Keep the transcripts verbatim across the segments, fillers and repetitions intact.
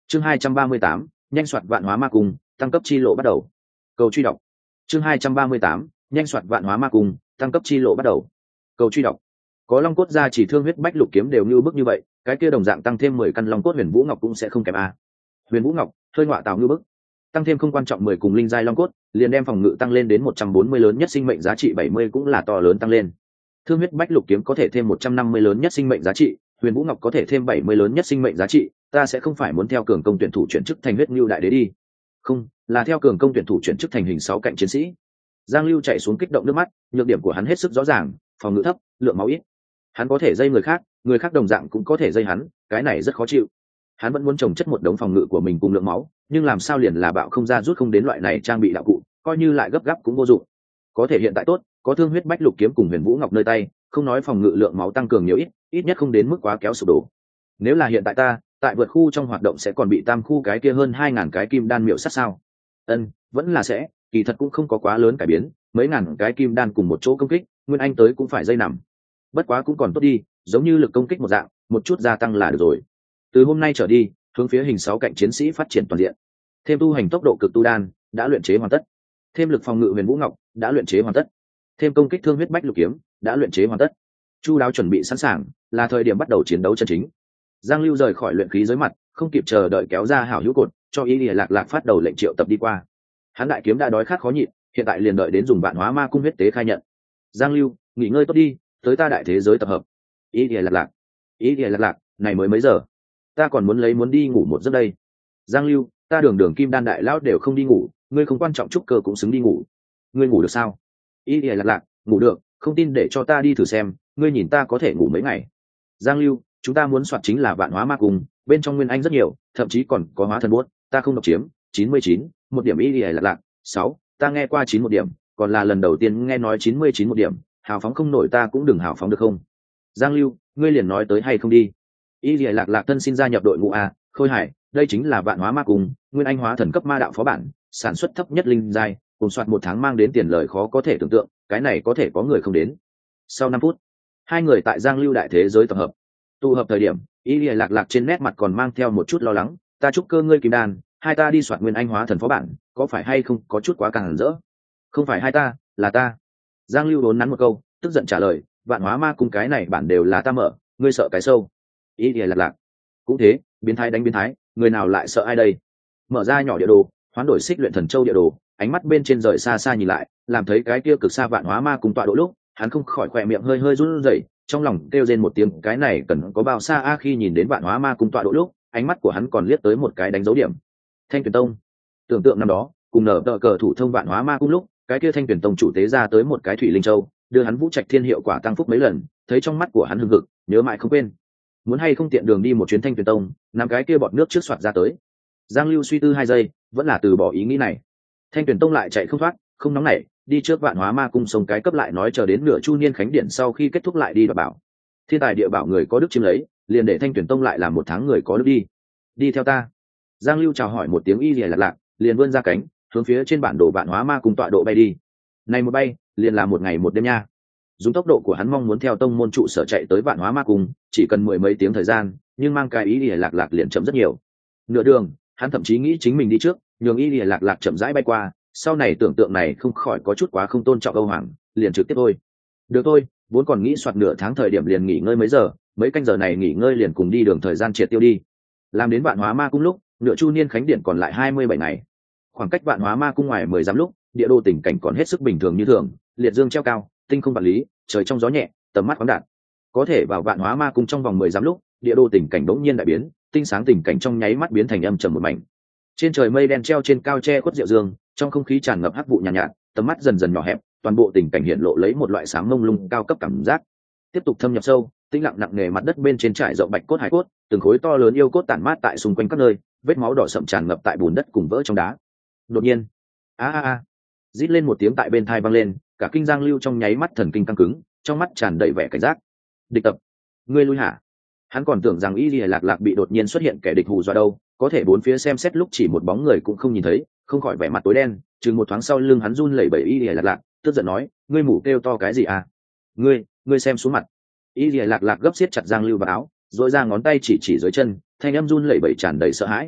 chương hai trăm ba mươi tám, nhanh soạt vạn hóa ma cung, tăng cấp chi lộ bắt đầu. Cầu truy đọc. chương hai trăm ba mươi tám, nhanh soạt vạn hóa ma cung, tăng cấp chi lộ bắt đầu. Cầu truy đọc. Có long cốt ra chỉ thương huyết bách lục kiếm đều như bức như vậy, cái kia đồng dạng tăng thêm mười căn long cốt huyền vũ ngọc cũng sẽ không kém a. Huyền vũ ngọc, hơi ngọa tào như bức. Tăng thêm không quan trọng mười cùng linh giai long cốt, liền đem phòng ngự tăng lên đến một trăm bốn mươi lớn nhất sinh mệnh giá trị bảy mươi cũng là to lớn tăng lên. Thương huyết bách lục kiếm có thể thêm một trăm năm mươi lớn nhất sinh mệnh giá trị, huyền vũ ngọc có thể thêm bảy mươi lớn nhất sinh mệnh giá trị, ta sẽ không phải muốn theo cường công tuyển thủ chuyển chức thành huyết nhu đại đế đi. Không, là theo cường công tuyển thủ chuyển chức thành hình sáu cạnh chiến sĩ. Giang Lưu chạy xuống kích động nước mắt, nhược điểm của hắn hết sức rõ ràng, phòng ngự thấp, lượng máu ít. Hắn có thể dây người khác, người khác đồng dạng cũng có thể dây hắn, cái này rất khó chịu. Hắn vẫn muốn trồng chất một đống phòng ngự của mình cùng lượng máu, nhưng làm sao liền là bạo không ra rút không đến loại này trang bị đạo cụ, coi như lại gấp gáp cũng vô dụng. Có thể hiện tại tốt, có thương huyết bách lục kiếm cùng huyền vũ ngọc nơi tay, không nói phòng ngự lượng máu tăng cường nhiều ít, ít nhất không đến mức quá kéo sụp đổ. Nếu là hiện tại ta, tại vượt khu trong hoạt động sẽ còn bị tam khu cái kia hơn hai ngàn cái kim đan miệu sát sao? Ân, vẫn là sẽ, kỳ thật cũng không có quá lớn cải biến, mấy ngàn cái kim đan cùng một chỗ công kích, nguyên anh tới cũng phải dây nằm. Bất quá cũng còn tốt đi, giống như lực công kích một dạng, một chút gia tăng là được rồi. Từ hôm nay trở đi, hướng phía hình sáu cạnh chiến sĩ phát triển toàn diện. Thêm tu hành tốc độ cực tu đan, đã luyện chế hoàn tất. Thêm lực phòng ngự huyền vũ ngọc, đã luyện chế hoàn tất. Thêm công kích thương huyết bách lục kiếm, đã luyện chế hoàn tất. Chu đáo chuẩn bị sẵn sàng, là thời điểm bắt đầu chiến đấu chân chính. Giang Lưu rời khỏi luyện khí giới mặt, không kịp chờ đợi kéo ra hảo hữu cột, cho Y Lìa Lạc Lạc phát đầu lệnh triệu tập đi qua. Hắn đại kiếm đã đói khát khó nhịn, hiện tại liền đợi đến dùng vạn hóa ma cung huyết tế khai nhận. Giang Lưu, nghỉ ngơi tốt đi, tới ta đại thế giới tập hợp. Y Lìa Lạc Lạc, Y Lìa Lạc Lạc, này mới mấy giờ, ta còn muốn lấy muốn đi ngủ một giấc đây. Giang Lưu, ta đường đường kim đan đại lão đều không đi ngủ, ngươi không quan trọng trúc cơ cũng xứng đi ngủ. Ngươi ngủ được sao? Y Lìa Lạc Lạc, ngủ được, không tin để cho ta đi thử xem, ngươi nhìn ta có thể ngủ mấy ngày. Giang Lưu, chúng ta muốn soạt chính là vạn hóa ma cung, bên trong nguyên anh rất nhiều, thậm chí còn có hóa thần buốt, ta không độc chiếm, chín mươi chín, một điểm Y Lìa Lạc Lạc. Sáu, ta nghe qua chín một điểm, còn là lần đầu tiên nghe nói chín mươi chín một điểm, hào phóng không nổi ta cũng đừng hào phóng được không? Giang Lưu, ngươi liền nói tới hay không đi. Y Lìa Lạc Lạc thân xin gia nhập đội ngũ a, Khôi Hải, đây chính là vạn hóa ma cung, nguyên anh hóa thần cấp ma đạo phó bản, sản xuất thấp nhất linh giai, cùng soạt một tháng mang đến tiền lời khó có thể tưởng tượng, cái này có thể có người không đến. Sau năm phút, hai người tại Giang Lưu đại thế giới tập hợp. Tụ hợp thời điểm, Y Lìa Lạc Lạc trên nét mặt còn mang theo một chút lo lắng, ta chúc cơ ngươi kim đan, hai ta đi soạt nguyên anh hóa thần phó bản, có phải hay không có chút quá càng rỡ? Không phải hai ta, là ta. Giang Lưu đốn nắn một câu, tức giận trả lời, vạn hóa ma cung cái này bản đều là ta mở, ngươi sợ cái sâu. Y Lìa Lạc Lạc, cũng thế, biến thái đánh biến thái, người nào lại sợ ai đây? Mở ra nhỏ địa đồ, hoán đổi xích luyện thần châu địa đồ, ánh mắt bên trên rời xa xa nhìn lại, làm thấy cái kia cực xa vạn hóa ma cung tọa độ lúc, hắn không khỏi khỏe miệng hơi hơi run rẩy, trong lòng kêu rên một tiếng, cái này cần có bao xa a? Khi nhìn đến vạn hóa ma cung tọa độ lúc, ánh mắt của hắn còn liếc tới một cái đánh dấu điểm. Thanh Tuyền Tông. Tưởng tượng năm đó, cùng nở tờ cờ thủ thông vạn hóa ma cung lúc, cái kia Thanh Tuyền Tông chủ tế ra tới một cái thủy linh châu, đưa hắn vũ trạch thiên hiệu quả tăng phúc mấy lần, thấy trong mắt của hắn hưng hực, nhớ mãi không quên. Muốn hay không tiện đường đi một chuyến Thanh Tuyền Tông, nắm cái kia bọt nước trước soạt ra tới. Giang Lưu suy tư hai giây, vẫn là từ bỏ ý nghĩ này. Thanh Tuyền Tông lại chạy không thoát, không nóng nảy, đi trước vạn hóa ma cung sông cái cấp lại nói chờ đến nửa chu niên khánh điển sau khi kết thúc lại đi đoạt bảo. Thiên tài địa bảo người có đức chiếm lấy, liền để Thanh Tuyền Tông lại làm một tháng người có đức đi. Đi theo ta. Giang Lưu chào hỏi một tiếng Y Lìa Lạc Lạc, liền vươn ra cánh, hướng phía trên bản đồ vạn hóa ma cung tọa độ bay đi. Này một bay, liền là một ngày một đêm nha. Dùng tốc độ của hắn mong muốn theo tông môn trụ sở chạy tới vạn hóa ma cung, chỉ cần mười mấy tiếng thời gian, nhưng mang cái Y Lìa Lạc Lạc liền chậm rất nhiều. Nửa đường, hắn thậm chí nghĩ chính mình đi trước, nhường Y Lìa Lạc Lạc chậm rãi bay qua, sau này tưởng tượng này không khỏi có chút quá không tôn trọng Âu Hoàng, liền trực tiếp thôi. Được thôi, vốn còn nghĩ soạt nửa tháng thời điểm liền nghỉ ngơi mấy giờ, mấy canh giờ này nghỉ ngơi liền cùng đi đường thời gian triệt tiêu đi. Làm đến vạn hóa ma cung lúc, nửa chu niên khánh điện còn lại hai mươi bảy ngày. Khoảng cách vạn hóa ma cung ngoài mười dặm lúc, địa đô tình cảnh còn hết sức bình thường như thường, liệt dương treo cao, tinh không vật lý, trời trong gió nhẹ, tầm mắt khoáng đạt. Có thể vào vạn hóa ma cung trong vòng mười dặm lúc, địa đô tình cảnh đống nhiên đại biến, tinh sáng tình cảnh trong nháy mắt biến thành âm trầm một mảnh. Trên trời mây đen treo trên cao che khuất diệu dương, trong không khí tràn ngập hắc vụ nhàn nhạt, nhạt, tầm mắt dần dần nhỏ hẹp, toàn bộ tình cảnh hiện lộ lấy một loại sáng mông lung cao cấp cảm giác. Tiếp tục thâm nhập sâu, tĩnh lặng nặng nề mặt đất bên trên trải rộng bạch cốt hải cốt, từng khối to lớn yêu cốt tản mát tại xung quanh các nơi, vết máu đỏ sậm tràn ngập tại bùn đất cùng vỡ trong đá. Đột nhiên, a a a, rít lên một tiếng tại bên tai vang lên, cả kinh Giang Lưu trong nháy mắt thần kinh căng cứng, trong mắt tràn đầy vẻ cảnh giác. Địch tập, ngươi lui hả? Hắn còn tưởng rằng Y Lìa Lạc Lạc bị đột nhiên xuất hiện kẻ địch hù dọa đâu, có thể bốn phía xem xét lúc chỉ một bóng người cũng không nhìn thấy, không khỏi vẻ mặt tối đen, chừng một thoáng sau lưng hắn run lẩy bẩy. Y Lìa Lạc Lạc tức giận nói, ngươi mù kêu to cái gì à? Ngươi, ngươi xem xuống mặt. Y Lìa Lạc Lạc gấp siết chặt Giang Lưu vào áo, rồi ra ngón tay chỉ chỉ dưới chân, thanh âm run lẩy bẩy tràn đầy sợ hãi.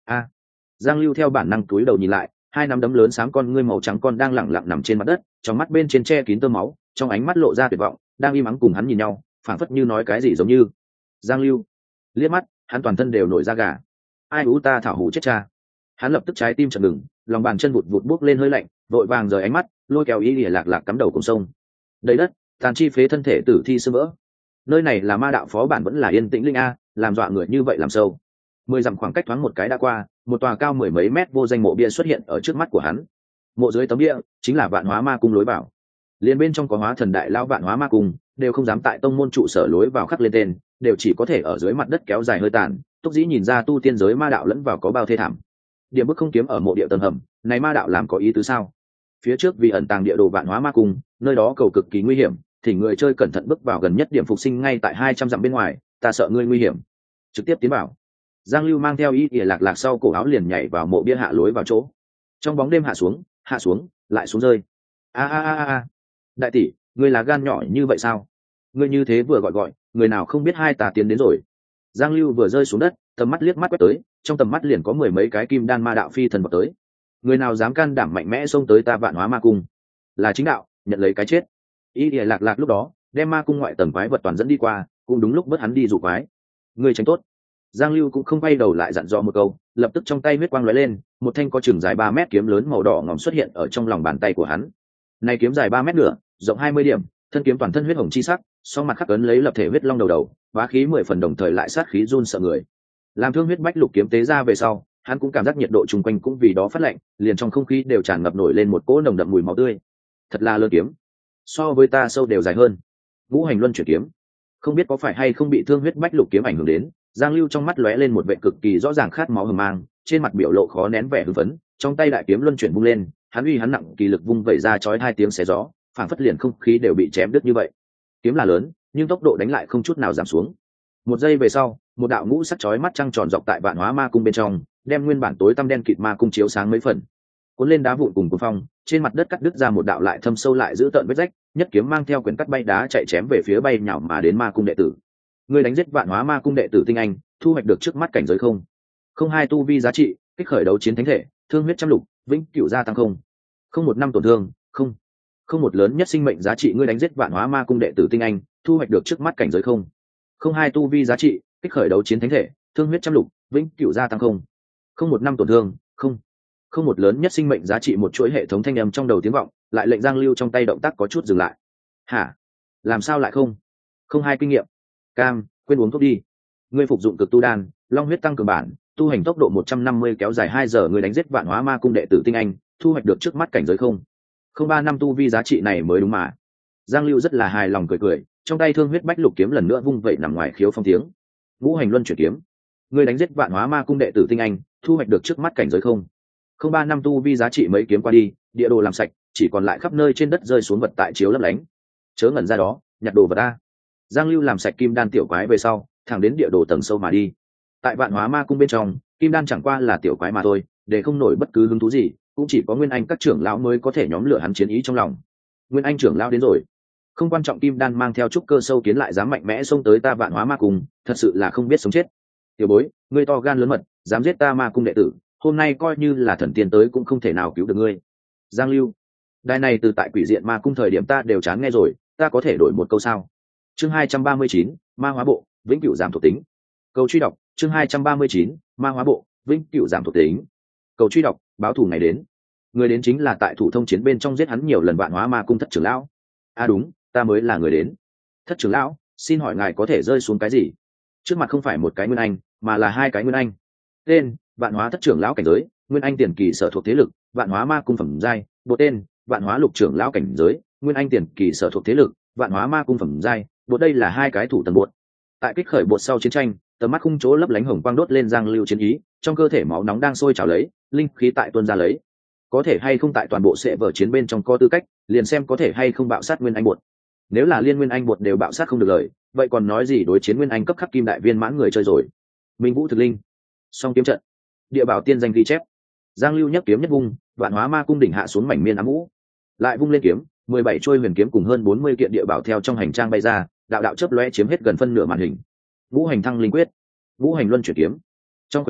a Giang Lưu theo bản năng túi đầu nhìn lại, hai nắm đấm lớn sáng con ngươi màu trắng con đang lẳng lặng nằm trên mặt đất, trong mắt bên trên che kín tơ máu, trong ánh mắt lộ ra tuyệt vọng, đang im ắng cùng hắn nhìn nhau, phảng phất như nói cái gì giống như. Giang Lưu liếc mắt, hắn toàn thân đều nổi da gà. Ai ú ta thảo hủ chết cha. Hắn lập tức trái tim chợt ngừng, lòng bàn chân vụt vụt bước lên hơi lạnh, vội vàng rời ánh mắt, lôi kéo ý lìa lạc lạc cắm đầu cùng sông. Đầy đất, tàn chi phế thân thể tử thi sơ vỡ. Nơi này là ma đạo phó bản vẫn là yên tĩnh linh a, làm dọa người như vậy làm sâu. Mười dặm khoảng cách thoáng một cái đã qua, một tòa cao mười mấy mét vô danh mộ bia xuất hiện ở trước mắt của hắn. Mộ dưới tấm bia chính là Vạn Hóa Ma Cung lối vào. Liên bên trong có hóa thần đại lão Vạn Hóa Ma Cung, đều không dám tại tông môn trụ sở lối vào khắc lên tên, đều chỉ có thể ở dưới mặt đất kéo dài hơi tàn. Túc Dĩ nhìn ra tu tiên giới ma đạo lẫn vào có bao thê thảm. Điểm bức không kiếm ở mộ địa tầng hầm, này ma đạo làm có ý tứ sao? Phía trước vì ẩn tàng địa đồ Vạn Hóa Ma Cung, nơi đó cầu cực kỳ nguy hiểm, thì người chơi cẩn thận bước vào gần nhất điểm phục sinh ngay tại hai trăm dặm bên ngoài, ta sợ ngươi nguy hiểm. Trực tiếp tiến vào. Giang Lưu mang theo ý ỉa lạc lạc sau cổ áo liền nhảy vào mộ bia hạ lối vào chỗ. Trong bóng đêm hạ xuống, hạ xuống, lại xuống rơi. A a a a. Đại tỷ, ngươi là gan nhỏ như vậy sao? Ngươi như thế vừa gọi gọi, người nào không biết hai tà tiến đến rồi. Giang Lưu vừa rơi xuống đất, tầm mắt liếc mắt quét tới, trong tầm mắt liền có mười mấy cái kim đan ma đạo phi thần vào tới. Người nào dám can đảm mạnh mẽ xông tới ta Vạn Hóa Ma Cung, là chính đạo, nhận lấy cái chết. Ý ỉa lạc lạc lúc đó, đem ma cung ngoại tầng quái vật toàn dẫn đi qua, cũng đúng lúc bớt hắn đi dụ quái. Ngươi tránh tốt. Giang Lưu cũng không quay đầu lại dặn dò một câu, lập tức trong tay huyết quang lóe lên, một thanh có chừng dài ba mét kiếm lớn màu đỏ ngòm xuất hiện ở trong lòng bàn tay của hắn. Này kiếm dài ba mét nửa, rộng hai mươi điểm, thân kiếm toàn thân huyết hồng chi sắc, sau mặt khắc ấn lấy lập thể huyết long đầu đầu, bá khí mười phần đồng thời lại sát khí run sợ người. Làm thương huyết bách lục kiếm tế ra về sau, hắn cũng cảm giác nhiệt độ chung quanh cũng vì đó phát lạnh, liền trong không khí đều tràn ngập nổi lên một cỗ nồng đậm mùi máu tươi. Thật là lớn kiếm, so với ta sâu đều dài hơn. Ngũ hành luân chuyển kiếm, không biết có phải hay không bị thương huyết bách lục kiếm ảnh hưởng đến. Giang Lưu trong mắt lóe lên một vẻ cực kỳ rõ ràng khát máu hừng mang, trên mặt biểu lộ khó nén vẻ hưng phấn, trong tay đại kiếm luân chuyển vung lên, hắn uy hắn nặng kỳ lực vung vẩy ra chói hai tiếng xé gió, phảng phất liền không khí đều bị chém đứt như vậy. Kiếm là lớn, nhưng tốc độ đánh lại không chút nào giảm xuống. Một giây về sau, một đạo ngũ sắc chói mắt trăng tròn dọc tại Vạn Hóa Ma Cung bên trong, đem nguyên bản tối tăm đen kịt ma cung chiếu sáng mấy phần. Cuốn lên đá vụn cùng cuồng phong, trên mặt đất cắt đứt ra một đạo lại thâm sâu lại giữ tợn vết rách, nhất kiếm mang theo quyền cắt bay đá chạy chém về phía bay nhào mà đến ma cung đệ tử. Người đánh giết Vạn Hóa Ma Cung đệ tử tinh anh, thu hoạch được trước mắt cảnh giới không không hai tu vi giá trị, kích khởi đấu chiến thánh thể, thương huyết trăm lục, vĩnh cửu gia tăng không không một năm tổn thương không không một lớn nhất sinh mệnh giá trị. Ngươi đánh giết Vạn Hóa Ma Cung đệ tử tinh anh, thu hoạch được trước mắt cảnh giới không không hai tu vi giá trị, kích khởi đấu chiến thánh thể, thương huyết trăm lục, vĩnh cửu gia tăng không không một năm tổn thương không không một lớn nhất sinh mệnh giá trị. Một chuỗi hệ thống thanh âm trong đầu tiếng vọng, lại lệnh Giang Lưu trong tay động tác có chút dừng lại. Hả? Làm sao lại không không hai kinh nghiệm? Cam, quên uống thuốc đi. Ngươi phục dụng cực tu đan, long huyết tăng cường bản, tu hành tốc độ một trăm năm mươi kéo dài hai giờ. Ngươi đánh giết Vạn Hóa Ma Cung đệ tử tinh anh, thu hoạch được trước mắt cảnh giới không không ba năm tu vi giá trị này mới đúng mà. Giang Lưu rất là hài lòng cười cười, trong tay thương huyết bách lục kiếm lần nữa vung vậy nằm ngoài khiếu phong tiếng. Ngũ hành luân chuyển kiếm, ngươi đánh giết Vạn Hóa Ma Cung đệ tử tinh anh, thu hoạch được trước mắt cảnh giới không không ba năm tu vi giá trị. Mấy kiếm qua đi, địa đồ làm sạch, chỉ còn lại khắp nơi trên đất rơi xuống vật tại chiếu lấp lánh. Chớ ngẩn ra đó, nhặt đồ vật a. Giang Lưu làm sạch kim đan tiểu quái về sau, thẳng đến địa đồ tầng sâu mà đi. Tại Vạn Hóa Ma Cung bên trong, kim đan chẳng qua là tiểu quái mà thôi, để không nổi bất cứ hứng thú gì, cũng chỉ có Nguyên Anh các trưởng lão mới có thể nhóm lửa hắn chiến ý trong lòng. Nguyên Anh trưởng lão đến rồi. Không quan trọng kim đan mang theo trúc cơ sâu kiến lại dám mạnh mẽ xông tới ta Vạn Hóa Ma Cung, thật sự là không biết sống chết. Tiểu bối, ngươi to gan lớn mật, dám giết ta Ma Cung đệ tử, hôm nay coi như là thần tiên tới cũng không thể nào cứu được ngươi. Giang Lưu, đài này từ tại quỷ diện Ma Cung thời điểm ta đều chán nghe rồi, ta có thể đổi một câu sao? Chương hai trăm ba mươi chín, Ma Hóa Bộ, vĩnh cửu giảm thuộc tính. Cầu truy đọc, chương hai trăm ba mươi chín, Ma Hóa Bộ, vĩnh cửu giảm thuộc tính. Cầu truy đọc, báo thù này đến. Người đến chính là tại thủ thông chiến bên trong giết hắn nhiều lần Vạn Hóa Ma Cung thất trưởng lão. À đúng, ta mới là người đến. Thất trưởng lão, xin hỏi ngài có thể rơi xuống cái gì? Trước mặt không phải một cái Nguyên Anh, mà là hai cái Nguyên Anh. Tên: Vạn Hóa thất trưởng lão cảnh giới, Nguyên Anh tiền kỳ sở thuộc thế lực, Vạn Hóa Ma Cung phẩm giai. Bộ tên: Vạn Hóa lục trưởng lão cảnh giới, Nguyên Anh tiền kỳ sở thuộc thế lực, Vạn Hóa Ma Cung phẩm giai. Bộ đây là hai cái thủ tầng bột. Tại kích khởi bột sau chiến tranh, tầm mắt khung chỗ lấp lánh hồng quang đốt lên Giang Lưu chiến ý, trong cơ thể máu nóng đang sôi trào lấy, linh khí tại tuôn ra lấy. Có thể hay không tại toàn bộ sẽ vở chiến bên trong có tư cách, liền xem có thể hay không bạo sát Nguyên Anh bột. Nếu là liên Nguyên Anh bột đều bạo sát không được lời, vậy còn nói gì đối chiến Nguyên Anh cấp khắc kim đại viên mãn người chơi rồi. Minh Vũ thực linh, song kiếm trận, địa bảo tiên danh ghi chép. Giang Lưu nhấc kiếm nhất vung, Vạn Hóa Ma Cung đỉnh hạ xuống mảnh miên ám vũ, lại vung lên kiếm, mười bảy trôi huyền kiếm cùng hơn bốn mươi kiện địa bảo theo trong hành trang bay ra, đạo đạo chớp lóe chiếm hết gần phân nửa màn hình. Ngũ hành thăng linh quyết, ngũ hành luân chuyển kiếm. Trong khoảnh khắc,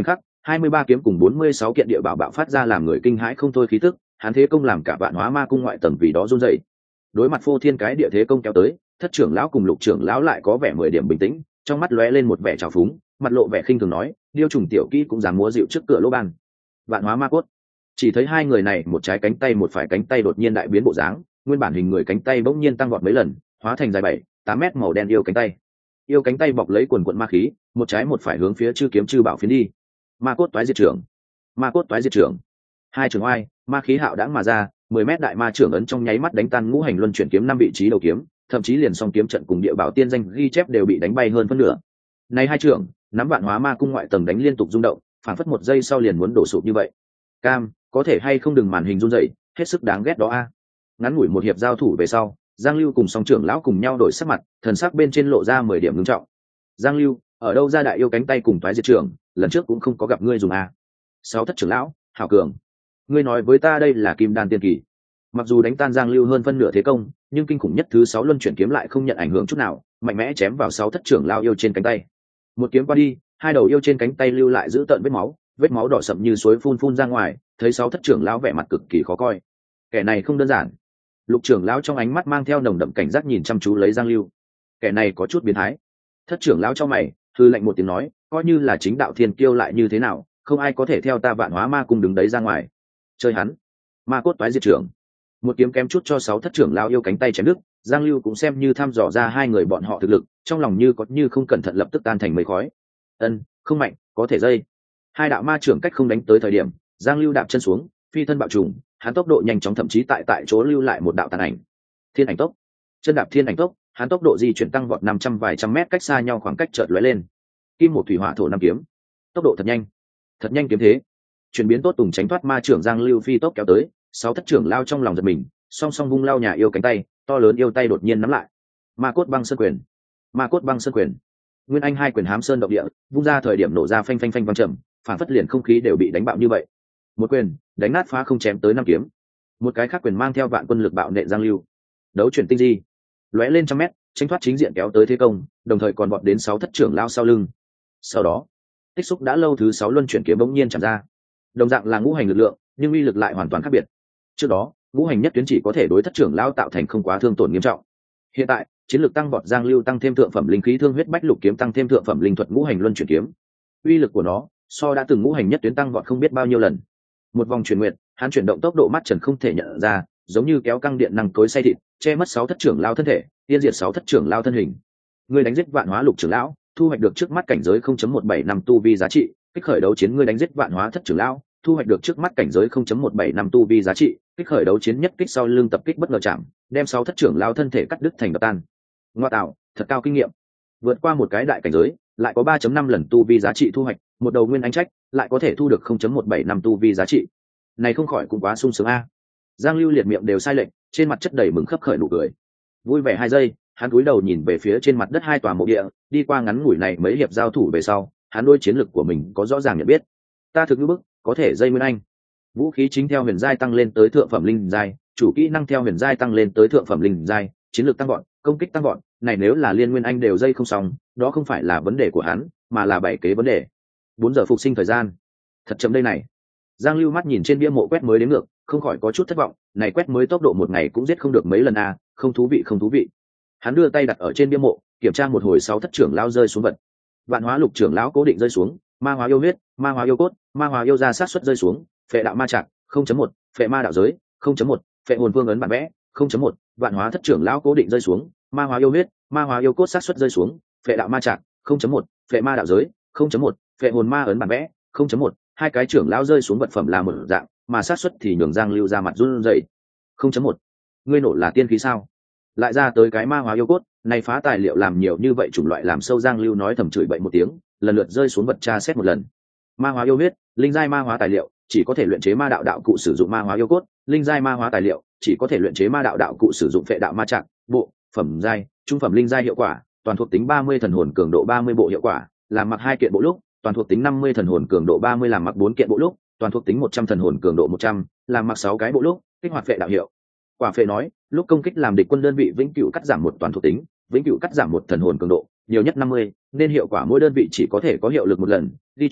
hai mươi ba kiếm cùng bốn mươi sáu kiện địa bảo bạo phát ra làm người kinh hãi không thôi khí tức, hắn thế công làm cả vạn hóa ma cung ngoại tầng vì đó run rẩy. Đối mặt phô thiên cái địa thế công kéo tới, thất trưởng lão cùng lục trưởng lão lại có vẻ mười điểm bình tĩnh, trong mắt lóe lên một vẻ trào phúng, mặt lộ vẻ khinh thường nói, điêu trùng tiểu kỹ cũng dám múa dịu trước cửa lỗ ban. Vạn hóa ma cốt. Chỉ thấy hai người này một trái cánh tay một phải cánh tay đột nhiên đại biến bộ dáng, nguyên bản hình người cánh tay bỗng nhiên tăng vọt mấy lần, hóa thành dài bảy tám mét màu đen yêu cánh tay. Yêu cánh tay bọc lấy quần quần ma khí, một trái một phải hướng phía chư kiếm chư bảo phiến đi. Ma cốt toái diệt trưởng, ma cốt toái diệt trưởng. Hai trường oai, ma khí hạo đãng mà ra, mười mét đại ma trưởng ấn trong nháy mắt đánh tan ngũ hành luân chuyển kiếm năm vị trí đầu kiếm, thậm chí liền song kiếm trận cùng địa bảo tiên danh ghi chép đều bị đánh bay hơn phân nửa. Này hai trưởng, nắm vạn hóa ma cung ngoại tầng đánh liên tục rung động, phản phất một giây sau liền muốn đổ sụp như vậy. Cam, có thể hay không đừng màn hình run rẩy, hết sức đáng ghét đó a. Ngắn ngủi một hiệp giao thủ về sau, Giang Lưu cùng song trưởng lão cùng nhau đổi sắc mặt, thần sắc bên trên lộ ra mười điểm ngưng trọng. Giang Lưu, ở đâu ra đại yêu cánh tay cùng toái diệt trưởng, lần trước cũng không có gặp ngươi dùng a. Sáu thất trưởng lão, hảo cường. Ngươi nói với ta đây là kim đan tiên kỳ. Mặc dù đánh tan Giang Lưu hơn phân nửa thế công, nhưng kinh khủng nhất thứ sáu luân chuyển kiếm lại không nhận ảnh hưởng chút nào, mạnh mẽ chém vào sáu thất trưởng lão yêu trên cánh tay. Một kiếm qua đi, hai đầu yêu trên cánh tay lưu lại giữ tận vết máu, vết máu đỏ sậm như suối phun phun ra ngoài, thấy sáu thất trưởng lão vẻ mặt cực kỳ khó coi. Kẻ này không đơn giản. Lục trưởng lão trong ánh mắt mang theo nồng đậm cảnh giác nhìn chăm chú lấy Giang Lưu. Kẻ này có chút biến thái. Thất trưởng lão trong mày, hư lạnh một tiếng nói, coi như là chính đạo thiên kiêu lại như thế nào, không ai có thể theo ta vạn hóa ma cung đứng đấy ra ngoài. Chơi hắn. Ma cốt toái diệt trưởng. Một kiếm kém chút cho sáu thất trưởng lão yêu cánh tay chém đứt, Giang Lưu cũng xem như thăm dò ra hai người bọn họ thực lực, trong lòng như có như không cẩn thận lập tức tan thành mây khói. Ân, không mạnh, có thể dây. Hai đạo ma trưởng cách không đánh tới thời điểm, Giang Lưu đạp chân xuống, phi thân bạo trùng, hắn tốc độ nhanh chóng thậm chí tại tại chỗ lưu lại một đạo tàn ảnh. Thiên ảnh tốc. Chân đạp thiên ảnh tốc, hắn tốc độ di chuyển tăng vọt năm trăm vài trăm mét cách xa nhau khoảng cách chợt lóe lên. Kim một thủy hỏa thổ năm kiếm. Tốc độ thật nhanh. Thật nhanh kiếm thế. Chuyển biến tốt tùng tránh thoát ma trưởng Giang Lưu phi tốc kéo tới, sáu thất trưởng lao trong lòng giật mình, song song vung lao nhà yêu cánh tay, to lớn yêu tay đột nhiên nắm lại. Ma cốt băng sơn quyền. Ma cốt băng sơn quyền. Nguyên Anh hai quyền hám sơn động địa, vung ra thời điểm nổ ra phanh phanh phanh vang trầm, phản phất liền không khí đều bị đánh bạo như vậy. Một quyền, đánh nát phá không chém tới năm kiếm. Một cái khác quyền mang theo vạn quân lực bạo nện Giang Lưu. Đấu chuyển tinh di, lóe lên trăm mét, tranh thoát chính diện kéo tới thế công, đồng thời còn vọt đến sáu thất trưởng lao sau lưng. Sau đó, tích xúc đã lâu thứ sáu luân chuyển kiếm bỗng nhiên chạm ra. Đồng dạng là ngũ hành lực lượng, nhưng uy lực lại hoàn toàn khác biệt. Trước đó, ngũ hành nhất tuyến chỉ có thể đối thất trưởng lao tạo thành không quá thương tổn nghiêm trọng. Hiện tại, chiến lược tăng vọt Giang Lưu tăng thêm thượng phẩm linh khí thương huyết bách lục kiếm tăng thêm thượng phẩm linh thuật ngũ hành luân chuyển kiếm. Uy lực của nó, so đã từng ngũ hành nhất tuyến tăng vọt không biết bao nhiêu lần. Một vòng chuyển nguyện, hắn chuyển động tốc độ mắt trần không thể nhận ra, giống như kéo căng điện năng cối xay thịt, che mất sáu thất trưởng lao thân thể, tiên diệt sáu thất trưởng lao thân hình. Người đánh giết vạn hóa lục trưởng lão, thu hoạch được trước mắt cảnh giới không chấm một bảy năm tu vi giá trị, kích khởi đấu chiến người đánh giết vạn hóa thất trưởng lão, thu hoạch được trước mắt cảnh giới không chấm một bảy năm tu vi giá trị, kích khởi đấu chiến nhất kích sau lưng tập kích bất ngờ chạm, đem sáu thất trưởng lao thân thể cắt đứt thành đập tan. Ngoa tạo, thật cao kinh nghiệm. Vượt qua một cái đại cảnh giới, lại có ba chấm năm lần tu vi giá trị thu hoạch, một đầu nguyên anh trách, lại có thể thu được không chấm một bảy năm tu vi giá trị. Này không khỏi cũng quá sung sướng a. Giang Lưu liệt miệng đều sai lệch, trên mặt chất đầy mừng khấp khởi nụ cười. Vui vẻ hai giây, hắn cúi đầu nhìn về phía trên mặt đất hai tòa mộ địa, đi qua ngắn ngủi này mấy hiệp giao thủ về sau, hắn đôi chiến lực của mình có rõ ràng nhận biết. Ta thực như bức, có thể dây nguyên anh. Vũ khí chính theo huyền giai tăng lên tới thượng phẩm linh giai, chủ kỹ năng theo huyền giai tăng lên tới thượng phẩm linh giai, chiến lược tăng gọn, công kích tăng gọn, này nếu là liên nguyên anh đều dây không xong, đó không phải là vấn đề của hắn, mà là bảy kế vấn đề. Bốn giờ phục sinh thời gian. Thật chậm đây này. Giang Lưu mắt nhìn trên bia mộ quét mới đến ngược, không khỏi có chút thất vọng, này quét mới tốc độ một ngày cũng giết không được mấy lần a, à, không thú vị không thú vị. Hắn đưa tay đặt ở trên bia mộ, kiểm tra một hồi sáu thất trưởng lão rơi xuống vật. Vạn hóa lục trưởng lão cố định rơi xuống, ma hóa yêu huyết, ma hóa yêu cốt, ma hóa yêu ra sát suất rơi xuống, phệ đạo ma trạc, không chấm một, phệ ma đạo giới, không chấm một, phệ hồn vương ấn bản vẽ, không chấm một, vạn hóa thất trưởng lão cố định rơi xuống, ma hóa yêu huyết, ma hóa yêu cốt sát suất rơi xuống, phệ đạo ma trạc, không chấm một, phệ ma đạo giới, không chấm một, phệ hồn ma ấn bản vẽ, không chấm một, hai cái trưởng lão rơi xuống vật phẩm là một dạng, mà sát suất thì nhường Giang Lưu ra mặt run rẩy. không chấm một, ngươi nổ là tiên khí sao? Lại ra tới cái ma hóa yêu cốt, này phá tài liệu làm nhiều như vậy chủng loại làm sâu. Giang Lưu nói thầm chửi bậy một tiếng, lần lượt rơi xuống vật tra xét một lần. Ma hóa yêu huyết, linh giai ma hóa tài liệu, chỉ có thể luyện chế ma đạo đạo cụ sử dụng ma hóa yêu cốt, linh giai ma hóa tài liệu, chỉ có thể luyện chế ma đạo đạo cụ sử dụng phệ đạo ma trạng, bộ, phẩm giai, trung phẩm linh giai hiệu quả, toàn thuộc tính ba mươi thần hồn cường độ ba mươi bộ hiệu quả, làm mặc hai kiện bộ lúc, toàn thuộc tính năm mươi thần hồn cường độ ba mươi làm mặc bốn kiện bộ lúc, toàn thuộc tính một trăm thần hồn cường độ một trăm, làm mặc sáu cái bộ lúc, kích hoạt phệ đạo hiệu. Quả phệ nói, lúc công kích làm địch quân đơn vị vĩnh cửu cắt giảm một toàn thuộc tính, vĩnh cửu cắt giảm một thần hồn cường độ, nhiều nhất năm mươi, nên hiệu quả mỗi đơn vị chỉ có thể có hiệu lực một lần. Ghi chú,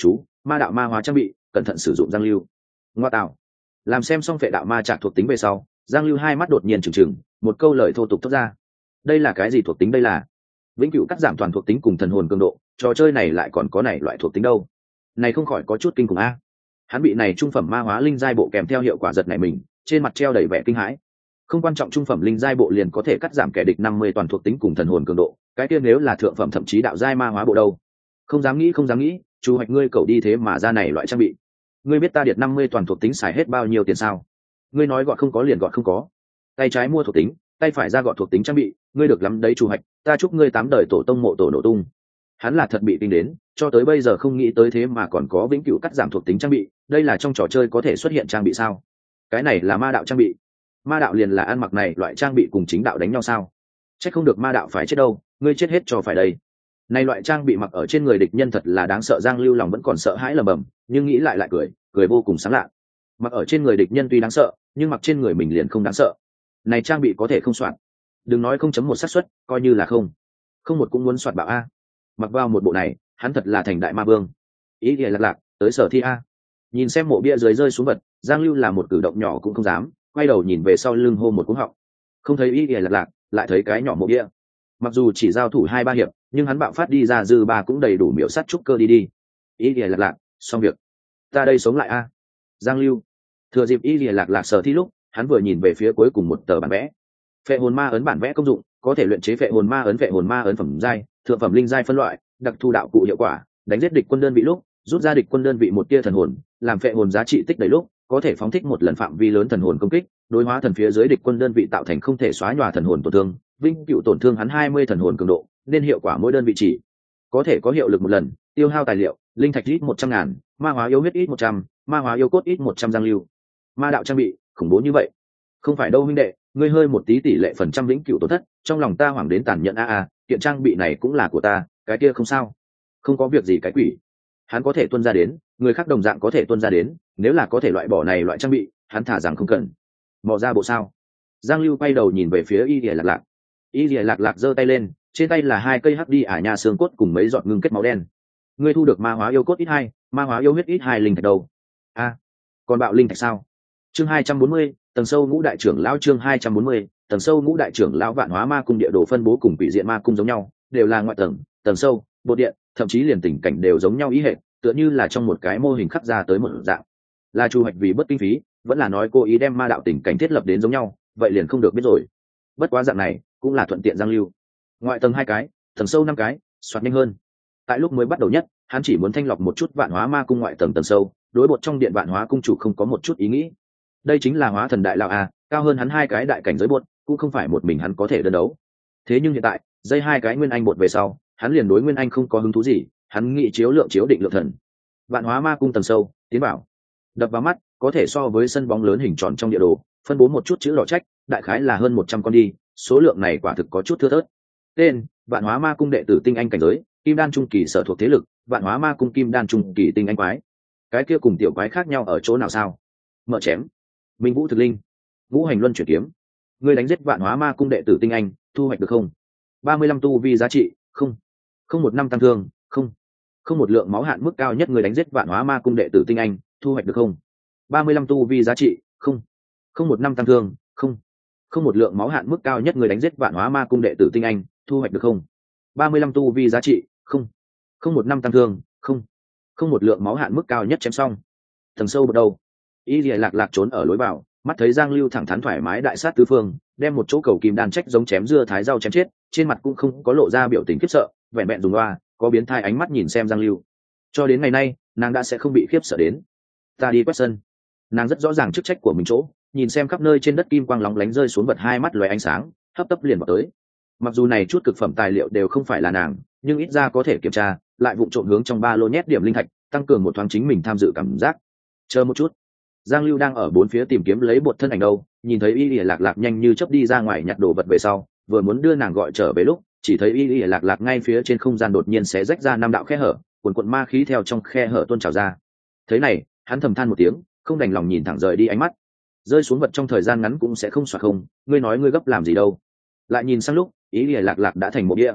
ma đạo ma hóa trang bị cẩn thận sử dụng. Giang Lưu ngoa tạo. Làm xem xong phệ đạo ma trạc thuộc tính về sau, Giang Lưu hai mắt đột nhiên trừng trừng, một câu lời thô tục thốt ra. Đây là cái gì thuộc tính? Đây là vĩnh cửu cắt giảm toàn thuộc tính cùng thần hồn cường độ, trò chơi này lại còn có này loại thuộc tính đâu? Này không khỏi có chút kinh khủng a. Hắn bị này trung phẩm ma hóa linh giai bộ kèm theo hiệu quả giật này mình, trên mặt treo đầy vẻ kinh hãi. Không quan trọng trung phẩm linh giai bộ liền có thể cắt giảm kẻ địch năm mươi toàn thuộc tính cùng thần hồn cường độ, cái kia nếu là thượng phẩm thậm chí đạo giai ma hóa bộ đâu? Không dám nghĩ, không dám nghĩ, chủ hoạch ngươi cậu đi thế mà ra này loại trang bị. Ngươi biết ta điệt năm mươi toàn thuộc tính xài hết bao nhiêu tiền sao? Ngươi nói gọn không có liền gọn không có. Tay trái mua thuộc tính, tay phải ra gọn thuộc tính trang bị, ngươi được lắm đấy chủ hoạch, ta chúc ngươi tám đời tổ tông mộ tổ nổ tung. Hắn là thật bị kinh đến, cho tới bây giờ không nghĩ tới thế mà còn có vĩnh cửu cắt giảm thuộc tính trang bị, đây là trong trò chơi có thể xuất hiện trang bị sao? Cái này là ma đạo trang bị. Ma đạo liền là ăn mặc này loại trang bị cùng chính đạo đánh nhau sao? Chắc không được ma đạo phải chết đâu, ngươi chết hết cho phải đây. Này loại trang bị mặc ở trên người địch nhân thật là đáng sợ. Giang Lưu lòng vẫn còn sợ hãi lầm bầm, nhưng nghĩ lại lại cười, cười vô cùng sáng lạ. Mặc ở trên người địch nhân tuy đáng sợ, nhưng mặc trên người mình liền không đáng sợ. Này trang bị có thể không soạn. Đừng nói không chấm một xác suất, coi như là không. Không một cũng muốn soạn bảo a. Mặc vào một bộ này, hắn thật là thành đại ma vương. Ý nghĩa lạc lạc, tới sở thi a. Nhìn xem mộ bia dưới rơi xuống vật, Giang Lưu là một cử động nhỏ cũng không dám, quay đầu nhìn về sau lưng hô một cú họng. Không thấy ý nghĩa lạc lạc, lại thấy cái nhỏ mộ bia. Mặc dù chỉ giao thủ hai ba hiệp, nhưng hắn bạo phát đi ra dư ba cũng đầy đủ miểu sát trúc cơ đi đi. Ý nghĩa lạc lạc, xong việc. Ta đây sống lại a. Giang Lưu thừa dịp ý nghĩa lạc lạc sở thi lúc, hắn vừa nhìn về phía cuối cùng một tờ bản vẽ. Phệ hồn ma ấn bản vẽ công dụng, có thể luyện chế phệ hồn ma ấn. Phệ hồn ma ấn phẩm giai, thượng phẩm linh giai phân loại, đặc thù đạo cụ hiệu quả, đánh giết địch quân đơn vị lúc rút ra địch quân đơn vị một tia thần hồn, làm phệ hồn giá trị tích đầy lúc có thể phóng thích một lần phạm vi lớn thần hồn công kích, đối hóa thần phía dưới địch quân đơn vị tạo thành không thể xóa nhòa thần hồn tổn thương, vĩnh cửu tổn thương hắn hai mươi thần hồn cường độ, nên hiệu quả mỗi đơn vị chỉ có thể có hiệu lực một lần. Tiêu hao tài liệu, linh thạch ít một trăm ngàn, ma hóa yếu huyết ít một trăm, ma hóa yêu cốt ít một trăm. Giang Lưu ma đạo trang bị khủng bố như vậy? Không phải đâu huynh đệ, ngươi hơi một tí tỷ lệ phần trăm vĩnh cửu tổn thất, trong lòng ta hoảng đến tàn nhẫn. A a, kiện trang bị này cũng là của ta, cái kia không sao. Không có việc gì cái quỷ. Hắn có thể tuân ra đến, người khác đồng dạng có thể tuân ra đến, nếu là có thể loại bỏ này loại trang bị, hắn thả rằng không cần. Mò ra bộ sao? Giang Lưu quay đầu nhìn về phía Y Lìa Lạc Lạc. Y Lìa Lạc Lạc giơ tay lên, trên tay là hai cây hắc đi ả nha xương cốt cùng mấy giọt ngưng kết máu đen. Ngươi thu được ma hóa yêu cốt ít hai, ma hóa yêu huyết ít hai linh thạch đầu. A, còn bạo linh thạch sao? Chương hai trăm bốn mươi, tầng sâu ngũ đại trưởng lão. Chương hai trăm bốn mươi, tầng sâu ngũ đại trưởng lão. Vạn hóa ma cung địa đồ phân bố cùng quỷ diện ma cung giống nhau, đều là ngoại tầng, tầng sâu, bộ điện, thậm chí liền tình cảnh đều giống nhau ý hệ, tựa như là trong một cái mô hình khắc ra tới một dạng. Là chu hoạch vì bất kinh phí, vẫn là nói cố ý đem ma đạo tình cảnh thiết lập đến giống nhau, vậy liền không được biết rồi. Bất quá dạng này cũng là thuận tiện Giang Lưu. Ngoại tầng hai cái, tầng sâu năm cái, soạt nhanh hơn. Tại lúc mới bắt đầu nhất, hắn chỉ muốn thanh lọc một chút vạn hóa ma cung ngoại tầng tầng sâu, đối bột trong điện vạn hóa cung chủ không có một chút ý nghĩ. Đây chính là hóa thần đại lão a, cao hơn hắn hai cái đại cảnh giới bột, cũng không phải một mình hắn có thể đơn đấu. Thế nhưng hiện tại, dây hai cái nguyên anh bột về sau, hắn liền đối nguyên anh không có hứng thú gì, hắn nghĩ chiếu lượng chiếu định lượng thần. Vạn hóa ma cung tầng sâu, tiến bảo. Đập vào mắt, có thể so với sân bóng lớn hình tròn trong địa đồ, phân bố một chút chữ đỏ trách, đại khái là hơn một trăm con đi, số lượng này quả thực có chút thưa thớt. Tên: Vạn hóa ma cung đệ tử tinh anh cảnh giới, kim đan trung kỳ sở thuộc thế lực, vạn hóa ma cung kim đan trung kỳ tinh anh quái. Cái kia cùng tiểu quái khác nhau ở chỗ nào sao? Mở chém, minh vũ thực linh, ngũ hành luân chuyển kiếm. Ngươi đánh giết vạn hóa ma cung đệ tử tinh anh, thu hoạch được không? ba mươi lăm tu vi giá trị, không. Không một năm tăng thương, không. Không một lượng máu hạn mức cao nhất. Người đánh giết vạn hóa ma cung đệ tử tinh anh, thu hoạch được không? ba mươi lăm tu vi giá trị, không. Không một năm tăng thương, không. Không một lượng máu hạn mức cao nhất. Người đánh giết vạn hóa ma cung đệ tử tinh anh, thu hoạch được không? ba mươi lăm tu vi giá trị, không. Không một năm tăng thương, không. Không một lượng máu hạn mức cao nhất. Chém xong. Tầng sâu bắt đầu. Y Lìa Lạc Lạc trốn ở lối vào, mắt thấy Giang Lưu thẳng thắn thoải mái đại sát tứ phương, đem một chỗ cầu kim đan trách giống chém dưa thái rau chém chết, trên mặt cũng không có lộ ra biểu tình khiếp sợ, vẹn vẹn dùng loa, có biến thai ánh mắt nhìn xem Giang Lưu. Cho đến ngày nay, nàng đã sẽ không bị khiếp sợ đến. Ta đi quét sân. Nàng rất rõ ràng chức trách của mình chỗ, nhìn xem khắp nơi trên đất kim quang lóng lánh rơi xuống vật, hai mắt lóe ánh sáng, hấp tấp liền vào tới. Mặc dù này chút cực phẩm tài liệu đều không phải là nàng, nhưng ít ra có thể kiểm tra, lại vụng trộm hướng trong ba lô nhét điểm linh thạch, tăng cường một thoáng chính mình tham dự cảm giác. Chờ một chút. Giang Lưu đang ở bốn phía tìm kiếm lấy bột thân ảnh đâu, nhìn thấy Y Lìa Lạc Lạc nhanh như chớp đi ra ngoài nhặt đồ vật về sau, vừa muốn đưa nàng gọi trở về lúc, chỉ thấy Y Lìa Lạc Lạc ngay phía trên không gian đột nhiên xé rách ra năm đạo khe hở, cuồn cuộn ma khí theo trong khe hở tuôn trào ra. Thế này, hắn thầm than một tiếng, không đành lòng nhìn thẳng rời đi ánh mắt. Rơi xuống vật trong thời gian ngắn cũng sẽ không xoạc không, ngươi nói ngươi gấp làm gì đâu? Lại nhìn sang lúc, Y Lìa Lạc Lạc đã thành một địa.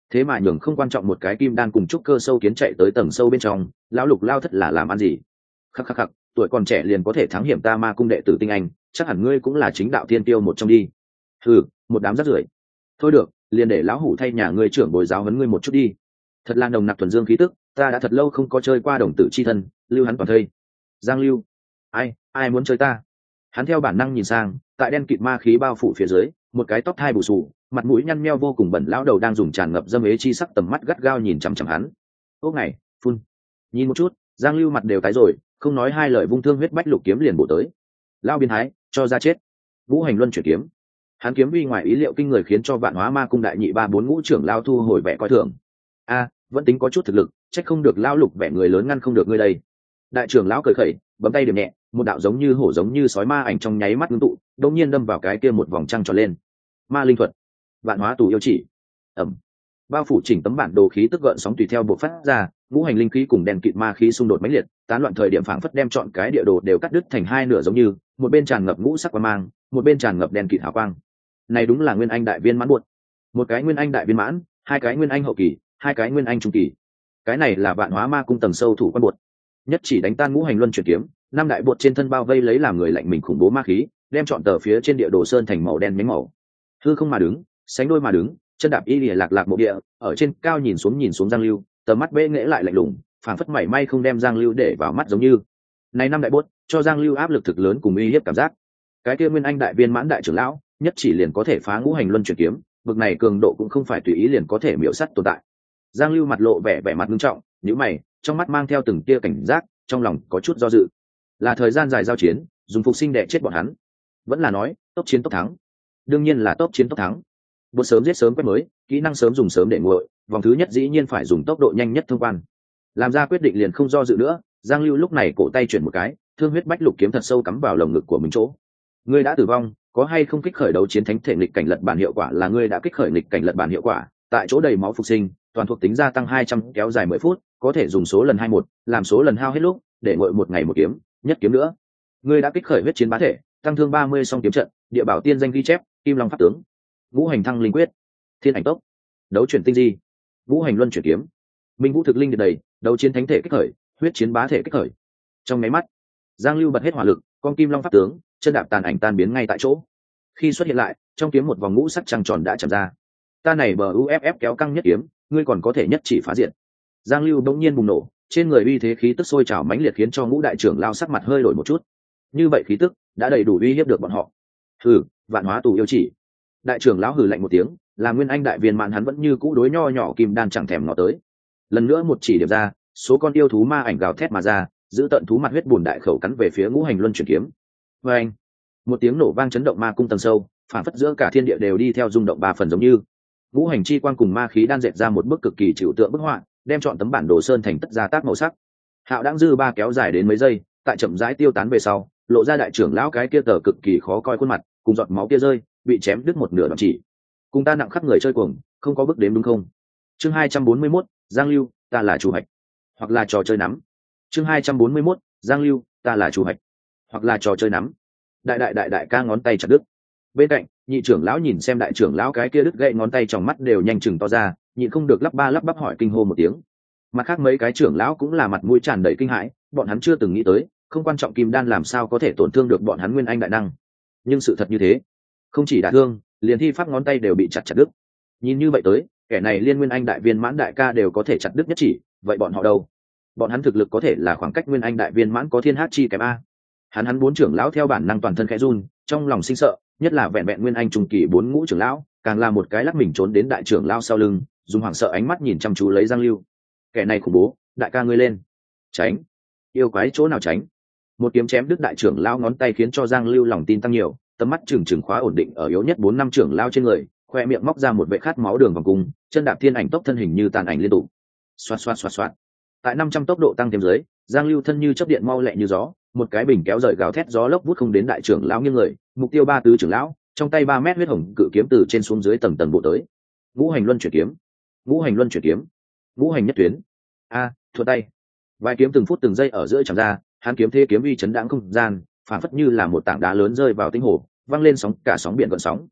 thế mà nhường không quan trọng một cái kim đan cùng trúc cơ sâu kiến chạy tới tầng sâu bên trong, lão lục lao thất là làm ăn gì? Khắc khắc khắc, tuổi còn trẻ liền có thể thắng hiểm ta ma cung đệ tử tinh anh, chắc hẳn ngươi cũng là chính đạo thiên tiêu một trong đi. Ừ, một đám rác rưởi. Thôi được, liền để lão hủ thay nhà ngươi trưởng bồi giáo huấn ngươi một chút đi. Thật là nồng nặc thuần dương khí tức, ta đã thật lâu không có chơi qua đồng tử chi thân, lưu hắn toàn thây. Giang Lưu, ai, ai muốn chơi ta? Hắn theo bản năng nhìn sang, tại đen kịt ma khí bao phủ phía dưới, một cái tóc thai bù xù, mặt mũi nhăn meo vô cùng bẩn lão đầu đang dùng tràn ngập dâm ế chi sắc tầm mắt gắt gao nhìn chằm chằm hắn. Ốc này, phun. Nhìn một chút, Giang Lưu mặt đều tái rồi, không nói hai lời vung thương huyết bách lục kiếm liền bổ tới. Lão biến thái, cho ra chết. Vũ Hành Luân chuyển kiếm. Hắn kiếm uy ngoài ý liệu kinh người khiến cho Vạn Hóa Ma cung đại nhị ba bốn ngũ trưởng lao thu hồi vẻ coi thường. A, vẫn tính có chút thực lực, trách không được lão lục vẻ người lớn ngăn không được ngươi đây. Đại trưởng lão cười khẩy, bấm tay điểm nhẹ, một đạo giống như hổ giống như sói ma ảnh trong nháy mắt ngưng tụ, đột nhiên đâm vào cái kia một vòng trăng tròn lên. Ma linh thuật, Vạn Hóa tù yêu chỉ. Ẩm. Bao phủ chỉnh tấm bản đồ khí tức gợn sóng tùy theo bộ phát ra, ngũ hành linh khí cùng đèn kịt ma khí xung đột mãnh liệt, tán loạn thời điểm phảng phất đem chọn cái địa đồ đều cắt đứt thành hai nửa giống như, một bên tràn ngập ngũ sắc quang mang, một bên tràn ngập đèn kịt hào quang. Này đúng là nguyên anh đại viên mãn buột. Một cái nguyên anh đại viên mãn, hai cái nguyên anh hậu kỳ, hai cái nguyên anh trung kỳ. Cái này là Vạn Hóa Ma cung tầng sâu thủ quan buột. Nhất chỉ đánh tan ngũ hành luân chuyển kiếm, năm đại buột trên thân bao vây lấy làm người lạnh mình khủng bố ma khí, đem chọn tờ phía trên địa đồ sơn thành màu đen nhánh màu. Hư không mà đứng, sánh đôi mà đứng, chân đạp y lìa lạc lạc mộ địa, ở trên cao nhìn xuống nhìn xuống Giang Lưu, tầm mắt bệ nghệ lại lạnh lùng, phảng phất mảy may không đem Giang Lưu để vào mắt giống như. Này năm đại bốt, cho Giang Lưu áp lực thực lớn cùng uy hiếp cảm giác. Cái kia nguyên anh đại viên mãn đại trưởng lão, nhất chỉ liền có thể phá ngũ hành luân chuyển kiếm, bực này cường độ cũng không phải tùy ý liền có thể miểu sát tồn tại. Giang Lưu mặt lộ vẻ vẻ mặt nghiêm trọng, nhíu mày, trong mắt mang theo từng tia cảnh giác, trong lòng có chút do dự. Là thời gian dài giao chiến, dùng phục sinh để chết bọn hắn, vẫn là nói tốc chiến tốc thắng? Đương nhiên là tốc chiến tốc thắng. Bột sớm giết sớm quét mới, kỹ năng sớm dùng sớm để nguội, vòng thứ nhất dĩ nhiên phải dùng tốc độ nhanh nhất thông quan. Làm ra quyết định liền không do dự nữa, Giang Lưu lúc này cổ tay chuyển một cái, thương huyết bách lục kiếm thật sâu cắm vào lồng ngực của mình chỗ. Ngươi đã tử vong, có hay không kích khởi đấu chiến thánh thể nghịch cảnh lật bản hiệu quả là ngươi đã kích khởi nghịch cảnh lật bản hiệu quả, tại chỗ đầy máu phục sinh, toàn thuộc tính gia tăng hai trăm kéo dài mười phút, có thể dùng số lần hai một, làm số lần hao hết lúc, để nguội một ngày một kiếm, nhất kiếm nữa. Ngươi đã kích khởi huyết chiến bá thể, tăng thương ba mươi song kiếm trận, địa bảo tiên danh ghi chép, kim long pháp tướng, ngũ hành thăng linh quyết, thiên ảnh tốc, đấu chuyển tinh di, ngũ hành luân chuyển kiếm, minh vũ thực linh điện đầy, đấu chiến thánh thể kích khởi, huyết chiến bá thể kích khởi. Trong máy mắt, Giang Lưu bật hết hỏa lực, con kim long pháp tướng, chân đạp tàn ảnh tan biến ngay tại chỗ. Khi xuất hiện lại, trong kiếm một vòng ngũ sắc trăng tròn đã chạm ra. Ta này bờ u ép ép kéo căng nhất kiếm, ngươi còn có thể nhất chỉ phá diện. Giang Lưu bỗng nhiên bùng nổ, trên người uy thế khí tức sôi trào mãnh liệt khiến cho ngũ đại trưởng lao sắc mặt hơi đổi một chút. Như vậy khí tức đã đầy đủ uy hiếp được bọn họ. Hừ, Vạn Hóa tù yêu chỉ. Đại trưởng lão hừ lạnh một tiếng, là nguyên anh đại viên mãn hắn vẫn như cũ đối nho nhỏ kim đan chẳng thèm ngó tới. Lần nữa một chỉ điểm ra, số con yêu thú ma ảnh gào thét mà ra, giữ tận thú mặt huyết bùn đại khẩu cắn về phía ngũ hành luân chuyển kiếm. Và anh, một tiếng nổ vang chấn động ma cung tầng sâu, phản phất giữa cả thiên địa đều đi theo rung động ba phần giống như. Ngũ hành chi quang cùng ma khí đan dệt ra một bức cực kỳ chịu tượng bức họa, đem chọn tấm bản đồ sơn thành tất gia tác màu sắc. Hạo đang dư ba kéo dài đến mấy giây, tại chậm rãi tiêu tán về sau, lộ ra đại trưởng lão cái kia tờ cực kỳ khó coi khuôn mặt, cùng giọt máu kia rơi, bị chém đứt một nửa đoạn chỉ. Cùng ta nặng khắc người chơi cuồng, không có bước đếm đúng không? Chương hai trăm bốn mươi mốt, Giang Lưu, ta là chủ hạch, hoặc là trò chơi nắm. Chương hai trăm bốn mươi mốt, Giang Lưu, ta là chủ hạch, hoặc là trò chơi nắm. Đại đại đại đại ca ngón tay chặt đứt. Bên cạnh, nhị trưởng lão nhìn xem đại trưởng lão cái kia đứt gãy ngón tay trong mắt đều nhanh chừng to ra, nhịn không được lắp ba lắp bắp hỏi kinh hô một tiếng. Mặt khác mấy cái trưởng lão cũng là mặt mũi tràn đầy kinh hãi, bọn hắn chưa từng nghĩ tới, không quan trọng kim đan làm sao có thể tổn thương được bọn hắn nguyên anh đại năng. Nhưng sự thật như thế, không chỉ đả thương, liền thi pháp ngón tay đều bị chặt chặt đứt. Nhìn như vậy tới, kẻ này liên nguyên anh đại viên mãn đại ca đều có thể chặt đứt nhất chỉ, vậy bọn họ đâu? Bọn hắn thực lực có thể là khoảng cách nguyên anh đại viên mãn có thiên hát chi kém a. Hắn hắn bốn trưởng lão theo bản năng toàn thân khẽ run, trong lòng sinh sợ, nhất là vẹn vẹn nguyên anh trung kỳ bốn ngũ trưởng lão, càng là một cái lắc mình trốn đến đại trưởng lão sau lưng, dùng hoảng sợ ánh mắt nhìn chăm chú lấy Giang Lưu. Kẻ này khủng bố, đại ca ngươi lên. Tránh. Yêu quái chỗ nào tránh? Một kiếm chém đứt đại trưởng lão ngón tay khiến cho Giang Lưu lòng tin tăng nhiều, tầm mắt trừng trừng khóa ổn định ở yếu nhất bốn năm trưởng lão trên người, khoe miệng móc ra một vệ khát máu đường vòng cung, chân đạp thiên ảnh tốc thân hình như tàn ảnh liên tục. Xoạt xoạt xoạt xoạt. Tại năm trăm tốc độ tăng thêm dưới, Giang Lưu thân như chớp điện mau lẹ như gió, một cái bình kéo rời gào thét gió lốc vút không đến đại trưởng lão nghiêng người, mục tiêu ba tứ trưởng lão, trong tay ba mét huyết hồng cự kiếm từ trên xuống dưới tầng tầng bộ tới. Ngũ hành luân chuyển kiếm, ngũ hành luân chuyển kiếm, ngũ hành nhất tuyến. A, à, thua tay. Vài kiếm từng phút từng giây ở giữa chẳng ra, hắn kiếm thế kiếm uy chấn đãng không gian, phản phất như là một tảng đá lớn rơi vào tinh hồ, văng lên sóng cả sóng biển gợn sóng.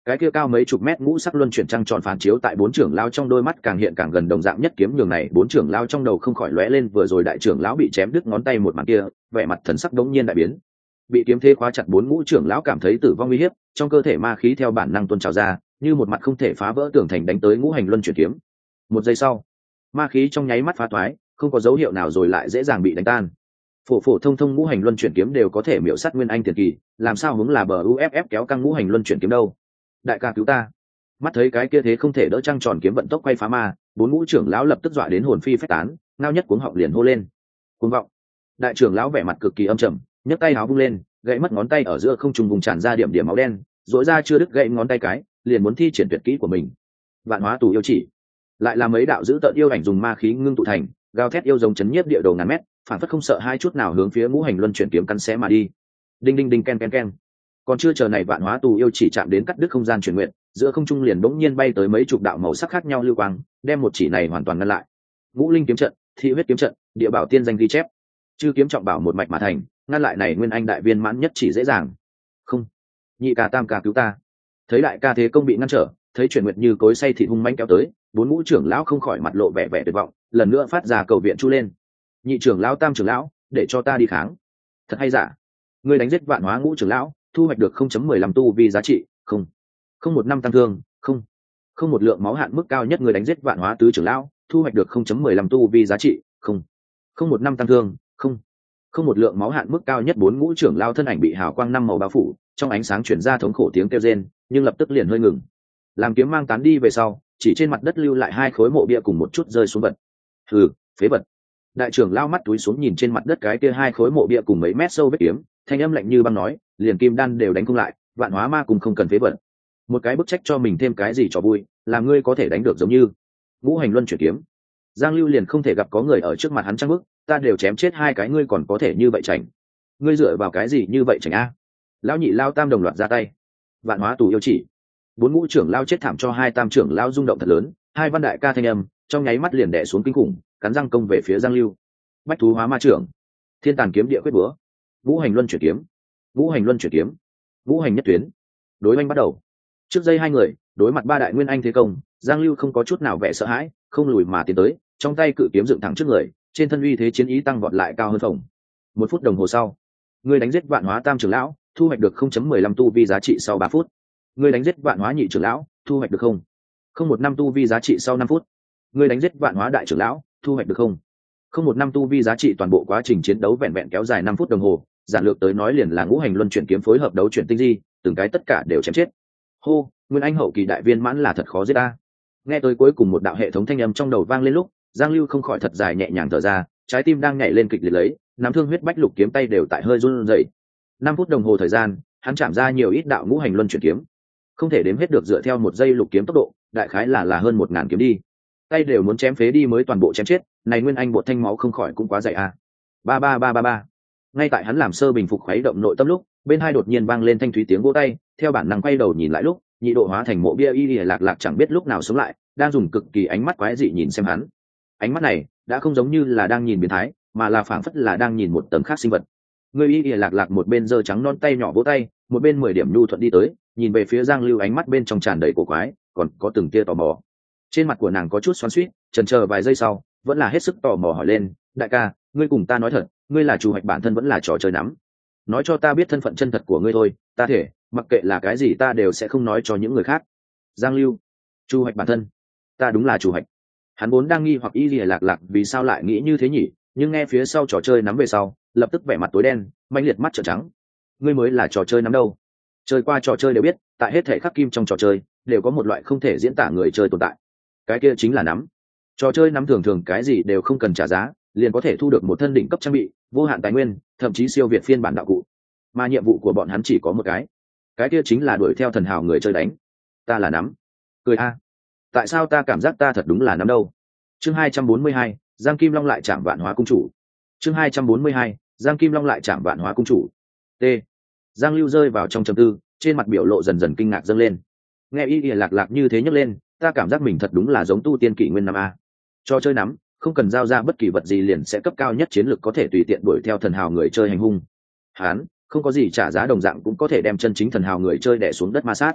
cái kia cao mấy chục mét ngũ sắc luân chuyển trăng tròn phản chiếu tại bốn trưởng lao trong đôi mắt càng hiện càng gần, đồng dạng nhất kiếm nhường này bốn trưởng lao trong đầu không khỏi lóe lên vừa rồi đại trưởng lão bị chém đứt ngón tay một màn kia, vẻ mặt thần sắc đống nhiên đại biến. Bị kiếm thế khóa chặt bốn ngũ trưởng lão cảm thấy tử vong uy hiếp, trong cơ thể ma khí theo bản năng tuôn trào ra, như một mặt không thể phá vỡ tường thành đánh tới ngũ hành luân chuyển kiếm. Một giây sau, ma khí trong nháy mắt phá thoái, không có dấu hiệu nào rồi lại dễ dàng bị đánh tan. Phổ phổ thông thông ngũ hành luân chuyển kiếm đều có thể miểu sát nguyên anh tiền kỳ, làm sao hướng là bờ u ép ép kéo căng ngũ hành luân chuyển kiếm đâu? Đại ca cứu ta! Mắt thấy cái kia thế không thể đỡ trăng tròn kiếm vận tốc quay phá ma, bốn ngũ trưởng lão lập tức dọa đến hồn phi phách tán, ngao nhất cuống họng liền hô lên. Cuồng vọng! Đại trưởng lão vẻ mặt cực kỳ âm trầm, nhấc tay háo vung lên, gãy mất ngón tay ở giữa không trung vùng tràn ra điểm điểm máu đen, rỗi ra chưa đứt gãy ngón tay cái, liền muốn thi triển tuyệt kỹ của mình. Vạn hóa tù yêu chỉ, lại là mấy đạo giữ tợn yêu ảnh dùng ma khí ngưng tụ thành, gào thét yêu giống chấn nhiếp địa đầu ngàn mét, phản phất không sợ hai chút nào hướng phía ngũ hành luân chuyển kiếm cắn xé mà đi. Đinh đinh đinh ken ken ken. Còn chưa chờ này vạn hóa tù yêu chỉ chạm đến cắt đứt không gian truyền nguyện, giữa không trung liền bỗng nhiên bay tới mấy chục đạo màu sắc khác nhau lưu quang, đem một chỉ này hoàn toàn ngăn lại. Ngũ linh kiếm trận, thị huyết kiếm trận, địa bảo tiên danh ghi chép, chư kiếm trọng bảo một mạch mà thành, ngăn lại này nguyên anh đại viên mãn nhất chỉ dễ dàng. Không, nhị ca tam ca cứu ta! Thấy đại ca thế công bị ngăn trở, thấy truyền nguyệt như cối xay thịt hung mãnh kéo tới, bốn ngũ trưởng lão không khỏi mặt lộ vẻ vẻ tuyệt vọng, lần nữa phát ra cầu viện chu lên. Nhị trưởng lão tam trưởng lão, để cho ta đi kháng. Thật hay giả? Ngươi đánh giết vạn hóa ngũ trưởng lão, thu hoạch được không chấm mười lăm tu vi giá trị, không. Không một năm tăng thương, không. Không một lượng máu hạn mức cao nhất người đánh giết vạn hóa tứ trưởng lão, thu hoạch được không chấm mười lăm tu vi giá trị, không. Không một năm tăng thương, không. Không một lượng máu hạn mức cao nhất bốn ngũ trưởng lão thân ảnh bị hào quang năm màu bao phủ, trong ánh sáng chuyển ra thống khổ tiếng kêu rên, nhưng lập tức liền hơi ngừng. Làm kiếm mang tán đi về sau, chỉ trên mặt đất lưu lại hai khối mộ bia cùng một chút rơi xuống vật. Hừ, phế vật! Đại trưởng lao mắt túi xuống nhìn trên mặt đất cái kia hai khối mộ bia cùng mấy mét sâu vết kiếm, thanh âm lạnh như băng nói, liền kim đan đều đánh không lại, vạn hóa ma cùng không cần phế vật. Một cái bức trách cho mình thêm cái gì cho vui, làm ngươi có thể đánh được giống như ngũ hành luân chuyển kiếm. Giang Lưu liền không thể gặp có người ở trước mặt hắn trăng bức, ta đều chém chết hai cái ngươi còn có thể như vậy chảnh. Ngươi dựa vào cái gì như vậy chảnh a? Lão nhị lao tam đồng loạt ra tay. Vạn hóa tù yêu chỉ. Bốn ngũ trưởng lao chết thảm cho hai tam trưởng lao rung động thật lớn, hai văn đại ca thanh âm trong nháy mắt liền đè xuống kinh khủng, cắn răng công về phía Giang Lưu. Bách thú hóa ma trưởng, thiên tàn kiếm địa quyết búa, ngũ hành luân chuyển kiếm, ngũ hành luân chuyển kiếm, ngũ hành nhất tuyến. Đối oanh bắt đầu. Trước dây hai người đối mặt ba đại nguyên anh thế công, Giang Lưu không có chút nào vẻ sợ hãi, không lùi mà tiến tới, trong tay cự kiếm dựng thẳng trước người, trên thân uy thế chiến ý tăng vọt lại cao hơn phồng. Một phút đồng hồ sau, người đánh giết vạn hóa tam trưởng lão, thu hoạch được không chấm mười lăm tu vi giá trị sau ba phút. Người đánh giết vạn hóa nhị trưởng lão, thu hoạch được không không một năm tu vi giá trị sau năm phút. Người đánh giết vạn hóa đại trưởng lão, thu hoạch được không không một năm tu vi giá trị. Toàn bộ quá trình chiến đấu vẹn vẹn kéo dài năm phút đồng hồ, giản lược tới nói liền là ngũ hành luân chuyển kiếm phối hợp đấu chuyển tinh di, từng cái tất cả đều chém chết. Hô, nguyên anh hậu kỳ đại viên mãn là thật khó giết ta. Nghe tới cuối cùng một đạo hệ thống thanh âm trong đầu vang lên lúc, Giang Lưu không khỏi thật dài nhẹ nhàng thở ra, trái tim đang nhảy lên kịch liệt lấy, nắm thương huyết bách lục kiếm tay đều tại hơi run rẩy. Năm phút đồng hồ thời gian, hắn chạm ra nhiều ít đạo ngũ hành luân chuyển kiếm, không thể đếm hết được, dựa theo một giây lục kiếm tốc độ, đại khái là là hơn một ngàn kiếm đi, tay đều muốn chém phế đi mới toàn bộ chém chết. Này nguyên anh bột thanh máu không khỏi cũng quá dày à. Ba ba ba ba ba. Ngay tại hắn làm sơ bình phục khuấy động nội tâm lúc, bên hai đột nhiên vang lên thanh thúy tiếng vỗ tay, theo bản năng quay đầu nhìn lại lúc, nhị độ hóa thành mộ bia y lìa lạc lạc chẳng biết lúc nào sống lại, đang dùng cực kỳ ánh mắt quái dị nhìn xem hắn. Ánh mắt này đã không giống như là đang nhìn biến thái, mà là phảng phất là đang nhìn một tầng khác sinh vật. Người y lìa lạc lạc một bên giơ trắng non tay nhỏ vỗ tay, một bên mười điểm nhu thuận đi tới, nhìn về phía Giang Lưu, ánh mắt bên trong tràn đầy cổ quái, còn có từng tia tò mò. Trên mặt của nàng có chút xoắn xuýt, chần chờ vài giây sau, vẫn là hết sức tò mò hỏi lên, đại ca, ngươi cùng ta nói thật, ngươi là chủ hoạch bản thân vẫn là trò chơi nắm? Nói cho ta biết thân phận chân thật của ngươi thôi, ta thể mặc kệ là cái gì ta đều sẽ không nói cho những người khác. Giang Lưu, chủ hoạch bản thân? Ta đúng là chủ hoạch. Hắn vốn đang nghi hoặc y lìa lạc lạc vì sao lại nghĩ như thế nhỉ, nhưng nghe phía sau trò chơi nắm về sau, lập tức vẻ mặt tối đen, manh liệt mắt trợn trắng. Ngươi mới là trò chơi nắm đâu? Chơi qua trò chơi đều biết, tại hết thể khắc kim trong trò chơi đều có một loại không thể diễn tả người chơi tồn tại, cái kia chính là nắm. Trò chơi nắm thường thường cái gì đều không cần trả giá, liền có thể thu được một thân đỉnh cấp trang bị, vô hạn tài nguyên, thậm chí siêu việt phiên bản đạo cụ. Mà nhiệm vụ của bọn hắn chỉ có một cái, cái kia chính là đuổi theo thần hào người chơi đánh. Ta là nắm? Cười a, tại sao ta cảm giác ta thật đúng là nắm đâu? Chương hai trăm bốn mươi hai, Giang Kim Long lại chạm vạn hóa cung chủ. Chương hai trăm bốn mươi hai, Giang Kim Long lại chạm vạn hóa cung chủ. T. Giang Lưu rơi vào trong trầm tư, trên mặt biểu lộ dần dần kinh ngạc dâng lên. Nghe y ỉa lạc lạc như thế nhấc lên, ta cảm giác mình thật đúng là giống tu tiên kỷ nguyên năm a. Cho chơi nắm, không cần giao ra bất kỳ vật gì liền sẽ cấp cao nhất chiến lược có thể tùy tiện đuổi theo thần hào người chơi hành hung. Hán, không có gì trả giá đồng dạng cũng có thể đem chân chính thần hào người chơi đè xuống đất ma sát.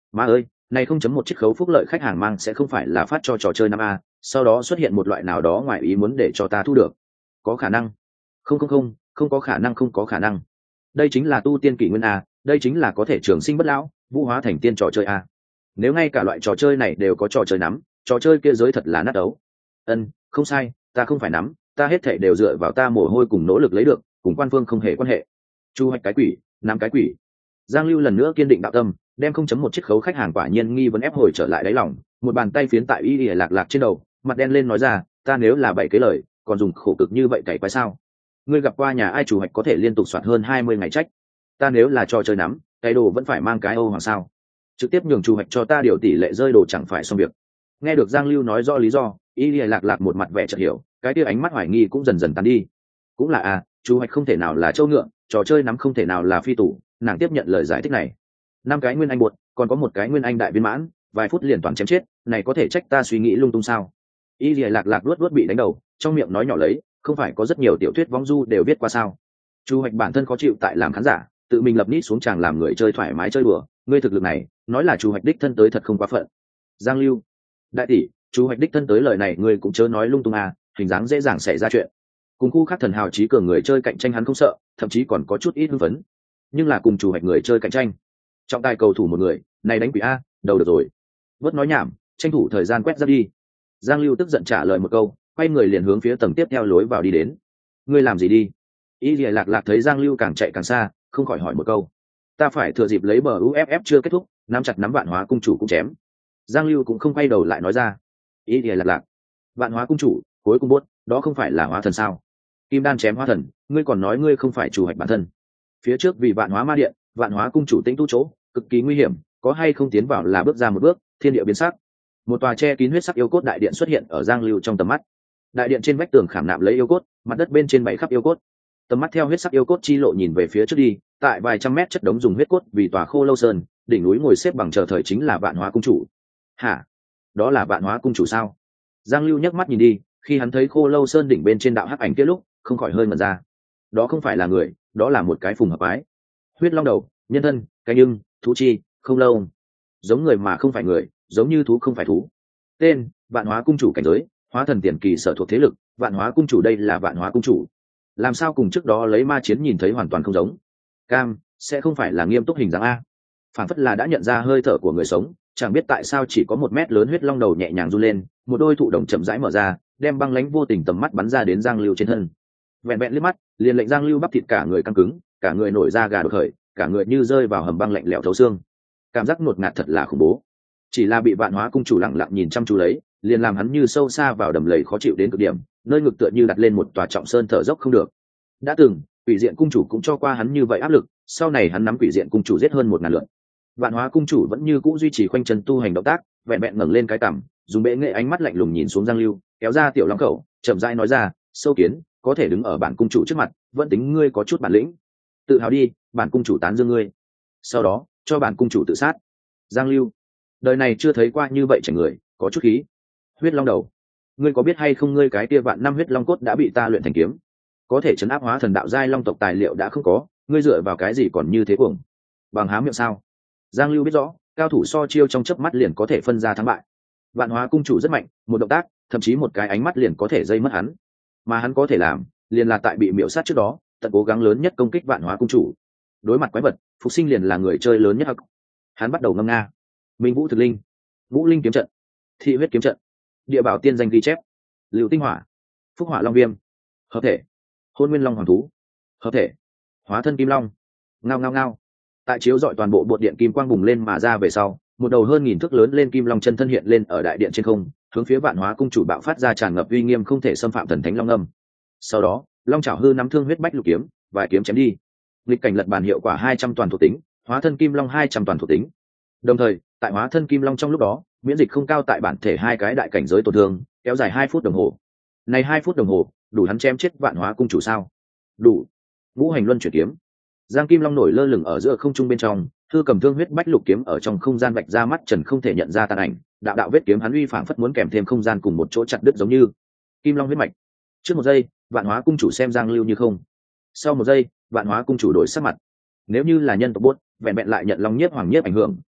Má ơi, này không chấm một chiết khấu phúc lợi khách hàng mang sẽ không phải là phát cho trò chơi năm a, sau đó xuất hiện một loại nào đó ngoài ý muốn để cho ta thu được. Có khả năng. Không không không, không có khả năng, không có khả năng. Đây chính là tu tiên kỷ nguyên a, đây chính là có thể trường sinh bất lão, vũ hóa thành tiên trò chơi a. Nếu ngay cả loại trò chơi này đều có trò chơi nắm, trò chơi kia giới thật là nát đấu. Ân, không sai, ta không phải nắm, ta hết thảy đều dựa vào ta mồ hôi cùng nỗ lực lấy được, cùng quan phương không hề quan hệ. Chu hoạch cái quỷ, nắm cái quỷ. Giang Lưu lần nữa kiên định đạo tâm, đem không chấm một chiết khấu khách hàng quả nhiên nghi vấn ép hồi trở lại đáy lòng, một bàn tay phiến tại y y lạc lạc trên đầu, mặt đen lên nói ra, ta nếu là bảy cái lời, còn dùng khổ cực như vậy cày quái sao? Ngươi gặp qua nhà ai chủ hoạch có thể liên tục soạt hơn hai mươi ngày trách? Ta nếu là trò chơi nắm, cái đồ vẫn phải mang cái ô hoàng sao? Trực tiếp nhường chủ hoạch cho ta điều tỷ lệ rơi đồ chẳng phải xong việc. Nghe được Giang Lưu nói rõ lý do, y y lạc lạc một mặt vẻ chợt hiểu, cái kia ánh mắt hoài nghi cũng dần dần tan đi. Cũng là à, chủ hoạch không thể nào là châu ngựa, trò chơi nắm không thể nào là phi tủ, nàng tiếp nhận lời giải thích này. Năm cái nguyên anh buột, còn có một cái nguyên anh đại viên mãn, vài phút liền toàn chém chết, này có thể trách ta suy nghĩ lung tung sao? Y lìa lạc lạc luốt luốt bị đánh đầu, trong miệng nói nhỏ lấy, không phải có rất nhiều tiểu thuyết vong du đều viết qua sao? Chu hoạch bản thân khó chịu tại làm khán giả, tự mình lập nít xuống chàng làm người chơi thoải mái chơi đùa, ngươi thực lực này, nói là Chu hoạch đích thân tới thật không quá phận. Giang Lưu, đại tỷ, Chu hoạch đích thân tới lời này ngươi cũng chớ nói lung tung à, hình dáng dễ dàng xảy ra chuyện. Cùng khu khác thần hào chí cường người chơi cạnh tranh hắn không sợ, thậm chí còn có chút ít hưng phấn. Nhưng là cùng Chu hoạch người chơi cạnh tranh, trọng tài cầu thủ một người, này đánh quỷ a, đầu được rồi. Vớt nói nhảm, tranh thủ thời gian quét ra đi. Giang Lưu tức giận trả lời một câu, quay người liền hướng phía tầng tiếp theo lối vào đi đến. Ngươi làm gì đi? Y Lìa lạc lạc thấy Giang Lưu càng chạy càng xa, không khỏi hỏi một câu. Ta phải thừa dịp lấy bờ u ép ép chưa kết thúc, nắm chặt nắm vạn hóa cung chủ cũng chém. Giang Lưu cũng không quay đầu lại nói ra. Y Lìa lạc lạc, vạn hóa cung chủ, cuối cùng bốt, đó không phải là hóa thần sao? Kim đan chém hóa thần, ngươi còn nói ngươi không phải chủ hoạch bản thân. Phía trước vì vạn hóa ma điện, vạn hóa cung chủ tĩnh tu chỗ, cực kỳ nguy hiểm, có hay không tiến vào là bước ra một bước, thiên địa biến sắc. Một tòa che kín huyết sắc yêu cốt đại điện xuất hiện ở Giang Lưu trong tầm mắt. Đại điện trên vách tường khảm nạm lấy yêu cốt, mặt đất bên trên bảy khắp yêu cốt. Tầm mắt theo huyết sắc yêu cốt chi lộ nhìn về phía trước đi, tại vài trăm mét chất đống dùng huyết cốt vì tòa Khô Lâu Sơn, đỉnh núi ngồi xếp bằng chờ thời chính là vạn hóa cung chủ. Hả? Đó là vạn hóa cung chủ sao? Giang Lưu nhấc mắt nhìn đi, khi hắn thấy Khô Lâu Sơn đỉnh bên trên đạo hắc ảnh kia lúc, không khỏi hơi ngẩn ra. Đó không phải là người, đó là một cái phùng hợp ái. Huyết long đầu, nhân thân, cái nhưng, thú chi, không lâu. Giống người mà không phải người, giống như thú không phải thú. Tên: vạn hóa cung chủ cảnh giới, hóa thần tiền kỳ sở thuộc thế lực, vạn hóa cung chủ đây là vạn hóa cung chủ. Làm sao cùng trước đó lấy ma chiến nhìn thấy hoàn toàn không giống? Cam, sẽ không phải là nghiêm túc hình dáng a? Phản phất là đã nhận ra hơi thở của người sống, chẳng biết tại sao chỉ có một mét lớn huyết long đầu nhẹ nhàng du lên, một đôi thụ đồng chậm rãi mở ra, đem băng lãnh vô tình tầm mắt bắn ra đến Giang Lưu trên thân. Vẹn vẹn liếc mắt, liền lệnh Giang Lưu bắp thịt cả người căng cứng, cả người nổi da gà đột khởi, cả người như rơi vào hầm băng lạnh lẽo thấu xương. Cảm giác ngột ngạt thật là khủng bố. Chỉ là bị vạn hóa cung chủ lặng lặng nhìn chăm chú lấy, liền làm hắn như sâu xa vào đầm lầy khó chịu đến cực điểm, nơi ngực tựa như đặt lên một tòa trọng sơn thở dốc không được. Đã từng, quỷ diện cung chủ cũng cho qua hắn như vậy áp lực, sau này hắn nắm quỷ diện cung chủ giết hơn một ngàn lượt. Vạn hóa cung chủ vẫn như cũ duy trì khoanh chân tu hành động tác, vẹn vẹn ngẩng lên cái cằm, dùng bệ nghệ ánh mắt lạnh lùng nhìn xuống Giang Lưu, kéo ra tiểu long khẩu, chậm rãi nói ra, sâu kiến, có thể đứng ở bản cung chủ trước mặt, vẫn tính ngươi có chút bản lĩnh. Tự hào đi, bản cung chủ tán dương ngươi. Sau đó, cho bản cung chủ tự sát. Giang Lưu, đời này chưa thấy qua như vậy chảnh người, có chút khí. Huyết long đầu, ngươi có biết hay không ngươi cái kia vạn năm huyết long cốt đã bị ta luyện thành kiếm, có thể chấn áp hóa thần đạo giai long tộc tài liệu đã không có, ngươi dựa vào cái gì còn như thế cuồng? Bằng há miệng sao? Giang Lưu biết rõ, cao thủ so chiêu trong chớp mắt liền có thể phân ra thắng bại. Vạn hóa cung chủ rất mạnh, một động tác, thậm chí một cái ánh mắt liền có thể dây mất hắn. Mà hắn có thể làm, liền là tại bị miểu sát trước đó, tận cố gắng lớn nhất công kích vạn hóa cung chủ. Đối mặt quái vật, phục sinh liền là người chơi lớn nhất hắc. Hắn bắt đầu ngâm nga. Minh Vũ thực linh, Vũ Linh kiếm trận, Thị huyết kiếm trận, Địa bảo tiên danh ghi chép, Lưu tinh hỏa, Phúc hỏa long viêm, hợp thể, Hôn nguyên long hoàng thú, hợp thể, Hóa thân kim long. Ngao ngao ngao. Tại chiếu dọi toàn bộ bột điện kim quang bùng lên mà ra về sau, một đầu hơn nghìn thước lớn lên kim long chân thân hiện lên ở đại điện trên không, hướng phía vạn hóa cung chủ bạo phát ra tràn ngập uy nghiêm không thể xâm phạm thần thánh long âm. Sau đó, long chảo hư nắm thương huyết bách lục kiếm, vài kiếm chém đi. Nghịch cảnh lật bàn hiệu quả hai trăm toàn thuộc tính, hóa thân kim long hai trăm toàn thuộc tính. Đồng thời, tại hóa thân kim long trong lúc đó, miễn dịch không cao tại bản thể hai cái đại cảnh giới tổn thương, kéo dài hai phút đồng hồ. Này hai phút đồng hồ, đủ hắn chém chết vạn hóa cung chủ sao? Đủ. Ngũ hành luân chuyển kiếm. Giang Kim Long nổi lơ lửng ở giữa không trung bên trong, thư cầm thương huyết bách lục kiếm ở trong không gian vạch ra mắt trần không thể nhận ra tàn ảnh, đạo đạo vết kiếm hắn uy phảng phất muốn kèm thêm không gian cùng một chỗ chặt đứt giống như Kim Long huyết mạch. Trước một giây, vạn hóa cung chủ xem Giang Lưu như không. Sau một giây, vạn hóa cung chủ đổi sắc mặt. Nếu như là nhân tộc buốt, vẹn vẹn lại nhận long nhiếp hoàng nhiếp ảnh hưởng,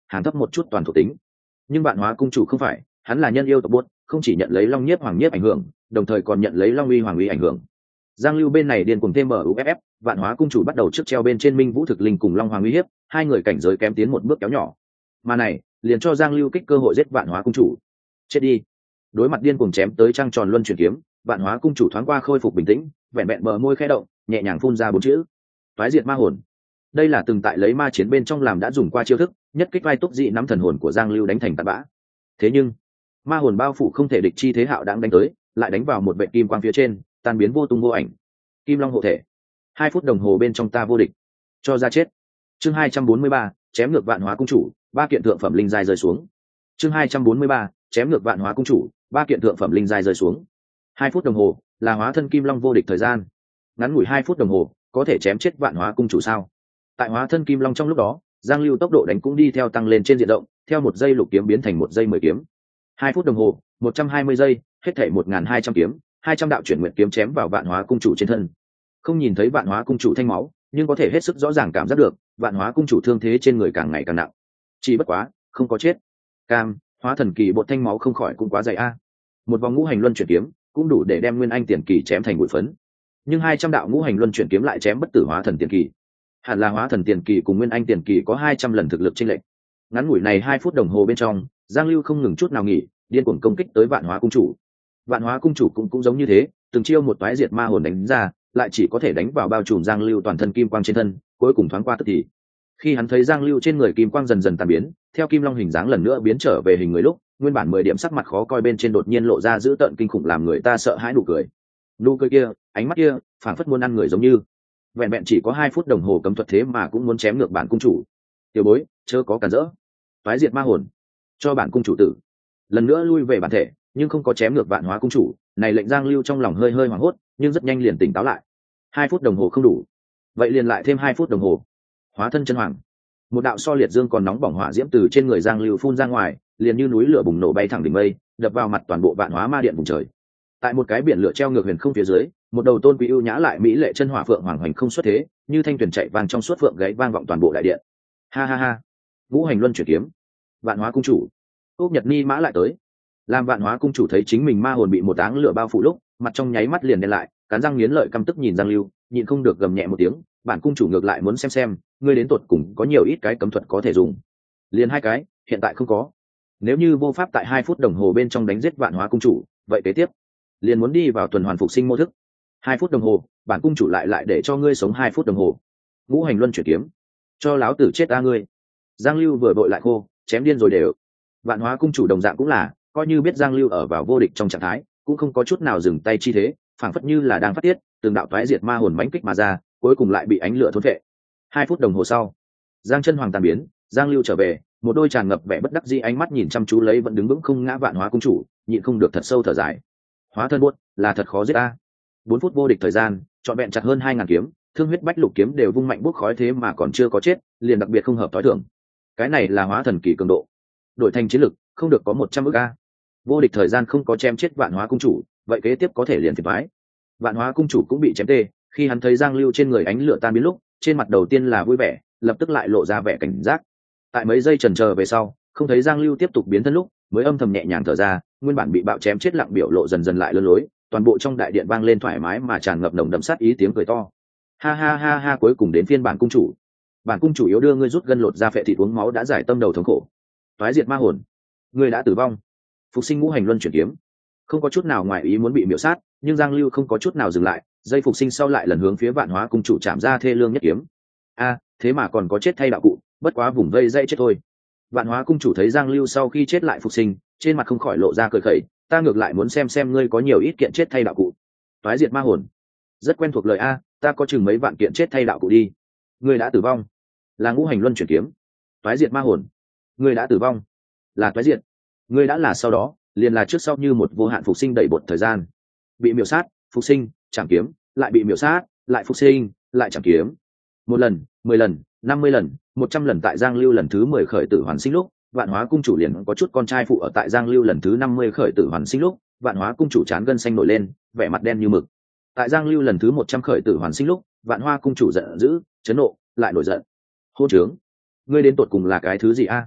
hàng thấp một chút toàn thuộc tính. Nhưng vạn hóa cung chủ không phải, hắn là nhân yêu tộc buốt, không chỉ nhận lấy long nhiếp hoàng nhiếp ảnh hưởng, đồng thời còn nhận lấy long uy hoàng uy ảnh hưởng. Giang Lưu bên này điên cuồng thêm mở u ép ép, vạn hóa cung chủ bắt đầu trước treo bên trên minh vũ thực linh cùng long hoàng uy hiếp, hai người cảnh giới kém tiến một bước kéo nhỏ. Mà này liền cho Giang Lưu kích cơ hội giết vạn hóa cung chủ. Chết đi. Đối mặt điên cuồng chém tới trăng tròn luân chuyển kiếm, vạn hóa cung chủ thoáng qua khôi phục bình tĩnh, vẹn vẹn bờ môi khẽ động, nhẹ nhàng phun ra bốn chữ: toái diệt ma hồn. Đây là từng tại lấy ma chiến bên trong làm đã dùng qua chiêu thức, nhất kích vai túc dị nắm thần hồn của Giang Lưu đánh thành tạt bã. Thế nhưng ma hồn bao phủ không thể địch chi thế hạo đang đánh tới, lại đánh vào một vệ kim quang phía trên, tan biến vô tung vô ảnh. Kim long hộ thể. Hai phút đồng hồ bên trong ta vô địch. Cho ra chết. Chương hai trăm bốn mươi ba, chém ngược vạn hóa cung chủ, ba kiện thượng phẩm linh giai rơi xuống. Chương hai trăm bốn mươi ba, chém ngược vạn hóa cung chủ, ba kiện thượng phẩm linh giai rơi xuống. Hai phút đồng hồ là hóa thân kim long vô địch thời gian. Ngắn ngủi hai phút đồng hồ có thể chém chết vạn hóa cung chủ sao? Tại hóa thân kim long trong lúc đó, Giang Lưu tốc độ đánh cũng đi theo tăng lên trên diện rộng, theo một giây lục kiếm biến thành một giây mười kiếm. Hai phút đồng hồ, một trăm hai mươi giây, hết thảy một nghìn hai trăm kiếm, hai trăm đạo chuyển nguyện kiếm chém vào vạn hóa cung chủ trên thân. Không nhìn thấy vạn hóa cung chủ thanh máu, nhưng có thể hết sức rõ ràng cảm giác được, vạn hóa cung chủ thương thế trên người càng ngày càng nặng. Chỉ bất quá, không có chết. Cam, hóa thần kỳ bột thanh máu không khỏi cũng quá dày a. Một vòng ngũ hành luân chuyển kiếm, cũng đủ để đem nguyên anh tiền kỳ chém thành bụi phấn. Nhưng hai trăm đạo ngũ hành luân chuyển kiếm lại chém bất tử hóa thần tiền kỳ. Hẳn là hóa thần tiền kỳ cùng nguyên anh tiền kỳ có hai trăm lần thực lực chênh lệch. Ngắn ngủi này hai phút đồng hồ bên trong, Giang Lưu không ngừng chút nào nghỉ, điên cuồng công kích tới vạn hóa cung chủ. Vạn hóa cung chủ cũng cũng giống như thế, từng chiêu một toái diệt ma hồn đánh ra, lại chỉ có thể đánh vào bao trùm Giang Lưu toàn thân kim quang trên thân, cuối cùng thoáng qua tức thì. Khi hắn thấy Giang Lưu trên người kim quang dần dần tan biến, theo kim long hình dáng lần nữa biến trở về hình người lúc, nguyên bản mười điểm sắc mặt khó coi bên trên đột nhiên lộ ra dữ tợn kinh khủng làm người ta sợ hãi nụ cười. Nụ cười kia, ánh mắt kia, phảng phất muốn ăn người giống như. Vẹn vẹn chỉ có hai phút đồng hồ cấm thuật thế mà cũng muốn chém ngược bản cung chủ. Tiểu bối, chớ có cản rỡ. Toái diệt ma hồn, cho bản cung chủ tử. Lần nữa lui về bản thể, nhưng không có chém ngược vạn hóa cung chủ, này lệnh Giang Lưu trong lòng hơi hơi hoảng hốt, nhưng rất nhanh liền tỉnh táo lại. Hai phút đồng hồ không đủ, vậy liền lại thêm hai phút đồng hồ. Hóa thân chân hoàng, một đạo so liệt dương còn nóng bỏng hỏa diễm từ trên người Giang Lưu phun ra ngoài, liền như núi lửa bùng nổ bay thẳng đỉnh mây, đập vào mặt toàn bộ vạn hóa ma điện vùng trời. Tại một cái biển lửa treo ngược huyền không phía dưới, một đầu tôn quý ưu nhã lại mỹ lệ chân hỏa phượng hoàng hành không xuất thế, như thanh tuyển chạy vang trong suốt phượng gáy vang vọng toàn bộ đại điện. Ha ha ha. Ngũ hành luân chuyển kiếm. Vạn hóa cung chủ. Úc Nhật Ni mã lại tới. Làm vạn hóa cung chủ thấy chính mình ma hồn bị một áng lửa bao phủ lúc, mặt trong nháy mắt liền đen lại, cắn răng nghiến lợi căm tức nhìn Giang Lưu, nhịn không được gầm nhẹ một tiếng, bản cung chủ ngược lại muốn xem xem, ngươi đến tột cùng có nhiều ít cái cấm thuật có thể dùng. Liền hai cái, hiện tại không có. Nếu như vô pháp tại hai phút đồng hồ bên trong đánh giết vạn hóa cung chủ, vậy kế tiếp liền muốn đi vào tuần hoàn phục sinh mô thức. Hai phút đồng hồ, bản cung chủ lại lại để cho ngươi sống hai phút đồng hồ. Ngũ hành luân chuyển kiếm, cho láo tử chết ta ngươi. Giang Lưu vừa vội lại khô, chém điên rồi đều. Vạn hóa cung chủ đồng dạng cũng là, coi như biết Giang Lưu ở vào vô địch trong trạng thái, cũng không có chút nào dừng tay chi thế, phảng phất như là đang phát tiết, từng đạo toái diệt ma hồn mãnh kích mà ra, cuối cùng lại bị ánh lửa thôn phệ. Hai phút đồng hồ sau, Giang Chân Hoàng tàn biến, Giang Lưu trở về, một đôi tràn ngập vẻ bất đắc dĩ ánh mắt nhìn chăm chú lấy vẫn đứng vững không ngã vạn hóa cung chủ, nhịn không được thật sâu thở dài. Hóa thân buốt, là thật khó giết ta. Bốn phút vô địch thời gian, trọn vẹn chặt hơn hai ngàn kiếm, thương huyết bách lục kiếm đều vung mạnh bút khói thế mà còn chưa có chết, liền đặc biệt không hợp tối thường. Cái này là hóa thần kỳ cường độ. Đổi thành chiến lực, không được có một trăm ức a. Vô địch thời gian không có chém chết vạn hóa cung chủ, vậy kế tiếp có thể liền phiền toái. Vạn hóa cung chủ cũng bị chém tê, khi hắn thấy Giang Lưu trên người ánh lửa tan biến lúc, trên mặt đầu tiên là vui vẻ, lập tức lại lộ ra vẻ cảnh giác. Tại mấy giây chần chờ về sau, không thấy Giang Lưu tiếp tục biến thân lúc, mới âm thầm nhẹ nhàng thở ra, nguyên bản bị bạo chém chết lặng biểu lộ dần dần lại lơ lối, toàn bộ trong đại điện vang lên thoải mái mà tràn ngập nồng đậm sát ý tiếng cười to. Ha ha ha ha, cuối cùng đến phiên bản cung chủ. Bản cung chủ yếu đưa ngươi rút gân lột ra phệ thịt uống máu đã giải tâm đầu thống khổ. Toái diệt ma hồn, ngươi đã tử vong. Phục sinh ngũ hành luân chuyển kiếm, không có chút nào ngoài ý muốn bị miểu sát, nhưng Giang Lưu không có chút nào dừng lại, dây phục sinh sau lại lần hướng phía vạn hóa cung chủ chạm ra thê lương nhất kiếm. A, thế mà còn có chết thay đạo cụ, bất quá vùng vây dây chết thôi. Vạn hóa cung chủ thấy Giang Lưu sau khi chết lại phục sinh, trên mặt không khỏi lộ ra cười khẩy, ta ngược lại muốn xem xem ngươi có nhiều ít kiện chết thay đạo cụ. Toái diệt ma hồn, rất quen thuộc lời a, ta có chừng mấy vạn kiện chết thay đạo cụ đi. Ngươi đã tử vong, là ngũ hành luân chuyển kiếm. Toái diệt ma hồn, ngươi đã tử vong, là toái diệt. Ngươi đã là sau đó, liền là trước sau như một vô hạn phục sinh đầy bột thời gian. Bị miểu sát, phục sinh, chẳng kiếm, lại bị miểu sát, lại phục sinh, lại chẳng kiếm. Một lần, mười lần, năm mươi lần, một trăm lần. Tại Giang Lưu lần thứ mười khởi tử hoàn sinh lúc, vạn hóa cung chủ liền có chút con trai phụ ở tại Giang Lưu lần thứ năm mươi khởi tử hoàn sinh lúc, vạn hóa cung chủ chán gân xanh nổi lên, vẻ mặt đen như mực. Tại Giang Lưu lần thứ một trăm khởi tử hoàn sinh lúc, vạn hoa cung chủ giận dữ, chấn nộ, lại nổi giận. Hôn trướng, ngươi đến tột cùng là cái thứ gì a?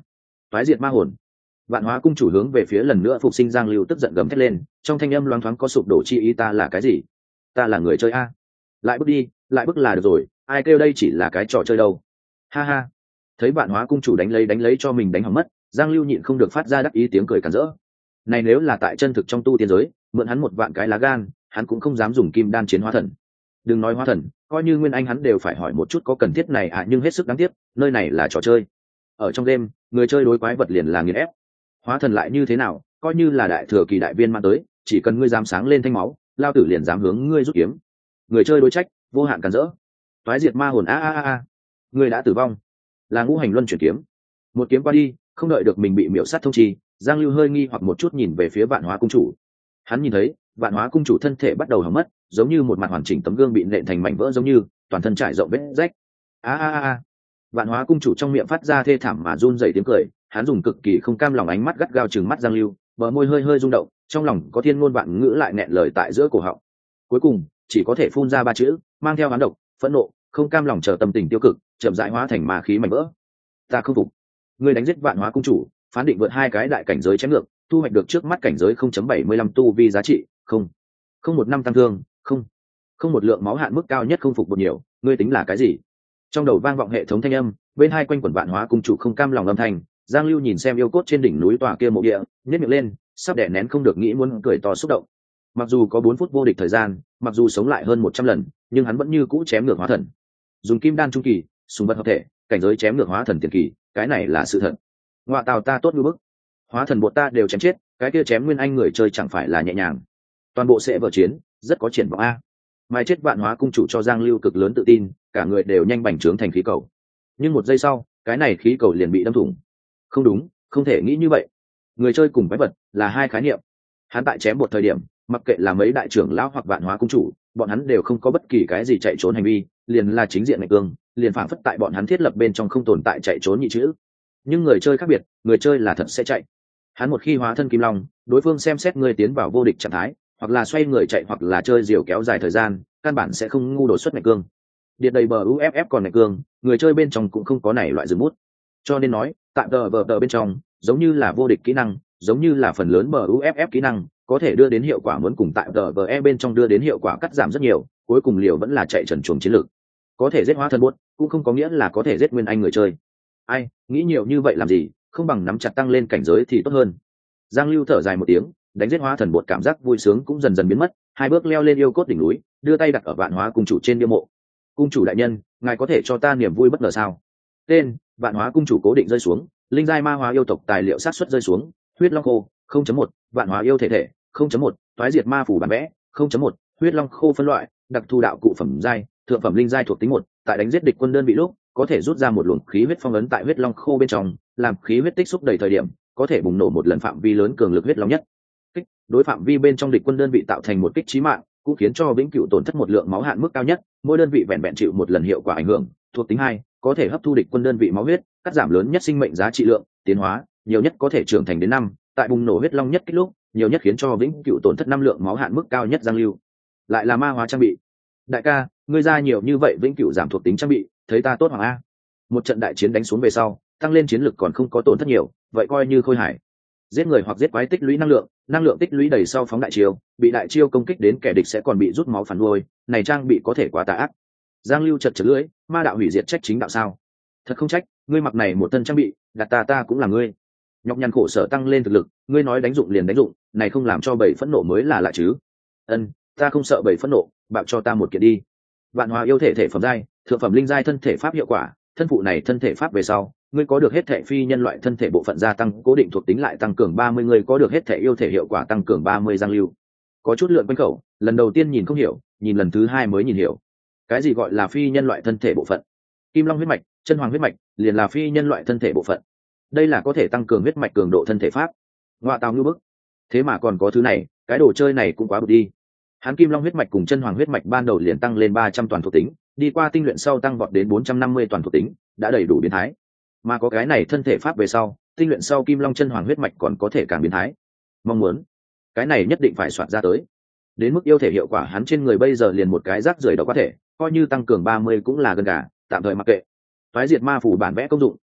Toái diệt ma hồn. Vạn hóa cung chủ hướng về phía lần nữa phục sinh Giang Lưu tức giận gầm thét lên, trong thanh âm loáng thoáng có sụp đổ chi ý. Ta là cái gì? Ta là người chơi a. Lại bước đi, lại bước là được rồi, ai kêu đây chỉ là cái trò chơi đâu. Ha ha. Thấy vạn hóa cung chủ đánh lấy đánh lấy cho mình đánh hỏng mất, Giang Lưu nhịn không được phát ra đắc ý tiếng cười càn rỡ. Này nếu là tại chân thực trong tu tiên giới, mượn hắn một vạn cái lá gan, hắn cũng không dám dùng kim đan chiến hóa thần. Đừng nói hóa thần, coi như nguyên anh hắn đều phải hỏi một chút có cần thiết này à, nhưng hết sức đáng tiếc, nơi này là trò chơi. Ở trong đêm, người chơi đối quái vật liền là nghiền ép. Hóa thần lại như thế nào, coi như là đại thừa kỳ đại viên mang tới, chỉ cần ngươi dám sáng lên thanh máu, lao tử liền dám hướng ngươi rút kiếm. Người chơi đối trách, vô hạn càn rỡ. Toái diệt ma hồn a a a a. Ngươi đã tử vong. Là ngũ hành luân chuyển kiếm. Một kiếm qua đi, không đợi được mình bị miểu sát thông chi, Giang Lưu hơi nghi hoặc một chút nhìn về phía Vạn Hóa cung chủ. Hắn nhìn thấy, Vạn Hóa cung chủ thân thể bắt đầu hỏng mất, giống như một mặt hoàn chỉnh tấm gương bị nện thành mảnh vỡ, giống như toàn thân trải rộng vết rách. A a a a. Vạn Hóa cung chủ trong miệng phát ra thê thảm mà run rẩy tiếng cười, hắn dùng cực kỳ không cam lòng ánh mắt gắt gao trừng mắt Giang Lưu, bờ môi hơi hơi rung động, trong lòng có thiên ngôn vạn ngữ lại nghẹn lời tại giữa cổ họng. Cuối cùng, chỉ có thể phun ra ba chữ, mang theo hắn độc, phẫn nộ, không cam lòng chờ tâm tình tiêu cực, chậm rãi hóa thành ma khí mảnh vỡ. Ta không phục. Ngươi đánh giết Vạn Hóa cung chủ, phán định vượt hai cái đại cảnh giới chém ngược, thu hoạch được trước mắt cảnh giới không chấm bảy mươi lăm tu vi giá trị, không. Không một năm tăng thương, không. Không một lượng máu hạn mức cao nhất không phục một nhiều, ngươi tính là cái gì? Trong đầu vang vọng hệ thống thanh âm, bên hai quanh quẩn Vạn Hóa cung chủ không cam lòng âm thanh. Giang Lưu nhìn xem yêu cốt trên đỉnh núi tòa kia mộ địa, nhếch miệng lên, sắp đè nén không được nghĩ muốn cười to xúc động. Mặc dù có bốn phút vô địch thời gian, mặc dù sống lại hơn một trăm lần, nhưng hắn vẫn như cũ chém ngược hóa thần. Dùng kim đan trung kỳ, sùng vật hợp thể, cảnh giới chém ngược hóa thần tiền kỳ, cái này là sự thật. Ngoại tào ta tốt như bức. Hóa thần bột ta đều chém chết, cái kia chém nguyên anh người chơi chẳng phải là nhẹ nhàng. Toàn bộ sẽ vở chiến, rất có triển vọng a. Mai chết Vạn Hóa cung chủ cho Giang Lưu cực lớn tự tin, cả người đều nhanh bành trướng thành khí cầu. Nhưng một giây sau, cái này khí cầu liền bị đâm thủng. Không đúng, không thể nghĩ như vậy. Người chơi cùng quái vật là hai khái niệm. Hắn tại chém một thời điểm, mặc kệ là mấy đại trưởng lão hoặc Vạn Hóa cung chủ, bọn hắn đều không có bất kỳ cái gì chạy trốn hành vi, liền là chính diện ngạch cương, liền phảng phất tại bọn hắn thiết lập bên trong không tồn tại chạy trốn nhị chữ. Nhưng người chơi khác biệt, người chơi là thật sẽ chạy. Hắn một khi hóa thân kim long, đối phương xem xét người tiến vào vô địch trạng thái, hoặc là xoay người chạy hoặc là chơi diều kéo dài thời gian, căn bản sẽ không ngu đột xuất ngạch cương. Điện đầy bờ u ép ép còn ngạch cương, người chơi bên trong cũng không có này loại dừng bút. Cho nên nói, tại tờ vờ tờ bên trong, giống như là vô địch kỹ năng, giống như là phần lớn bờ u ép ép kỹ năng, có thể đưa đến hiệu quả muốn cùng tại tờ vờ e bên trong đưa đến hiệu quả cắt giảm rất nhiều, cuối cùng liều vẫn là chạy trần chuồng chiến lược. Có thể giết hóa thân buốt, cũng không có nghĩa là có thể giết nguyên anh người chơi. Ai, nghĩ nhiều như vậy làm gì, không bằng nắm chặt tăng lên cảnh giới thì tốt hơn. Giang Lưu thở dài một tiếng, đánh giết hóa thần bột cảm giác vui sướng cũng dần dần biến mất, hai bước leo lên yêu cốt đỉnh núi, đưa tay đặt ở Vạn Hóa cung chủ trên bia mộ. Cung chủ đại nhân, ngài có thể cho ta niềm vui bất ngờ sao? Tên: Vạn Hóa cung chủ cố định rơi xuống, linh giai ma hóa yêu tộc tài liệu sát xuất rơi xuống, huyết long khô không chấm một, Vạn Hóa yêu thể thể không chấm một, toái diệt ma phủ bản vẽ không chấm một, huyết long khô phân loại, đặc thù đạo cụ phẩm giai, thượng phẩm linh giai thuộc tính một, tại đánh giết địch quân đơn vị lúc, có thể rút ra một luồng khí huyết phong ấn tại huyết long khô bên trong, làm khí huyết tích xúc đầy thời điểm, có thể bùng nổ một lần phạm vi lớn cường lực huyết long nhất kích, đối phạm vi bên trong địch quân đơn vị tạo thành một kích chí mạng, cũng khiến cho vĩnh cửu tổn thất một lượng máu hạn mức cao nhất, mỗi đơn vị vẹn vẹn chịu một lần hiệu quả ảnh hưởng. Thuộc tính hai, có thể hấp thu địch quân đơn vị máu huyết, cắt giảm lớn nhất sinh mệnh giá trị lượng, tiến hóa, nhiều nhất có thể trưởng thành đến năm, tại bùng nổ huyết long nhất kích lúc, nhiều nhất khiến cho vĩnh cửu tổn thất năm lượng máu hạn mức cao nhất. Giang Lưu lại là ma hóa trang bị. Đại ca, ngươi ra nhiều như vậy vĩnh cửu giảm thuộc tính trang bị, thấy ta tốt hoàng a. Một trận đại chiến đánh xuống về sau, tăng lên chiến lực còn không có tổn thất nhiều, vậy coi như khôi hài. Giết người hoặc giết quái tích lũy năng lượng, năng lượng tích lũy đầy sau phóng đại chiêu, bị đại chiêu công kích đến kẻ địch sẽ còn bị rút máu phản nuôi, này trang bị có thể quá tà ác. Giang Lưu chật chật lưỡi, ma đạo hủy diệt trách chính đạo sao? Thật không trách, ngươi mặc này một thân trang bị, đặt ta ta cũng là ngươi. Nhọc nhằn khổ sở tăng lên thực lực, ngươi nói đánh dụng liền đánh dụng, này không làm cho bảy phẫn nộ mới là lạ chứ. Ân, ta không sợ bảy phẫn nộ, bạo cho ta một kiện đi. Vạn Hóa yêu thể thể phẩm giai, thượng phẩm linh giai thân thể pháp hiệu quả, thân phụ này thân thể pháp về sau, ngươi có được hết thể phi nhân loại thân thể bộ phận gia tăng cố định thuộc tính lại tăng cường ba mươi, người có được hết thể yêu thể hiệu quả tăng cường ba mươi. Giang Lưu có chút lượn quanh khẩu, lần đầu tiên nhìn không hiểu, nhìn lần thứ hai mới nhìn hiểu. Cái gì gọi là phi nhân loại thân thể bộ phận? Kim Long huyết mạch, Chân Hoàng huyết mạch, liền là phi nhân loại thân thể bộ phận. Đây là có thể tăng cường huyết mạch cường độ thân thể pháp. Ngoại tào như bức. Thế mà còn có thứ này, cái đồ chơi này cũng quá bực đi. Hắn Kim Long huyết mạch cùng Chân Hoàng huyết mạch ban đầu liền tăng lên ba trăm toàn thuộc tính, đi qua tinh luyện sau tăng vọt đến bốn trăm năm mươi toàn thuộc tính, đã đầy đủ biến thái. Mà có cái này thân thể pháp về sau, tinh luyện sau Kim Long Chân Hoàng huyết mạch còn có thể càng biến thái. Mong muốn, cái này nhất định phải soạn ra tới. Đến mức yêu thể hiệu quả hắn trên người bây giờ liền một cái rác rưởi đó có thể, coi như tăng cường ba mươi cũng là gần cả, tạm thời mặc kệ. Toái diệt ma phủ bản vẽ công dụng,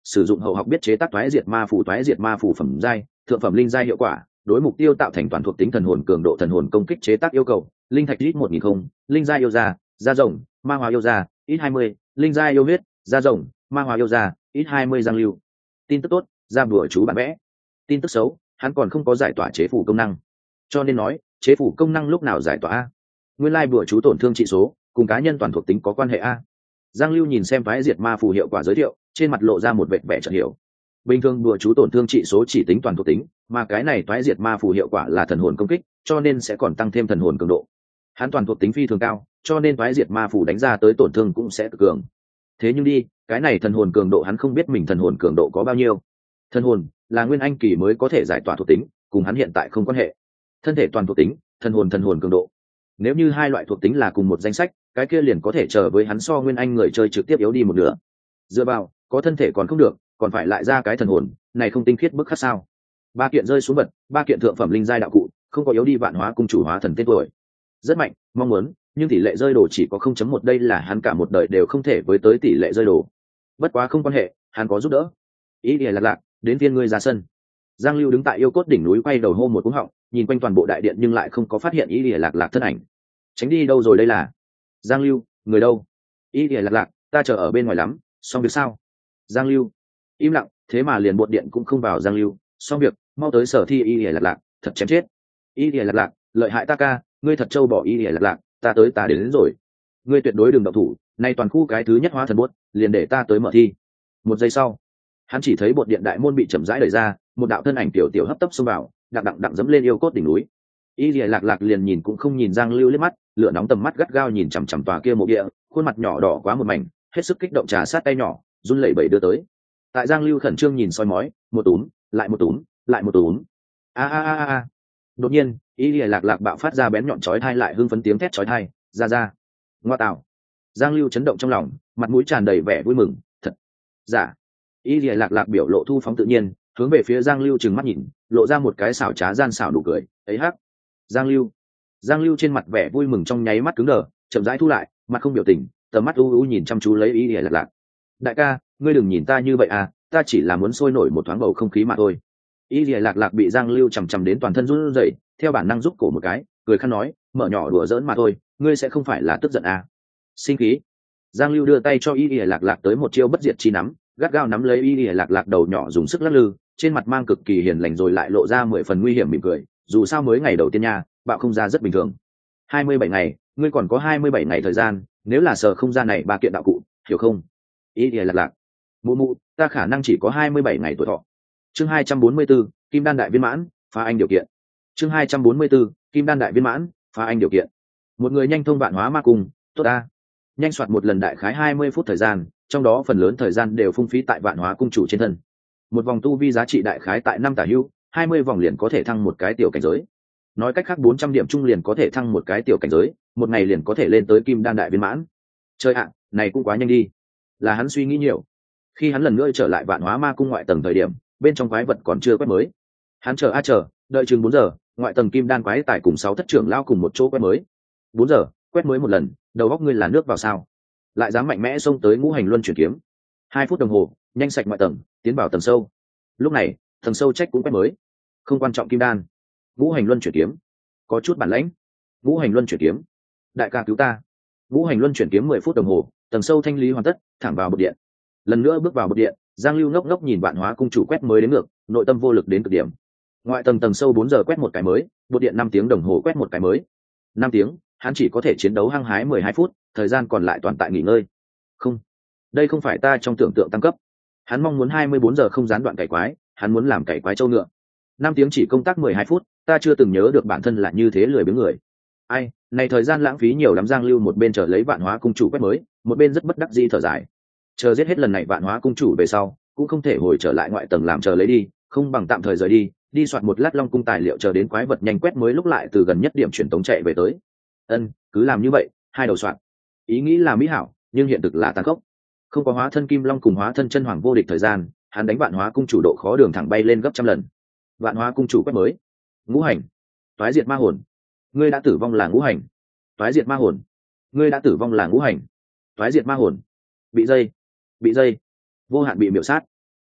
sử dụng hậu học biết chế tác toái diệt ma phù toái diệt ma phù phẩm giai thượng phẩm linh giai hiệu quả đối mục tiêu tạo thành toàn thuộc tính thần hồn cường độ thần hồn công kích chế tác yêu cầu linh thạch ít một nghìn không linh giai yêu da da rồng ma hóa yêu da ít hai mươi linh giai yêu huyết da rồng ma hóa yêu da ít hai mươi giang lưu. Tin tức tốt, ra bùa chú bản vẽ. Tin tức xấu, hắn còn không có giải tỏa chế phủ công năng, cho nên nói chế phủ công năng lúc nào giải tỏa a? Nguyên lai bùa chú tổn thương trị số cùng cá nhân toàn thuộc tính có quan hệ a. Giang lưu nhìn xem phái diệt ma phù hiệu quả giới thiệu, trên mặt lộ ra một vẻ vẻ chợt hiểu. Bình thường bùa chú tổn thương trị số chỉ tính toàn thuộc tính, mà cái này phái diệt ma phù hiệu quả là thần hồn công kích, cho nên sẽ còn tăng thêm thần hồn cường độ. Hắn toàn thuộc tính phi thường cao, cho nên phái diệt ma phù đánh ra tới tổn thương cũng sẽ cực cường. Thế nhưng đi, cái này thần hồn cường độ hắn không biết mình thần hồn cường độ có bao nhiêu. Thần hồn là nguyên anh kỳ mới có thể giải tỏa thuộc tính, cùng hắn hiện tại không quan hệ. Thân thể toàn thuộc tính, thần hồn thần hồn cường độ. Nếu như hai loại thuộc tính là cùng một danh sách, cái kia liền có thể chờ với hắn so nguyên anh người chơi trực tiếp yếu đi một nửa. Dựa vào, có thân thể còn không được, còn phải lại ra cái thần hồn, này không tinh khiết bức khắc sao? Ba kiện rơi xuống bật, ba kiện thượng phẩm linh giai đạo cụ, không có yếu đi vạn hóa cung chủ hóa thần tên tuổi. Rất mạnh, mong muốn, nhưng tỷ lệ rơi đồ chỉ có không chấm một, đây là hắn cả một đời đều không thể với tới tỷ lệ rơi đồ. Bất quá không quan hệ, hắn có giúp đỡ. Ý đi lạc lạc, đến phiên ngươi ra sân. Giang lưu đứng tại yêu cốt đỉnh núi quay đầu hô một cú họng, nhìn quanh toàn bộ đại điện nhưng lại không có phát hiện ý đi lạc lạc thân ảnh. Tránh đi đâu rồi đây là? Giang lưu, người đâu? Ý đi lạc lạc, ta chờ ở bên ngoài lắm, xong việc sao? Giang lưu im lặng, thế mà liền bột điện cũng không vào. Giang lưu, xong việc, mau tới sở thi. Ý đi lạc lạc, thật chém chết. Ý đi lạc lạc, lợi hại ta ca, ngươi thật trâu bỏ. Ý đi lạc lạc, ta tới ta đến, đến rồi. Ngươi tuyệt đối đừng động thủ, nay toàn khu cái thứ nhất hóa thần bốt, liền để ta tới mở thi. Một giây sau, hắn chỉ thấy bột điện đại môn bị chậm rãi đẩy ra, một đạo thân ảnh tiểu tiểu hấp tấp xông vào, đặng đặng đặng dẫm lên yêu cốt đỉnh núi. Y Lìa lạc lạc liền nhìn cũng không nhìn Giang Lưu liếc mắt, lửa nóng tầm mắt gắt gao nhìn chằm chằm tòa kia mộ địa, khuôn mặt nhỏ đỏ quá một mảnh, hết sức kích động trà sát tay nhỏ, run lẩy bẩy đưa tới. Tại Giang Lưu khẩn trương nhìn soi mói, một túm, lại một túm, lại một túm. A a a a. Đột nhiên, Y Lìa lạc lạc bạo phát ra bén nhọn chói tai lại hưng phấn tiếng thét chói tai, ra ra. Ngoa tạo. Giang Lưu chấn động trong lòng, mặt mũi tràn đầy vẻ vui mừng, thật. Dạ. Y Lìa lạc lạc biểu lộ thu phóng tự nhiên, hướng về phía Giang Lưu trừng mắt nhìn, lộ ra một cái xảo trá gian xảo nụ cười, ấy hắc. Giang Lưu. Giang Lưu trên mặt vẻ vui mừng trong nháy mắt cứng đờ, chậm rãi thu lại, mặt không biểu tình, tầm mắt u u nhìn chăm chú lấy Y Lìa lạc lạc. Đại ca, ngươi đừng nhìn ta như vậy à, ta chỉ là muốn sôi nổi một thoáng bầu không khí mà thôi. Y Lìa lạc lạc bị Giang Lưu chằm chằm đến toàn thân run rẩy, theo bản năng rút cổ một cái, cười khăn nói, mở nhỏ đùa giỡn mà thôi, ngươi sẽ không phải là tức giận à? Sinh khí. Giang Lưu đưa tay cho Y Lìa lạc lạc tới một chiêu bất diệt chi nắm, gắt gao nắm lấy Y Lìa lạc lạc đầu nhỏ dùng sức lắc lư, trên mặt mang cực kỳ hiền lành rồi lại lộ ra mười phần nguy hiểm mỉm cười, dù sao mới ngày đầu tiên nha, bạo không ra rất bình thường. Hai mươi bảy ngày, ngươi còn có hai mươi bảy ngày thời gian, nếu là sở không gian này ba kiện đạo cụ, hiểu không? Y Lìa lạc lạc. Mụ mụ, ta khả năng chỉ có hai mươi bảy ngày tuổi thọ. Chương hai trăm bốn mươi 4, Kim Đan đại viên mãn, phá anh điều kiện. Chương hai trăm bốn mươi 4, Kim Đan đại viên mãn, phá anh điều kiện. Một người nhanh thông vạn hóa ma cung, tốt ta. Nhanh soạt một lần đại khái hai mươi phút thời gian, trong đó phần lớn thời gian đều phung phí tại vạn hóa cung chủ trên thân. Một vòng tu vi giá trị đại khái tại năm tả hữu, hai mươi vòng liền có thể thăng một cái tiểu cảnh giới. Nói cách khác bốn trăm điểm trung liền có thể thăng một cái tiểu cảnh giới, một ngày liền có thể lên tới Kim Đan đại viên mãn. Chơi ạ, này cũng quá nhanh đi. Là hắn suy nghĩ nhiều. Khi hắn lần nữa trở lại vạn hóa ma cung ngoại tầng thời điểm, bên trong quái vật còn chưa quét mới. Hắn chờ a chờ, đợi chừng bốn giờ, ngoại tầng Kim Đan quái tại cùng sáu thất trưởng lao cùng một chỗ quét mới. Bốn giờ, quét mới một lần, đầu góc ngươi là nước vào sao? Lại dám mạnh mẽ xông tới ngũ hành luân chuyển kiếm. Hai phút đồng hồ, nhanh sạch ngoại tầng, tiến vào tầng sâu. Lúc này, tầng sâu trách cũng quét mới. Không quan trọng Kim Đan. Ngũ hành luân chuyển kiếm. Có chút bản lãnh. Ngũ hành luân chuyển kiếm. Đại ca cứu ta. Ngũ hành luân chuyển kiếm mười phút đồng hồ, tầng sâu thanh lý hoàn tất, thẳng vào bột điện. Lần nữa bước vào bột điện, Giang Lưu ngốc ngốc nhìn vạn hóa cung chủ quét mới đến ngược, nội tâm vô lực đến cực điểm. Ngoại tầng tầng sâu bốn giờ quét một cái mới, bột điện năm tiếng đồng hồ quét một cái mới. Năm tiếng, hắn chỉ có thể chiến đấu hăng hái mười hai phút, thời gian còn lại toàn tại nghỉ ngơi. Không, đây không phải ta trong tưởng tượng tăng cấp. Hắn mong muốn hai mươi bốn giờ không gián đoạn cày quái, hắn muốn làm cày quái châu ngựa. Năm tiếng chỉ công tác mười hai phút, ta chưa từng nhớ được bản thân là như thế lười biếng người. Ai, này thời gian lãng phí nhiều lắm. Giang Lưu một bên chờ lấy vạn hóa cung chủ quét mới, một bên rất bất đắc dĩ thở dài. Chờ giết hết lần này vạn hóa cung chủ về sau, cũng không thể hồi trở lại ngoại tầng làm chờ lấy đi, không bằng tạm thời rời đi, đi soạt một lát long cung tài liệu chờ đến quái vật nhanh quét mới lúc lại từ gần nhất điểm truyền tống chạy về tới. Ân, cứ làm như vậy, hai đầu soạn. Ý nghĩ là mỹ hảo, nhưng hiện thực là tàn khốc. Không có hóa thân kim long cùng hóa thân chân hoàng vô địch thời gian, hắn đánh vạn hóa cung chủ độ khó đường thẳng bay lên gấp trăm lần. Vạn hóa cung chủ quét mới. Ngũ hành. Toái diệt ma hồn. Ngươi đã tử vong là ngũ hành. Toái diệt ma hồn. Ngươi đã tử vong là ngũ hành. Toái diệt ma hồn. Bị dây. Bị dây. Vô hạn bị miểu sát.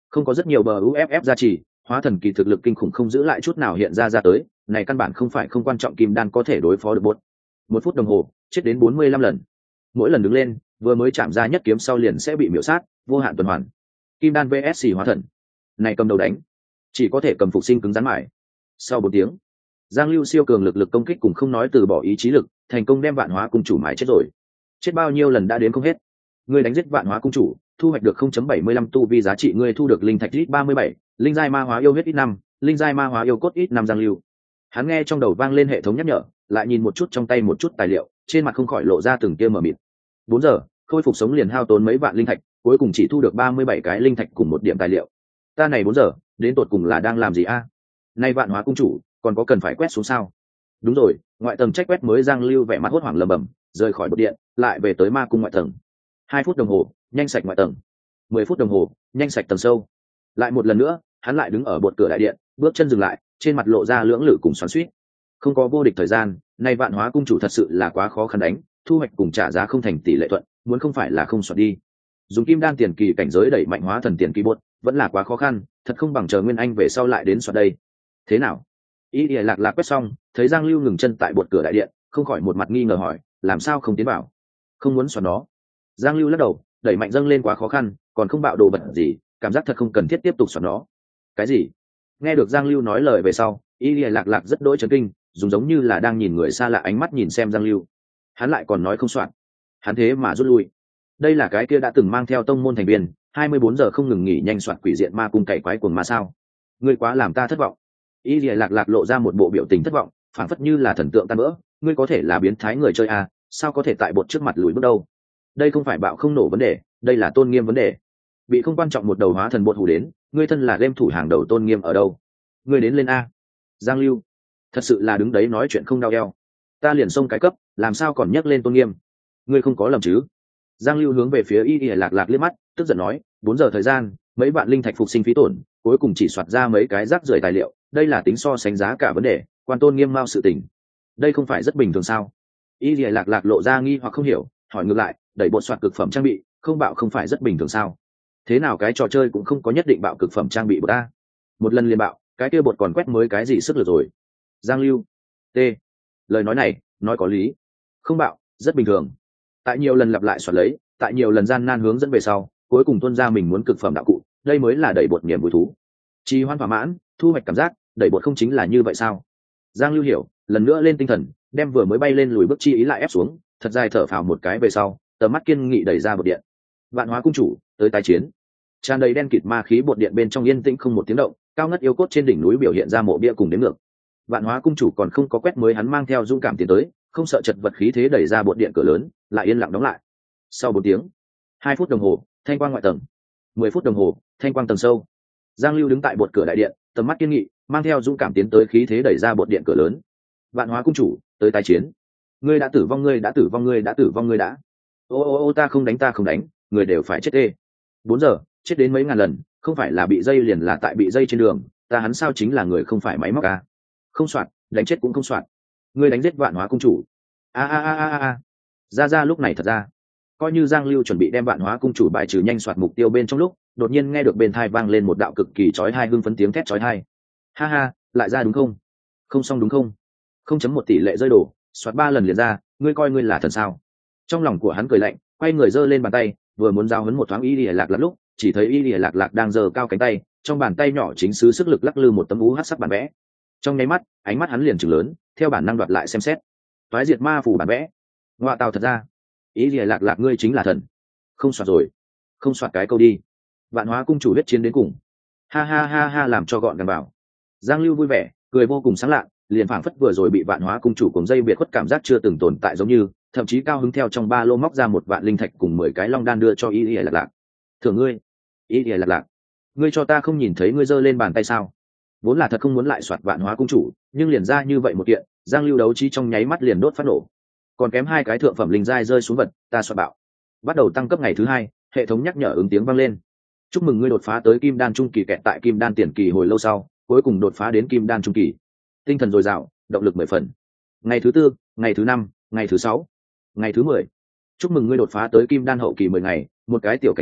Không có rất nhiều bờ u ép ép gia trì, hóa thần kỳ thực lực kinh khủng không giữ lại chút nào hiện ra ra tới, này căn bản không phải không quan trọng kim đan có thể đối phó được bột. Một phút đồng hồ, chết đến bốn mươi lăm lần. Mỗi lần đứng lên, vừa mới chạm ra nhất kiếm sau liền sẽ bị miểu sát, vô hạn tuần hoàn. Kim đan vs xì hóa thần. Này cầm đầu đánh, chỉ có thể cầm phục sinh cứng rắn mãi. Sau bốn tiếng, Giang Lưu siêu cường lực lực công kích cùng không nói từ bỏ ý chí lực, thành công đem Vạn Hóa cung chủ mãi chết rồi. Chết bao nhiêu lần đã đến không hết. Ngươi đánh giết Vạn Hóa cung chủ, thu hoạch được không chấm bảy mươi lăm tu vi giá trị, ngươi thu được linh thạch ít ba mươi bảy, linh giai ma hóa yêu huyết ít năm, linh giai ma hóa yêu cốt ít năm. Giang Lưu, hắn nghe trong đầu vang lên hệ thống nhắc nhở, lại nhìn một chút trong tay một chút tài liệu, trên mặt không khỏi lộ ra từng tia mờ mịt. Bốn giờ, khôi phục sống liền hao tốn mấy vạn linh thạch, cuối cùng chỉ thu được ba mươi bảy cái linh thạch cùng một điểm tài liệu. Ta này bốn giờ, đến tột cùng là đang làm gì a? Nay Vạn Hóa cung chủ, còn có cần phải quét xuống sao? Đúng rồi, ngoại tầng trách quét mới. Giang Lưu vẻ mặt hốt hoảng lầm bầm, rời khỏi bột điện, lại về tới ma cung ngoại tầng. Hai phút đồng hồ, nhanh sạch ngoại tầng. Mười phút đồng hồ, nhanh sạch tầng sâu. Lại một lần nữa, hắn lại đứng ở bột cửa đại điện, bước chân dừng lại, trên mặt lộ ra lưỡng lự cùng xoắn xuýt. Không có vô địch thời gian, nay Vạn Hóa cung chủ thật sự là quá khó khăn đánh, thu hoạch cùng trả giá không thành tỷ lệ thuận, muốn không phải là không soạt đi. Dùng kim đan tiền kỳ cảnh giới đẩy mạnh hóa thần tiền kỳ bột, vẫn là quá khó khăn, thật không bằng chờ Nguyên Anh về sau lại đến soạt đây. Thế nào? Ý ỉa lạc lạc quét xong, thấy Giang Lưu ngừng chân tại bột cửa đại điện, không khỏi một mặt nghi ngờ hỏi, làm sao không tiến vào? Không muốn soạt nó. Giang Lưu lắc đầu, đẩy mạnh dâng lên quá khó khăn, còn không bạo đồ vật gì, cảm giác thật không cần thiết tiếp tục soạt nó. Cái gì? Nghe được Giang Lưu nói lời về sau, ý ỉa lạc lạc rất đỗi chấn kinh, dùng giống như là đang nhìn người xa lạ ánh mắt nhìn xem Giang Lưu. Hắn lại còn nói không soạt, hắn thế mà rút lui. Đây là cái kia đã từng mang theo tông môn thành viên, hai mươi bốn giờ không ngừng nghỉ nhanh soạt quỷ diện ma cung cày quái cuồng ma sao? Ngươi quá làm ta thất vọng. Ý ỉa lạc lạc lộ ra một bộ biểu tình thất vọng, phảng phất như là thần tượng tan vỡ. Ngươi có thể là biến thái người chơi à, sao có thể tại bột trước mặt lùi bước đâu? Đây không phải bạo không nổ vấn đề, đây là tôn nghiêm vấn đề. Bị không quan trọng một đầu hóa thần bột hù đến, ngươi thân là game thủ hàng đầu, tôn nghiêm ở đâu? Ngươi đến lên a. Giang Lưu, thật sự là đứng đấy nói chuyện không đau eo. Ta liền xông cái cấp, làm sao còn nhắc lên tôn nghiêm? Ngươi không có lầm chứ? Giang Lưu hướng về phía y y lạc lạc liếc mắt, tức giận nói, bốn giờ thời gian, mấy vạn linh thạch phục sinh phí tổn, cuối cùng chỉ soạt ra mấy cái rác rưởi tài liệu, đây là tính so sánh giá cả vấn đề, quan tôn nghiêm mau sự tình. Đây không phải rất bình thường sao? Y y lạc lạc lộ ra nghi hoặc không hiểu, hỏi ngược lại, đẩy bột soạt cực phẩm trang bị, không bạo không phải rất bình thường sao? Thế nào cái trò chơi cũng không có nhất định bạo cực phẩm trang bị của ta. Một lần liền bạo, cái kia bột còn quét mới cái gì sức lực rồi. Giang Lưu, t lời nói này nói có lý. Không bạo rất bình thường. Tại nhiều lần lặp lại soạt lấy, tại nhiều lần gian nan hướng dẫn về sau, cuối cùng tuân ra mình muốn cực phẩm đạo cụ, đây mới là đẩy bột niềm vui thú. Trì hoan thỏa mãn, thu hoạch cảm giác, đẩy bột không chính là như vậy sao? Giang Lưu hiểu, lần nữa lên tinh thần, đem vừa mới bay lên lùi bước chi ý lại ép xuống, thật dài thở phào một cái về sau, tầm mắt kiên nghị đẩy ra bột điện. Vạn Hóa cung chủ tới tái chiến. Tràn đầy đen kịt ma khí bột điện bên trong yên tĩnh không một tiếng động, cao ngất yêu cốt trên đỉnh núi biểu hiện ra mộ bia cùng đếm ngược. Vạn Hóa cung chủ còn không có quét mới, hắn mang theo dũng cảm tiến tới, không sợ chật vật khí thế đẩy ra bột điện cửa lớn, lại yên lặng đóng lại. Sau bốn tiếng, hai phút đồng hồ, thanh quang ngoại tầng. Mười phút đồng hồ, thanh quang tầng sâu. Giang Lưu đứng tại bột cửa đại điện, tầm mắt kiên nghị, mang theo dũng cảm tiến tới, khí thế đẩy ra bột điện cửa lớn. Vạn Hóa cung chủ tới tái chiến. Ngươi đã tử vong, ngươi đã tử vong, ngươi đã tử vong, ngươi đã. Ô ô ô ta không đánh, ta không đánh, người đều phải chết tê. Bốn giờ, chết đến mấy ngàn lần, không phải là bị dây liền là tại bị dây trên đường, ta hắn sao chính là người không phải máy móc à? Không soạt, đánh chết cũng không soạt. Ngươi đánh giết Vạn Hóa cung chủ. A a a a a. Ra ra lúc này thật ra, coi như Giang Lưu chuẩn bị đem Vạn Hóa cung chủ bài trừ nhanh soạt mục tiêu bên trong lúc, đột nhiên nghe được bên tai vang lên một đạo cực kỳ chói tai hưng phấn tiếng thét chói tai. Ha ha, lại ra đúng không? Không xong đúng không? Không chấm một tỷ lệ rơi đổ, soạt ba lần liền ra, ngươi coi ngươi là thần sao? Trong lòng của hắn cười lạnh, quay người giơ lên bàn tay, vừa muốn giao hấn một thoáng y lìa lạc lạc lúc, chỉ thấy y lìa lạc lạc đang giơ cao cánh tay, trong bàn tay nhỏ chính xứ sức lực lắc lư một tấm ú hắc sắc bản vẽ. Trong nháy mắt, ánh mắt hắn liền trừng lớn, theo bản năng đoạt lại xem xét. Toái diệt ma phủ bản vẽ. Ngoại tào thật ra, y lìa lạc lạc ngươi chính là thần. Không soạt rồi, không soạt cái câu đi. Vạn Hóa cung chủ huyết chiến đến cùng. Ha ha ha ha, làm cho gọn gàng bảo. Giang Lưu vui vẻ, cười vô cùng sáng lạ, liền phảng phất vừa rồi bị Vạn Hóa cung chủ cuồng dây biệt khuất cảm giác chưa từng tồn tại giống như, thậm chí cao hứng theo trong ba lô móc ra một vạn linh thạch cùng mười cái long đan đưa cho y y lạc lạc. Thưởng ngươi. Y y lạc lạc, ngươi cho ta không nhìn thấy ngươi giơ lên bàn tay sao? Vốn là thật không muốn lại soạt Vạn Hóa cung chủ, nhưng liền ra như vậy một kiện, Giang Lưu đấu trí trong nháy mắt liền đốt phát nổ. Còn kém hai cái thượng phẩm linh giai rơi xuống vật, ta soạt bạo. Bắt đầu tăng cấp ngày thứ hai, hệ thống nhắc nhở ứng tiếng vang lên. Chúc mừng ngươi đột phá tới kim đan trung kỳ, kẹt tại kim đan tiền kỳ hồi lâu sau, cuối cùng đột phá đến kim đan trung kỳ. Tinh thần dồi dào, động lực mười phần. Ngày thứ tư, ngày thứ năm, ngày thứ sáu, ngày thứ mười. Chúc mừng ngươi đột phá tới kim đan hậu kỳ mười ngày, một cái tiểu cảnh giới,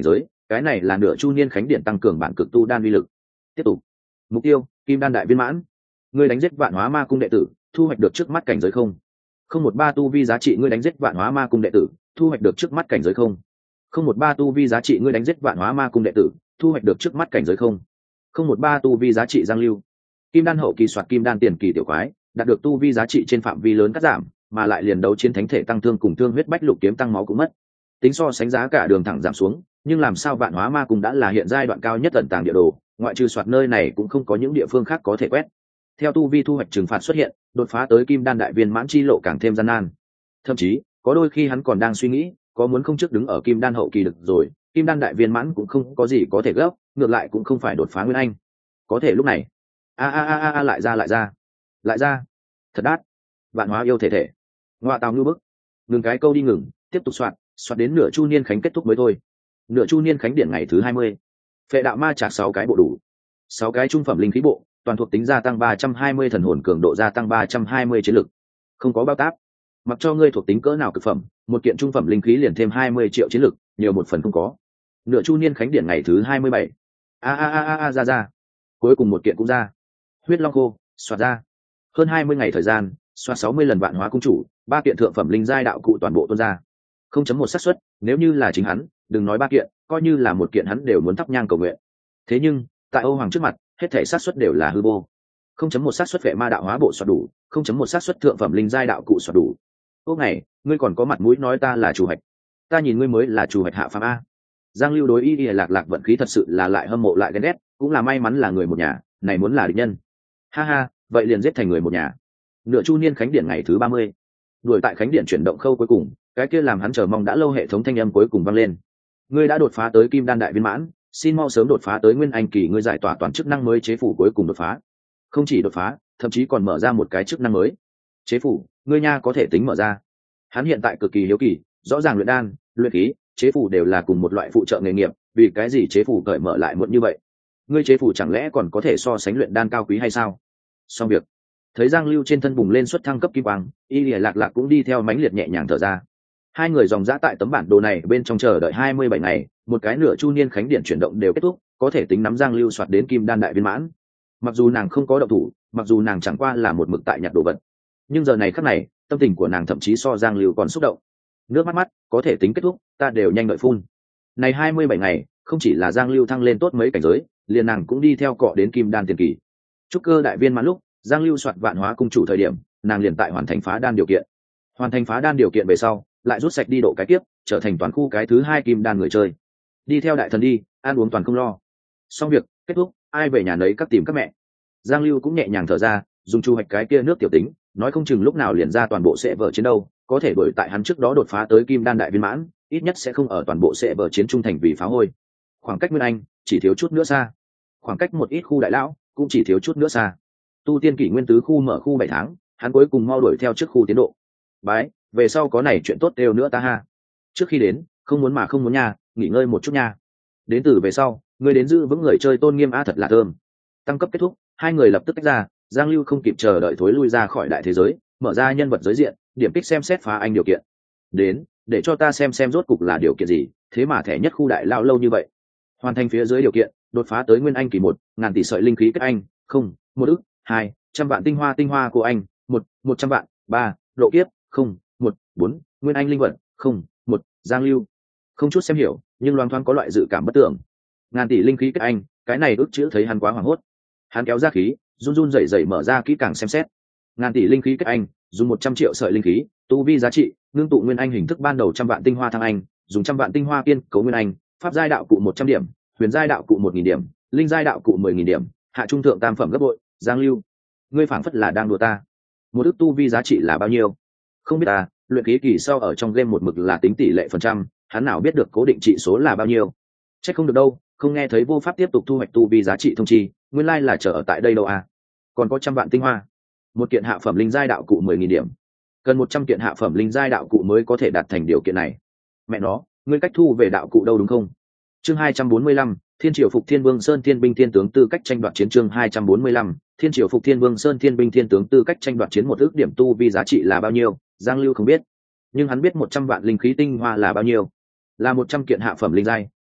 cái này là nửa chu niên khánh điện tăng cường bản cực tu đan uy lực. Tiếp tục. Mục tiêu kim đan đại viên mãn. Ngươi đánh giết vạn hóa ma cung đệ tử, thu hoạch được trước mắt cảnh giới không không một ba tu vi giá trị. Ngươi đánh giết vạn hóa ma cung đệ tử, thu hoạch được trước mắt cảnh giới không không một ba tu vi giá trị. Ngươi đánh giết vạn hóa ma cung đệ tử, thu hoạch được trước mắt cảnh giới không không một ba tu vi giá trị. Giang Lưu kim đan hậu kỳ soạt kim đan tiền kỳ tiểu quái, đạt được tu vi giá trị trên phạm vi lớn cắt giảm, mà lại liền đấu chiến thánh thể tăng thương cùng thương huyết bách lục kiếm tăng máu cũng mất. Tính so sánh giá cả đường thẳng giảm xuống, nhưng làm sao vạn hóa ma cung đã là hiện giai đoạn cao nhất tận tàng địa đồ, ngoại trừ soạt nơi này cũng không có những địa phương khác có thể quét. Theo tu vi thu hoạch trừng phạt xuất hiện, đột phá tới kim đan đại viên mãn chi lộ càng thêm gian nan. Thậm chí có đôi khi hắn còn đang suy nghĩ, có muốn không trước đứng ở kim đan hậu kỳ được rồi, kim đan đại viên mãn cũng không có gì có thể gấp, ngược lại cũng không phải đột phá nguyên anh. Có thể lúc này a a a a lại ra lại ra lại ra thật đát. Vạn hóa yêu thể thể ngoại tàu ngư bức. Ngừng cái câu đi ngừng, tiếp tục soạt soạt đến nửa chu niên khánh kết thúc mới thôi. Nửa chu niên khánh điển ngày thứ hai mươi, phệ đạo ma chạc sáu cái bộ đủ, sáu cái trung phẩm linh khí bộ, toàn thuộc tính gia tăng ba trăm hai mươi, thần hồn cường độ gia tăng ba trăm hai mươi, chiến lực không có bao táp. Mặc cho ngươi thuộc tính cỡ nào cực phẩm, một kiện trung phẩm linh khí liền thêm hai mươi triệu chiến lực, nhiều một phần không có. Nửa chu niên khánh điển ngày thứ hai mươi bảy, a a a a ra ra, cuối cùng một kiện cũng ra. Huyết long khô soạt ra, hơn hai mươi ngày thời gian, soạt sáu mươi lần vạn hóa cung chủ, ba kiện thượng phẩm linh giai đạo cụ toàn bộ tuôn ra. không chấm một xác suất, nếu như là chính hắn, đừng nói ba kiện, coi như là một kiện hắn đều muốn thắp nhang cầu nguyện. Thế nhưng tại Âu Hoàng trước mặt, hết thể xác suất đều là hư vô. không chấm một xác suất vệ ma đạo hóa bộ soạt đủ, không chấm một xác suất thượng phẩm linh giai đạo cụ soạt đủ. Ô này, ngươi còn có mặt mũi nói ta là chủ hạch? Ta nhìn ngươi mới là chủ hạch hạ phàm a. Giang Lưu đối y y lạc lạc vận khí thật sự là lại hâm mộ lại ghen ghét, cũng là may mắn là người một nhà, này muốn là địch nhân. Ha ha, vậy liền giết thành người một nhà. Nửa chu niên khánh điển ngày thứ ba mươi, đuổi tại khánh điển chuyển động khâu cuối cùng, cái kia làm hắn chờ mong đã lâu hệ thống thanh âm cuối cùng vang lên. Ngươi đã đột phá tới kim đan đại viên mãn, xin mau sớm đột phá tới nguyên anh kỳ. Ngươi giải tỏa toàn chức năng mới chế phủ cuối cùng đột phá. Không chỉ đột phá, thậm chí còn mở ra một cái chức năng mới. Chế phủ, ngươi nha có thể tính mở ra. Hắn hiện tại cực kỳ hiếu kỳ, rõ ràng luyện đan, luyện khí, chế phủ đều là cùng một loại phụ trợ nghề nghiệp, vì cái gì chế phủ cởi mở lại muộn như vậy? Ngươi chế phủ chẳng lẽ còn có thể so sánh luyện đan cao quý hay sao? Xong việc, thấy Giang Lưu trên thân bùng lên xuất thăng cấp kim quang, y lìa lạc lạc cũng đi theo mãnh liệt nhẹ nhàng thở ra. Hai người dòng dã tại tấm bản đồ này bên trong chờ đợi hai mươi bảy ngày, một cái nửa chu niên khánh điện chuyển động đều kết thúc, có thể tính nắm Giang Lưu soạt đến kim đan đại viên mãn. Mặc dù nàng không có động thủ, mặc dù nàng chẳng qua là một mực tại nhặt đồ vật, nhưng giờ này khắc này, tâm tình của nàng thậm chí so Giang Lưu còn xúc động. Nước mắt mắt, có thể tính kết thúc, ta đều nhanh đợi phun. Này hai mươi bảy ngày, không chỉ là Giang Lưu thăng lên tốt mấy cảnh giới, liền nàng cũng đi theo cọ đến kim đan tiền kỳ. Trúc cơ đại viên mãn lúc, Giang Lưu soạt vạn hóa cung chủ thời điểm, nàng liền tại hoàn thành phá đan điều kiện. Hoàn thành phá đan điều kiện về sau, lại rút sạch đi độ cái tiếp, trở thành toàn khu cái thứ hai kim đan người chơi. Đi theo đại thần đi, ăn uống toàn không lo. Xong việc, kết thúc, ai về nhà nấy các tìm các mẹ. Giang Lưu cũng nhẹ nhàng thở ra, dùng chu hoạch cái kia nước tiểu tính, nói không chừng lúc nào liền ra toàn bộ sẽ vở chiến đâu, có thể đuổi tại hắn trước đó đột phá tới kim đan đại viên mãn, ít nhất sẽ không ở toàn bộ sẽ vở chiến trung thành vì phá hôi. Khoảng cách Nguyên Anh chỉ thiếu chút nữa xa, khoảng cách một ít khu đại lão cũng chỉ thiếu chút nữa xa. Tu tiên kỷ nguyên tứ khu mở khu bảy tháng, hắn cuối cùng mau đuổi theo trước khu tiến độ. Bái, về sau có này chuyện tốt đều nữa ta ha. Trước khi đến, không muốn mà không muốn nha, nghỉ ngơi một chút nha. Đến từ về sau, người đến giữ vững người chơi tôn nghiêm a thật là thơm. Tăng cấp kết thúc, hai người lập tức tách ra, Giang Lưu không kịp chờ đợi thối lui ra khỏi đại thế giới, mở ra nhân vật giới diện, điểm kích xem xét phá anh điều kiện. Đến, để cho ta xem xem rốt cục là điều kiện gì, thế mà thẻ nhất khu đại lao lâu như vậy. Hoàn thành phía dưới điều kiện, đột phá tới nguyên anh kỳ một, ngàn tỷ sợi linh khí kết anh, không, một ức, hai, trăm vạn tinh hoa tinh hoa của anh, một, một trăm vạn, ba, độ kiếp, không, một, bốn, nguyên anh linh vật, không, một, Giang Lưu. Không chút xem hiểu, nhưng loang thoáng có loại dự cảm bất tưởng. Ngàn tỷ linh khí kết anh, cái này ước chữ thấy hắn quá hoảng hốt. Hắn kéo ra khí, run run rẩy rẩy mở ra kỹ càng xem xét. Ngàn tỷ linh khí kết anh, dùng một trăm triệu sợi linh khí, tu vi giá trị, ngưng tụ nguyên anh hình thức ban đầu trăm vạn tinh hoa thăng anh, dùng trăm vạn tinh hoa kiên cấu nguyên anh, pháp giai đạo cụ một trăm điểm, huyền giai đạo cụ một nghìn điểm, linh giai đạo cụ mười nghìn điểm, hạ trung thượng tam phẩm gấp bội. Giang Lưu, ngươi phảng phất là đang đùa ta. Một ước tu vi giá trị là bao nhiêu? Không biết ta, luyện khí kỳ sau ở trong game một mực là tính tỷ lệ phần trăm, hắn nào biết được cố định trị số là bao nhiêu? Chắc không được đâu, không nghe thấy vô pháp tiếp tục thu hoạch tu vi giá trị thông chi, nguyên lai là chờ ở tại đây đâu à? Còn có trăm vạn tinh hoa, một kiện hạ phẩm linh giai đạo cụ mười nghìn điểm, cần một trăm kiện hạ phẩm linh giai đạo cụ mới có thể đạt thành điều kiện này. Mẹ nó, ngươi cách thu về đạo cụ đâu đúng không? Chương hai trăm bốn mươi lăm, Thiên Triều Phục Thiên Vương Sơn Thiên binh thiên tướng tư cách tranh đoạt chiến. Chương hai trăm bốn mươi lăm, Thiên Triều Phục Thiên Vương Sơn Thiên binh thiên tướng tư cách tranh đoạt chiến. Một ước điểm tu vi giá trị là bao nhiêu? Giang Lưu không biết, nhưng hắn biết một trăm vạn linh khí tinh hoa là bao nhiêu, là một trăm kiện hạ phẩm linh giai,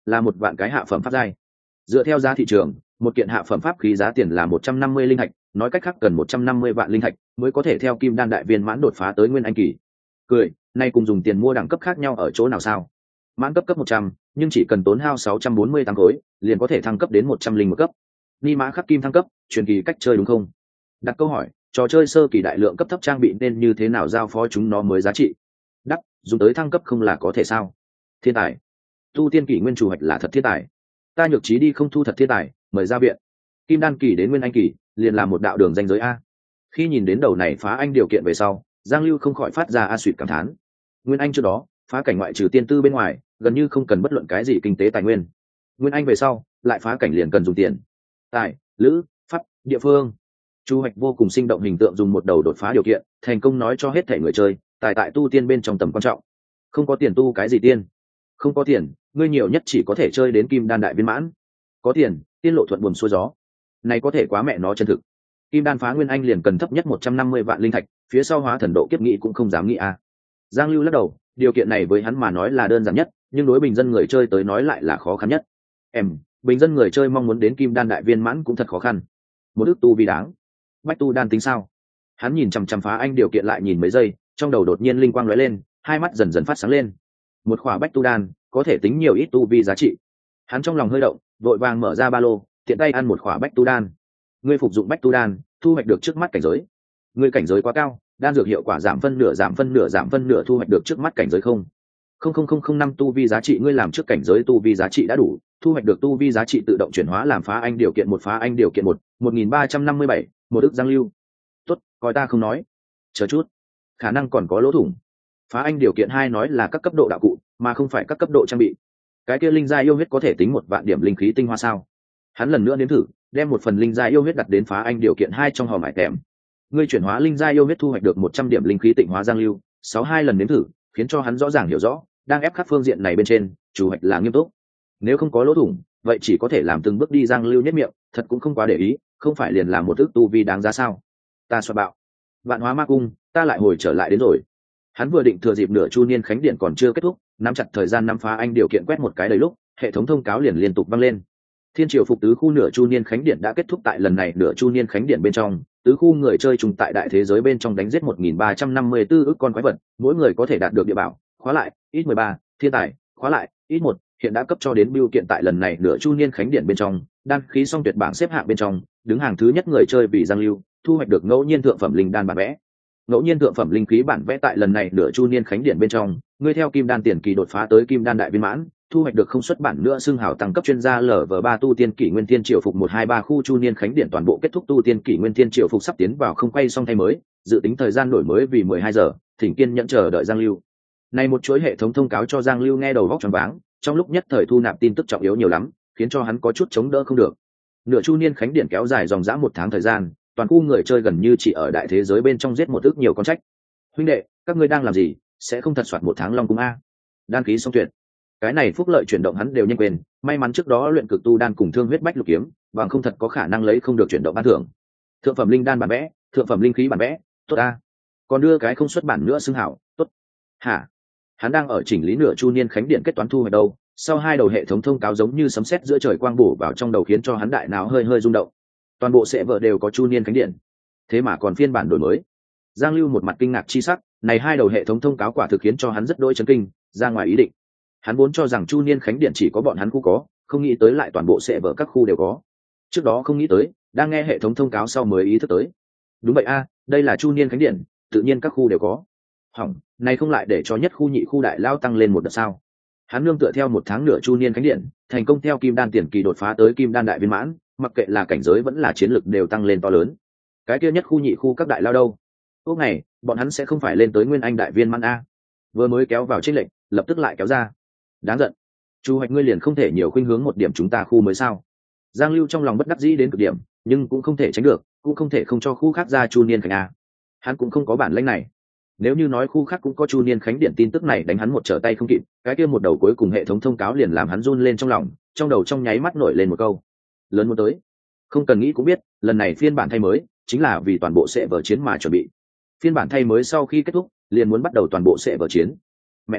là một vạn cái hạ phẩm pháp giai. Dựa theo giá thị trường, một kiện hạ phẩm pháp khí giá tiền là một trăm năm mươi linh thạch, nói cách khác cần một trăm năm mươi vạn linh thạch mới có thể theo kim đan đại viên mãn đột phá tới nguyên anh kỳ. Cười, nay cùng dùng tiền mua đẳng cấp khác nhau ở chỗ nào sao? Mãn cấp cấp một trăm, nhưng chỉ cần tốn hao sáu trăm bốn mươi tám khối, liền có thể thăng cấp đến một trăm linh một cấp. Ni mã khắc kim thăng cấp, truyền kỳ cách chơi đúng không? Đặt câu hỏi, trò chơi sơ kỳ đại lượng cấp thấp trang bị nên như thế nào giao phó chúng nó mới giá trị? Đắc, dùng tới thăng cấp không là có thể sao? Thiên tài. Tu tiên kỷ nguyên chủ hoạch là thật thiên tài. Ta nhược trí đi không thu thật thiên tài, mời ra viện. Kim đan kỳ đến nguyên anh kỳ, liền là một đạo đường danh giới a. Khi nhìn đến đầu này phá anh điều kiện về sau, Giang Lưu không khỏi phát ra a suýt cảm thán. Nguyên anh trước đó, phá cảnh ngoại trừ tiên tư bên ngoài, gần như không cần bất luận cái gì kinh tế tài nguyên. Nguyên anh về sau, lại phá cảnh liền cần dùng tiền. Tài, lữ, pháp, địa phương. Chu hoạch vô cùng sinh động hình tượng dùng một đầu đột phá điều kiện, thành công nói cho hết thể người chơi, tài tại tu tiên bên trong tầm quan trọng. Không có tiền tu cái gì tiên? Không có tiền, ngươi nhiều nhất chỉ có thể chơi đến kim đan đại viên mãn. Có tiền, tiên lộ thuận buồm xuôi gió. Này có thể quá mẹ nó chân thực. Kim đan phá nguyên anh liền cần thấp nhất một trăm năm mươi vạn linh thạch, phía sau hóa thần độ kiếp nghị cũng không dám nghĩ a. Giang Lưu lắc đầu, điều kiện này với hắn mà nói là đơn giản nhất, nhưng đối bình dân người chơi tới nói lại là khó khăn nhất. Em, bình dân người chơi mong muốn đến kim đan đại viên mãn cũng thật khó khăn. Một ức tu vì đáng. Bách tu đan tính sao? Hắn nhìn chằm chằm phá anh điều kiện lại nhìn mấy giây, trong đầu đột nhiên linh quang lóe lên, hai mắt dần dần phát sáng lên. Một khỏa bách tu đan có thể tính nhiều ít tu vi giá trị. Hắn trong lòng hơi động, vội vàng mở ra ba lô, tiện tay ăn một khỏa bách tu đan. Ngươi phục dụng bách tu đan, thu hoạch được trước mắt cảnh giới. Ngươi cảnh giới quá cao, đan dược hiệu quả giảm phân nửa giảm phân nửa giảm phân nửa thu hoạch được trước mắt cảnh giới không. Không không không không năm tu vi giá trị ngươi làm trước cảnh giới tu vi giá trị đã đủ, thu hoạch được tu vi giá trị tự động chuyển hóa làm phá anh điều kiện một phá anh điều kiện một, một nghìn ba trăm năm mươi bảy, một ức Giang Lưu. Tốt, coi ta không nói. Chờ chút, khả năng còn có lỗ thủng. Phá anh điều kiện hai nói là các cấp độ đạo cụ, mà không phải các cấp độ trang bị. Cái kia linh gia yêu huyết có thể tính một vạn điểm linh khí tinh hoa sao? Hắn lần nữa nếm thử, đem một phần linh gia yêu huyết đặt đến phá anh điều kiện hai trong hòm mải tèm. Ngươi chuyển hóa linh gia yêu huyết thu hoạch được một trăm điểm linh khí tịnh hóa Giang Lưu, sáu hai lần nếm thử, khiến cho hắn rõ ràng hiểu rõ, đang ép khắc phương diện này bên trên, chủ hoạch là nghiêm túc. Nếu không có lỗ thủng, vậy chỉ có thể làm từng bước đi. Giang Lưu nhất miệng, thật cũng không quá để ý, không phải liền làm một ức tu vi đáng giá sao? Ta xoa bạo. Vạn Hóa Ma Cung, ta lại hồi trở lại đến rồi. Hắn vừa định thừa dịp nửa chu niên khánh điện còn chưa kết thúc, nắm chặt thời gian nắm phá anh điều kiện quét một cái đầy lúc, hệ thống thông cáo liền liên tục vang lên. Thiên triều phục tứ khu nửa chu niên khánh điện đã kết thúc. Tại lần này nửa chu niên khánh điện bên trong, tứ khu người chơi trùng tại đại thế giới bên trong đánh giết một nghìn ba trăm năm mươi tư ức con quái vật, mỗi người có thể đạt được địa bảo, khóa lại, ít mười ba, thiên tài, khóa lại, ít một, hiện đã cấp cho đến bưu kiện. Tại lần này nửa chu niên khánh điện bên trong, đan khí song tuyệt bảng xếp hạng bên trong, đứng hàng thứ nhất người chơi vì Giang Lưu, thu hoạch được ngẫu nhiên thượng phẩm linh đan bản vẽ. Ngẫu nhiên thượng phẩm linh khí bản vẽ tại lần này nửa chu niên khánh điện bên trong, ngươi theo kim đan tiền kỳ đột phá tới kim đan đại viên mãn, thu hoạch được không xuất bản nữa xưng hào tăng cấp chuyên gia lở vờ ba tu tiên kỷ nguyên tiên triều phục một hai ba khu chu niên khánh điện toàn bộ kết thúc. Tu tiên kỷ nguyên tiên triều phục sắp tiến vào không quay xong thay mới, dự tính thời gian đổi mới vì mười hai giờ, thỉnh kiên nhẫn chờ đợi Giang Lưu. Này một chuỗi hệ thống thông cáo cho Giang Lưu nghe đầu vóc choáng váng, trong lúc nhất thời thu nạp tin tức trọng yếu nhiều lắm, khiến cho hắn có chút chống đỡ không được. Nửa chu niên khánh điện kéo dài dòng dã một tháng thời gian, toàn khu người chơi gần như chỉ ở đại thế giới bên trong giết một ức nhiều con trách. Huynh đệ, các ngươi đang làm gì? Sẽ không thật soạt một tháng long cung a? Đan khí song tuyệt. Cái này phúc lợi chuyển động hắn đều nhanh quên, may mắn trước đó luyện cực tu đan cùng thương huyết bách lục kiếm, bằng không thật có khả năng lấy không được chuyển động ban thưởng. Thượng phẩm linh đan bản vẽ, thượng phẩm linh khí bản vẽ, tốt a. Còn đưa cái không xuất bản nữa xưng hảo, tốt. Hả? Hắn đang ở chỉnh lý nửa chu niên khánh điện kết toán thu hoạch đâu, sau hai đầu hệ thống thông cáo giống như sấm sét giữa trời quang bổ vào trong đầu khiến cho hắn đại não hơi hơi rung động. Toàn bộ sẽ vợ đều có chu niên khánh điện, thế mà còn phiên bản đổi mới. Giang Lưu một mặt kinh ngạc chi sắc, này hai đầu hệ thống thông cáo quả thực khiến cho hắn rất đỗi chấn kinh, ra ngoài ý định. Hắn vốn cho rằng chu niên khánh điện chỉ có bọn hắn khu có, không nghĩ tới lại toàn bộ sẽ vợ các khu đều có. Trước đó không nghĩ tới, đang nghe hệ thống thông cáo sau mới ý thức tới. Đúng vậy a, đây là chu niên khánh điện, tự nhiên các khu đều có. Hỏng, này không lại để cho nhất khu nhị khu đại lao tăng lên một đợt sao? Hắn nương tựa theo một tháng nửa chu niên khánh điện, thành công theo kim đan tiền kỳ đột phá tới kim đan đại viên mãn, mặc kệ là cảnh giới vẫn là chiến lực đều tăng lên to lớn. Cái kia nhất khu nhị khu các đại lao đâu? Lúc này, bọn hắn sẽ không phải lên tới nguyên anh đại viên mãn a? Vừa mới kéo vào chênh lệnh, lập tức lại kéo ra. Đáng giận. Chu hoạch ngươi liền không thể nhiều khuynh hướng một điểm chúng ta khu mới sao? Giang Lưu trong lòng bất đắc dĩ đến cực điểm, nhưng cũng không thể tránh được, cũng không thể không cho khu khác ra chu niên khánh a. Hắn cũng không có bản lĩnh này. Nếu như nói khu khác cũng có chu niên khánh điện tin tức này đánh hắn một trở tay không kịp, cái kia một đầu cuối cùng hệ thống thông cáo liền làm hắn run lên trong lòng, trong đầu trong nháy mắt nổi lên một câu lớn muốn tới. Không cần nghĩ cũng biết, lần này phiên bản thay mới chính là vì toàn bộ sẽ vở chiến mà chuẩn bị. Phiên bản thay mới sau khi kết thúc, liền muốn bắt đầu toàn bộ sẽ vở chiến. Mẹ nó,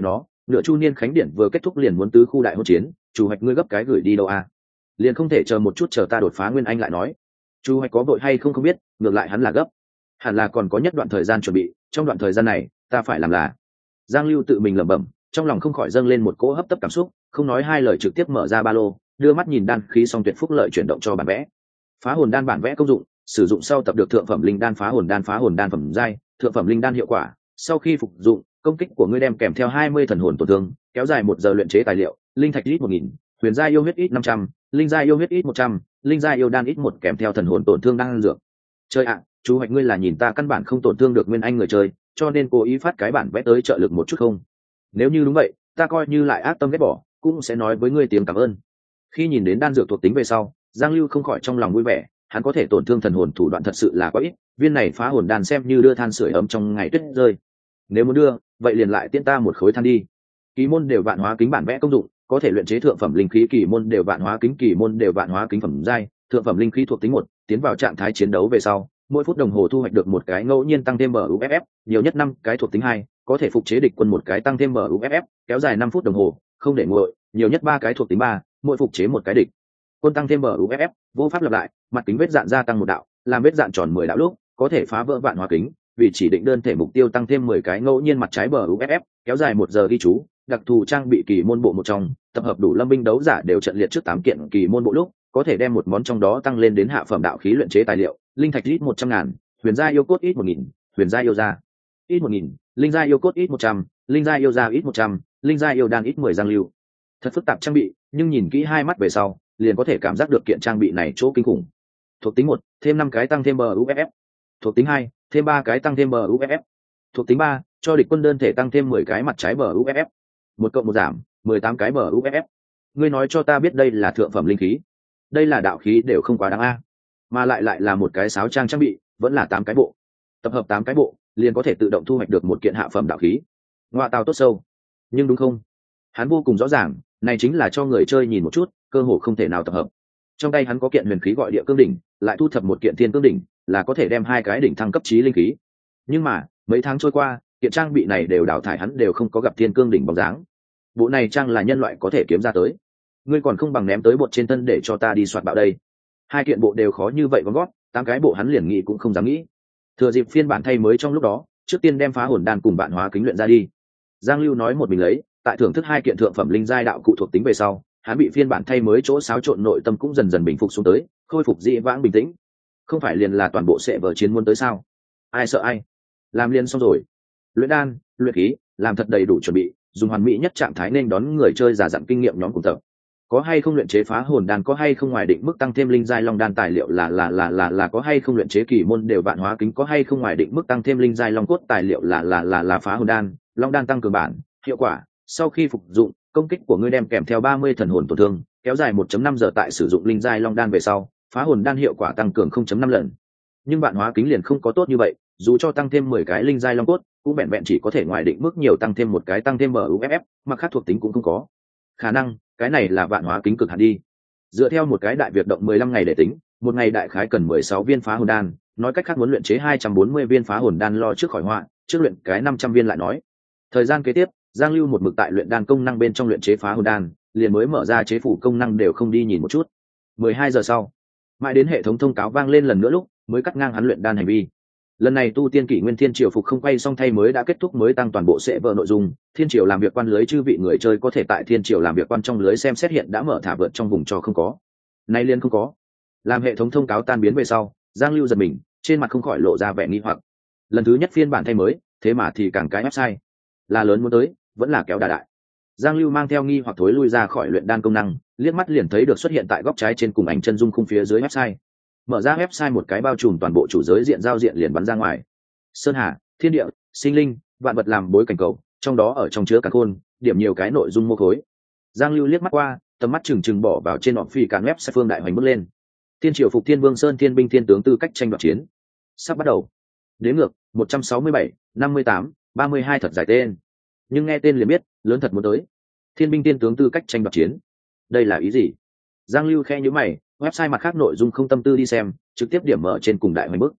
nửa chu niên khánh điện vừa kết thúc liền muốn tứ khu đại hôn chiến, chủ hoạch ngươi gấp cái gửi đi đâu à? Liền không thể chờ một chút, chờ ta đột phá nguyên anh lại nói. Chu hoạch có vội hay không không biết, ngược lại hắn là gấp, hẳn là còn có nhất đoạn thời gian chuẩn bị, trong đoạn thời gian này ta phải làm là. Giang Lưu tự mình lẩm bẩm, trong lòng không khỏi dâng lên một cỗ hấp tấp cảm xúc, không nói hai lời trực tiếp mở ra ba lô, đưa mắt nhìn đan khí song tuyệt phúc lợi chuyển động cho bản vẽ. Phá hồn đan bản vẽ công dụng, sử dụng sau tập được thượng phẩm linh đan phá hồn đan phá hồn đan phẩm giai, thượng phẩm linh đan hiệu quả, sau khi phục dụng, công kích của ngươi đem kèm theo hai mươi thần hồn tổn thương, kéo dài một giờ luyện chế tài liệu, linh thạch ít một nghìn, huyền giai yêu huyết ít năm trăm, linh giai yêu huyết ít một trăm, linh giai yêu đan ít một kèm theo thần hồn tổn thương đang dược. Chơi ạ, à, chú hoạch ngươi là nhìn ta căn bản không tổn thương được nguyên anh người chơi, cho nên cố ý phát cái bản vẽ tới trợ lực một chút không? Nếu như đúng vậy, ta coi như lại ác tâm ghét bỏ, cũng sẽ nói với ngươi tiếng cảm ơn. Khi nhìn đến đan dược thuộc tính về sau, Giang Lưu không khỏi trong lòng vui vẻ, hắn có thể tổn thương thần hồn thủ đoạn thật sự là quá ít, viên này phá hồn đan xem như đưa than sưởi ấm trong ngày tuyết rơi. Nếu muốn đưa, vậy liền lại tiễn ta một khối than đi. Kỳ môn đều vạn hóa kính bản vẽ công dụng, có thể luyện chế thượng phẩm linh khí kỳ môn đều vạn hóa kính kỳ môn đều vạn hóa kính phẩm giai, thượng phẩm linh khí thuộc tính một, tiến vào trạng thái chiến đấu về sau, mỗi phút đồng hồ thu hoạch được một cái ngẫu nhiên tăng thêm em u ép ép, nhiều nhất năm cái thuộc tính hai, có thể phục chế địch quân một cái tăng thêm em u ép ép, kéo dài năm phút đồng hồ, không để nguội, nhiều nhất ba cái thuộc tính ba, mỗi phục chế một cái địch quân tăng thêm em u ép ép, vô pháp lặp lại, mặt kính vết dạn gia tăng một đạo, làm vết dạn tròn mười đạo lúc, có thể phá vỡ vạn hóa kính, vì chỉ định đơn thể mục tiêu tăng thêm mười cái ngẫu nhiên mặt trái em u ép ép, kéo dài một giờ ghi chú, đặc thù trang bị kỳ môn bộ một trong, tập hợp đủ lâm binh đấu giả đều trận liệt trước tám kiện kỳ môn bộ lúc, có thể đem một món trong đó tăng lên đến hạ phẩm đạo khí luyện chế tài liệu, linh thạch ít một trăm ngàn, huyền gia yêu cốt ít một nghìn, huyền gia yêu gia ít một nghìn, linh gia yêu cốt ít một trăm, linh gia yêu gia ít một trăm, linh gia yêu đan ít mười. Giang Lưu thật phức tạp trang bị, nhưng nhìn kỹ hai mắt về sau, liền có thể cảm giác được kiện trang bị này chỗ kinh khủng. Thuộc tính một, thêm năm cái tăng thêm em u ép ép. Thuộc tính hai, thêm ba cái tăng thêm em u ép ép. Thuộc tính ba, cho địch quân đơn thể tăng thêm mười cái mặt trái em u ép ép. Một cộng một giảm, mười tám cái em u ép ép. Ngươi nói cho ta biết đây là thượng phẩm linh khí, đây là đạo khí đều không quá đáng a, mà lại lại là một cái sáo trang trang bị, vẫn là tám cái bộ, tập hợp tám cái bộ liền có thể tự động thu hoạch được một kiện hạ phẩm đạo khí. Ngoại tào tốt sâu, nhưng đúng không, hắn vô cùng rõ ràng, này chính là cho người chơi nhìn một chút, cơ hội không thể nào tập hợp. Trong tay hắn có kiện huyền khí gọi địa cương đỉnh, lại thu thập một kiện thiên cương đỉnh, là có thể đem hai cái đỉnh thăng cấp chí linh khí. Nhưng mà mấy tháng trôi qua, kiện trang bị này đều đào thải, hắn đều không có gặp thiên cương đỉnh bóng dáng. Bộ này trang là nhân loại có thể kiếm ra tới, ngươi còn không bằng ném tới bột trên thân để cho ta đi soạt bạo đây. Hai kiện bộ đều khó như vậy gom gót, tám cái bộ hắn liền nghĩ cũng không dám nghĩ. Thừa dịp phiên bản thay mới trong lúc đó, trước tiên đem phá hồn đan cùng bạn hóa kính luyện ra đi. Giang Lưu nói một mình lấy, tại thưởng thức hai kiện thượng phẩm linh giai đạo cụ thuộc tính về sau, hắn bị phiên bản thay mới chỗ xáo trộn nội tâm cũng dần dần bình phục xuống tới, khôi phục dị vãng bình tĩnh. Không phải liền là toàn bộ sẽ vở chiến muốn tới sao? Ai sợ ai? Làm liền xong rồi. Luyện đan, luyện khí, làm thật đầy đủ chuẩn bị, dùng hoàn mỹ nhất trạng thái nên đón người chơi giả dặn kinh nghiệm nhóm cùng tập. Có hay không luyện chế phá hồn đan, có hay không ngoài định mức tăng thêm linh giai long đan tài liệu, là là là là là có hay không luyện chế kỳ môn đều vạn hóa kính, có hay không ngoài định mức tăng thêm linh giai long cốt tài liệu, là là là là phá hồn đan, long đan tăng cường bản hiệu quả, sau khi phục dụng, công kích của ngươi đem kèm theo ba mươi thần hồn tổn thương, kéo dài một phẩy năm giờ tại sử dụng linh giai long đan về sau, phá hồn đan hiệu quả tăng cường không phẩy năm lần. Nhưng vạn hóa kính liền không có tốt như vậy, dù cho tăng thêm mười cái linh giai long cốt, cũng vẹn vẹn chỉ có thể ngoài định mức nhiều tăng thêm một cái tăng thêm em u ép ép, mà khác thuộc tính cũng không có. Khả năng cái này là vạn hóa kính cực hạn đi. Dựa theo một cái đại việc động mười lăm ngày để tính, một ngày đại khái cần mười sáu viên phá hồn đan, nói cách khác muốn luyện chế hai trăm bốn mươi viên phá hồn đan lo trước khỏi họa, trước luyện cái năm trăm viên lại nói. Thời gian kế tiếp, Giang Lưu một mực tại luyện đan công năng bên trong luyện chế phá hồn đan, liền mới mở ra chế phủ công năng đều không đi nhìn một chút. mười hai giờ sau, mãi đến hệ thống thông cáo vang lên lần nữa lúc, mới cắt ngang hắn luyện đan hành vi. Lần này tu tiên kỷ nguyên thiên triều phục không quay xong thay mới đã kết thúc, mới tăng toàn bộ sẽ vợ nội dung. Thiên triều làm việc quan lưới chư vị người chơi có thể tại thiên triều làm việc quan trong lưới xem xét hiện đã mở thả vượt trong vùng cho không có, nay liên không có. Làm hệ thống thông cáo tan biến về sau, Giang Lưu giật mình, trên mặt không khỏi lộ ra vẻ nghi hoặc. Lần thứ nhất phiên bản thay mới, thế mà thì càng cái website là lớn muốn tới, vẫn là kéo đà đại. Giang Lưu mang theo nghi hoặc thối lui ra khỏi luyện đan công năng, liếc mắt liền thấy được xuất hiện tại góc trái trên cùng ảnh chân dung khung phía dưới website. Mở ra website, một cái bao trùm toàn bộ chủ giới diện giao diện liền bắn ra ngoài. Sơn hà, thiên địa, sinh linh, vạn vật làm bối cảnh cầu, trong đó ở trong chứa cả khôn, điểm nhiều cái nội dung mô khối. Giang Lưu liếc mắt qua, tầm mắt chừng chừng bỏ vào trên họp phi cản website phương đại hoành bước lên. Thiên triều phục thiên vương sơn thiên binh thiên tướng tư cách tranh đoạt chiến sắp bắt đầu. Đếm ngược một trăm sáu mươi bảy, năm mươi tám, ba mươi hai thật dài tên, nhưng nghe tên liền biết lớn thật muốn tới. Thiên binh thiên tướng tư cách tranh đoạt chiến, đây là ý gì? Giang Lưu khe nhíu mày, website mặt khác nội dung không tâm tư đi xem, trực tiếp điểm mở trên cùng đại hoành bức.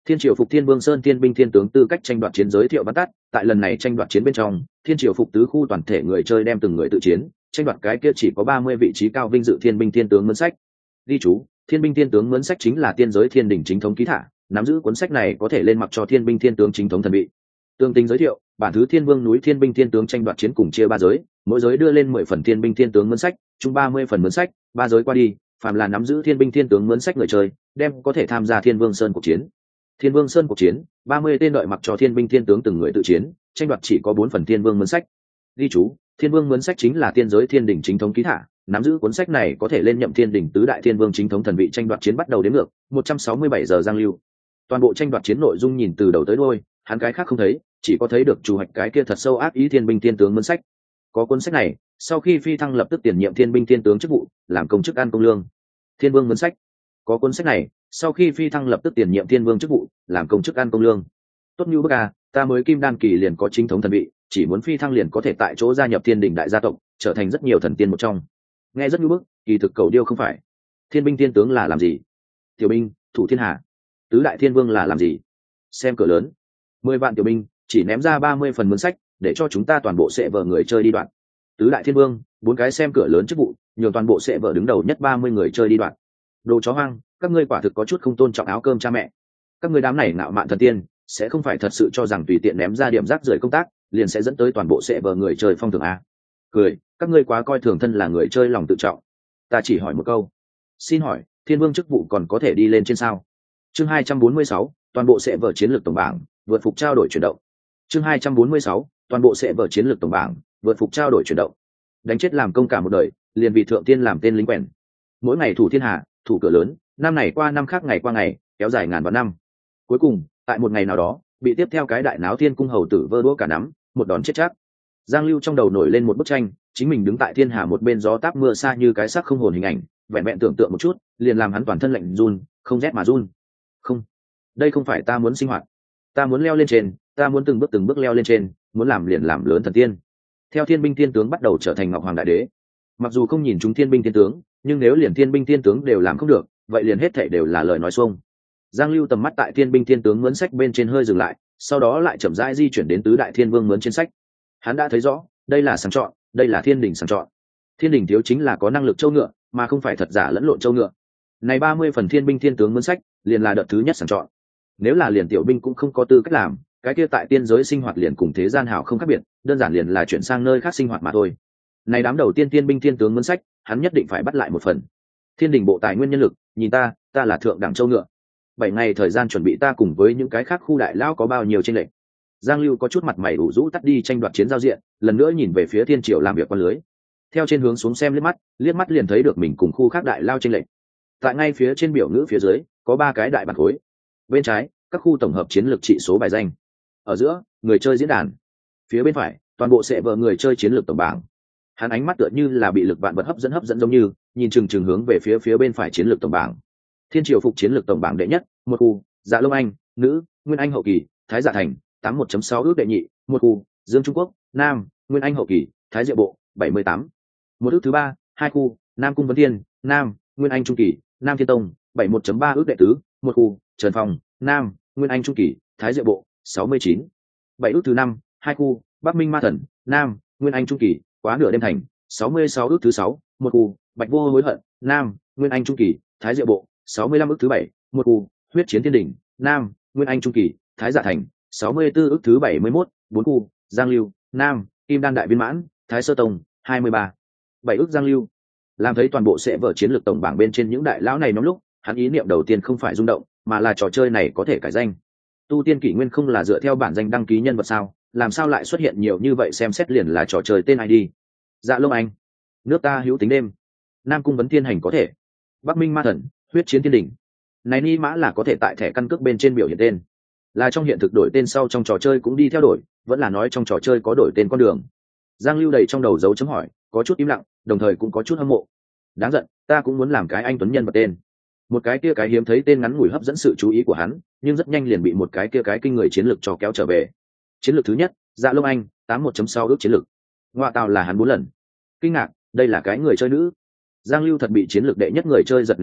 Thiên Triều phục Thiên Vương Sơn Thiên binh thiên tướng tư cách tranh đoạt chiến giới thiệu văn tắt, tại lần này tranh đoạt chiến bên trong, Thiên Triều phục tứ khu toàn thể người chơi đem từng người tự chiến, tranh đoạt cái kia chỉ có ba mươi vị trí cao vinh dự thiên binh thiên tướng mướn sách. Ghi chú, thiên binh thiên tướng mướn sách chính là tiên giới thiên đỉnh chính thống ký thả, nắm giữ cuốn sách này có thể lên mặc cho thiên binh thiên tướng chính thống thần bị. Tương tính giới thiệu, bản thứ Thiên Vương núi thiên binh thiên tướng tranh đoạt chiến cùng chia ba giới, mỗi giới đưa lên mười phần thiên binh thiên tướng mướn sách, chung ba mươi phần mướn sách, ba giới qua đi, phàm là nắm giữ thiên binh thiên tướng mướn sách người chơi, đem có thể tham gia Thiên Vương Sơn cuộc chiến. Thiên Vương Sơn cuộc chiến, ba mươi tên đợi mặc cho thiên binh thiên tướng từng người tự chiến, tranh đoạt chỉ có bốn phần Thiên Vương mướn sách. Ghi chú, Thiên Vương mướn sách chính là tiên giới thiên đỉnh chính thống ký thả, nắm giữ cuốn sách này có thể lên nhậm thiên đỉnh tứ đại thiên vương chính thống thần vị. Tranh đoạt chiến bắt đầu đến ngược một trăm sáu mươi bảy giờ Giang Lưu. Toàn bộ tranh đoạt chiến nội dung nhìn từ đầu tới đuôi, hắn cái khác không thấy, chỉ có thấy được chủ hoạch cái kia thật sâu ác ý thiên binh thiên tướng mướn sách. Có cuốn sách này, sau khi phi thăng lập tức tiền nhiệm thiên binh thiên tướng chức vụ, làm công chức ăn công lương. Thiên Vương mướn sách. Có cuốn sách này, sau khi phi thăng lập tức tiền nhiệm thiên vương chức vụ, làm công chức ăn công lương. Tốt như bức à, ta mới kim đan kỳ liền có chính thống thần vị, chỉ muốn phi thăng liền có thể tại chỗ gia nhập thiên đình đại gia tộc, trở thành rất nhiều thần tiên một trong. Nghe rất như bức, kỳ thực cầu điêu không phải. Thiên binh thiên tướng là làm gì? Tiểu binh, thủ thiên hạ. Tứ đại thiên vương là làm gì? Xem cửa lớn. Mười vạn tiểu binh, chỉ ném ra ba mươi phần mướn sách, để cho chúng ta toàn bộ sẽ vợ người chơi đi đoạn. Tứ đại thiên vương, bốn cái xem cửa lớn chức vụ, nhường toàn bộ sẽ vợ đứng đầu nhất ba mươi người chơi đi đoạn. Đồ chó hoang, các ngươi quả thực có chút không tôn trọng áo cơm cha mẹ. Các ngươi đám này ngạo mạn thần tiên, sẽ không phải thật sự cho rằng tùy tiện ném ra điểm rác rưởi công tác, liền sẽ dẫn tới toàn bộ sẽ vợ người chơi phong thường a. Cười, các ngươi quá coi thường thân là người chơi lòng tự trọng. Ta chỉ hỏi một câu, xin hỏi, thiên vương chức vụ còn có thể đi lên trên sao? Chương hai trăm bốn mươi sáu, toàn bộ sẽ vợ chiến lược tổng bảng, vượt phục trao đổi chuyển động. Chương hai trăm bốn mươi sáu, toàn bộ sẽ vợ chiến lược tổng bảng, vượt phục trao đổi chuyển động. Đánh chết làm công cả một đời, liền vì thượng tiên làm tên lính quèn. Mỗi ngày thủ thiên hạ, thủ cửa lớn, năm này qua năm khác ngày qua ngày, kéo dài ngàn vạn năm. Cuối cùng, tại một ngày nào đó, bị tiếp theo cái đại náo thiên cung hầu tử vơ đũa cả nắm, một đòn chết chắc. Giang Lưu trong đầu nổi lên một bức tranh, chính mình đứng tại thiên hà một bên gió táp mưa xa như cái xác không hồn hình ảnh, vẹn vẹn tưởng tượng một chút, liền làm hắn toàn thân lạnh run, không rét mà run. Không, đây không phải ta muốn sinh hoạt, ta muốn leo lên trên, ta muốn từng bước từng bước leo lên trên, muốn làm liền làm lớn thần tiên. Theo thiên binh thiên tướng bắt đầu trở thành ngọc hoàng đại đế. Mặc dù không nhìn chúng thiên binh thiên tướng, nhưng nếu liền thiên binh thiên tướng đều làm không được, vậy liền hết thảy đều là lời nói xuông. Giang Lưu tầm mắt tại thiên binh thiên tướng mướn sách bên trên hơi dừng lại, sau đó lại chậm rãi di chuyển đến tứ đại thiên vương mướn trên sách. Hắn đã thấy rõ, đây là sàng chọn, đây là thiên đình sàng chọn. Thiên đình thiếu chính là có năng lực châu ngựa, mà không phải thật giả lẫn lộn châu ngựa. Này ba mươi phần thiên binh thiên tướng mướn sách, liền là đợt thứ nhất sàng chọn. Nếu là liền tiểu binh cũng không có tư cách làm, cái kia tại tiên giới sinh hoạt liền cùng thế gian hảo không khác biệt, đơn giản liền là chuyển sang nơi khác sinh hoạt mà thôi. Này đám đầu tiên thiên binh thiên tướng mướn sách, hắn nhất định phải bắt lại một phần. Thiên đình bộ tài nguyên nhân lực, nhìn ta, ta là thượng đẳng châu ngựa. Bảy ngày thời gian chuẩn bị ta cùng với những cái khác khu đại lão có bao nhiêu tranh lệch. Giang Lưu có chút mặt mày ủ rũ tắt đi tranh đoạt chiến giao diện, lần nữa nhìn về phía thiên triều làm việc qua lưới. Theo trên hướng xuống xem liếc mắt, liếc mắt liền thấy được mình cùng khu khác đại lao tranh lệch. Tại ngay phía trên biểu ngữ phía dưới, có ba cái đại bản khối. Bên trái, các khu tổng hợp chiến lược trị số bài danh. Ở giữa, người chơi diễn đàn. Phía bên phải, toàn bộ sẽ vợ người chơi chiến lược tổng bảng. Hắn ánh mắt tựa như là bị lực vạn vật hấp dẫn hấp dẫn giống như, nhìn chừng chừng hướng về phía phía bên phải chiến lược tổng bảng. Thiên triều phục chiến lược tổng bảng đệ nhất, một khu, Dạ Lông Anh, nữ, Nguyên Anh hậu kỳ, Thái Dạ Thành, tám mươi mốt chấm sáu ước đệ nhị, một khu, Dương Trung Quốc, nam, Nguyên Anh hậu kỳ, Thái Diệu Bộ, bảy mươi tám. Một ước thứ ba, hai khu, Nam Cung Vấn Thiên, nam, Nguyên Anh trung kỳ, Nam Thiên Tông, bảy mươi mốt chấm ba ước đệ tứ, một khu, Trần Phong, nam, Nguyên Anh trung kỳ, Thái Diệu Bộ, sáu mươi chín. Bảy ước thứ năm, hai khu, Bắc Minh Ma Thần, nam, Nguyên Anh trung kỳ, Quá Nửa Đêm Thành, sáu mươi sáu ước thứ sáu, một khu, Bạch Vô Hối Hận, nam, Nguyên Anh trung kỳ, Thái Diệu Bộ, sáu mươi lăm ước thứ bảy, một khu, Huyết Chiến Thiên Đỉnh, nam, Nguyên Anh trung kỳ, Thái Dạ Thành, sáu mươi tư ước thứ bảy mươi mốt, bốn khu, Giang Lưu, nam, Kim Đan Đại Viên Mãn, Thái Sơ Tông, hai mươi ba. Bảy ước Giang Lưu. Làm thấy toàn bộ sẽ vở chiến lược tổng bảng bên trên những đại lão này nhóm lúc, hắn ý niệm đầu tiên không phải rung động, mà là trò chơi này có thể cải danh. Tu tiên kỷ nguyên không là dựa theo bản danh đăng ký nhân vật sao, làm sao lại xuất hiện nhiều như vậy, xem xét liền là trò chơi tên i đê. Dạ Lông Anh, nước ta hữu tính đêm, Nam Cung Vấn Thiên hành có thể, Bắc Minh Ma Thần, Huyết Chiến Thiên Đỉnh. Này ni mã là có thể tại thẻ căn cước bên trên biểu hiện tên, là trong hiện thực đổi tên sau trong trò chơi cũng đi theo đổi, vẫn là nói trong trò chơi có đổi tên con đường. Giang Lưu đầy trong đầu dấu chấm hỏi, có chút im lặng, đồng thời cũng có chút hâm mộ. Đáng giận, ta cũng muốn làm cái anh tuấn nhân vật tên. Một cái kia cái hiếm thấy tên ngắn ngủi hấp dẫn sự chú ý của hắn, nhưng rất nhanh liền bị một cái kia cái kinh người chiến lược cho kéo trở về. Chiến lược thứ nhất, Dạ Lông Anh, tám mươi mốt chấm sáu ước chiến lược. Ngoại tào là hắn bốn lần. Kinh ngạc, đây là cái người chơi nữ. Giang Lưu thật bị chiến lược đệ nhất người chơi giật nảy mình,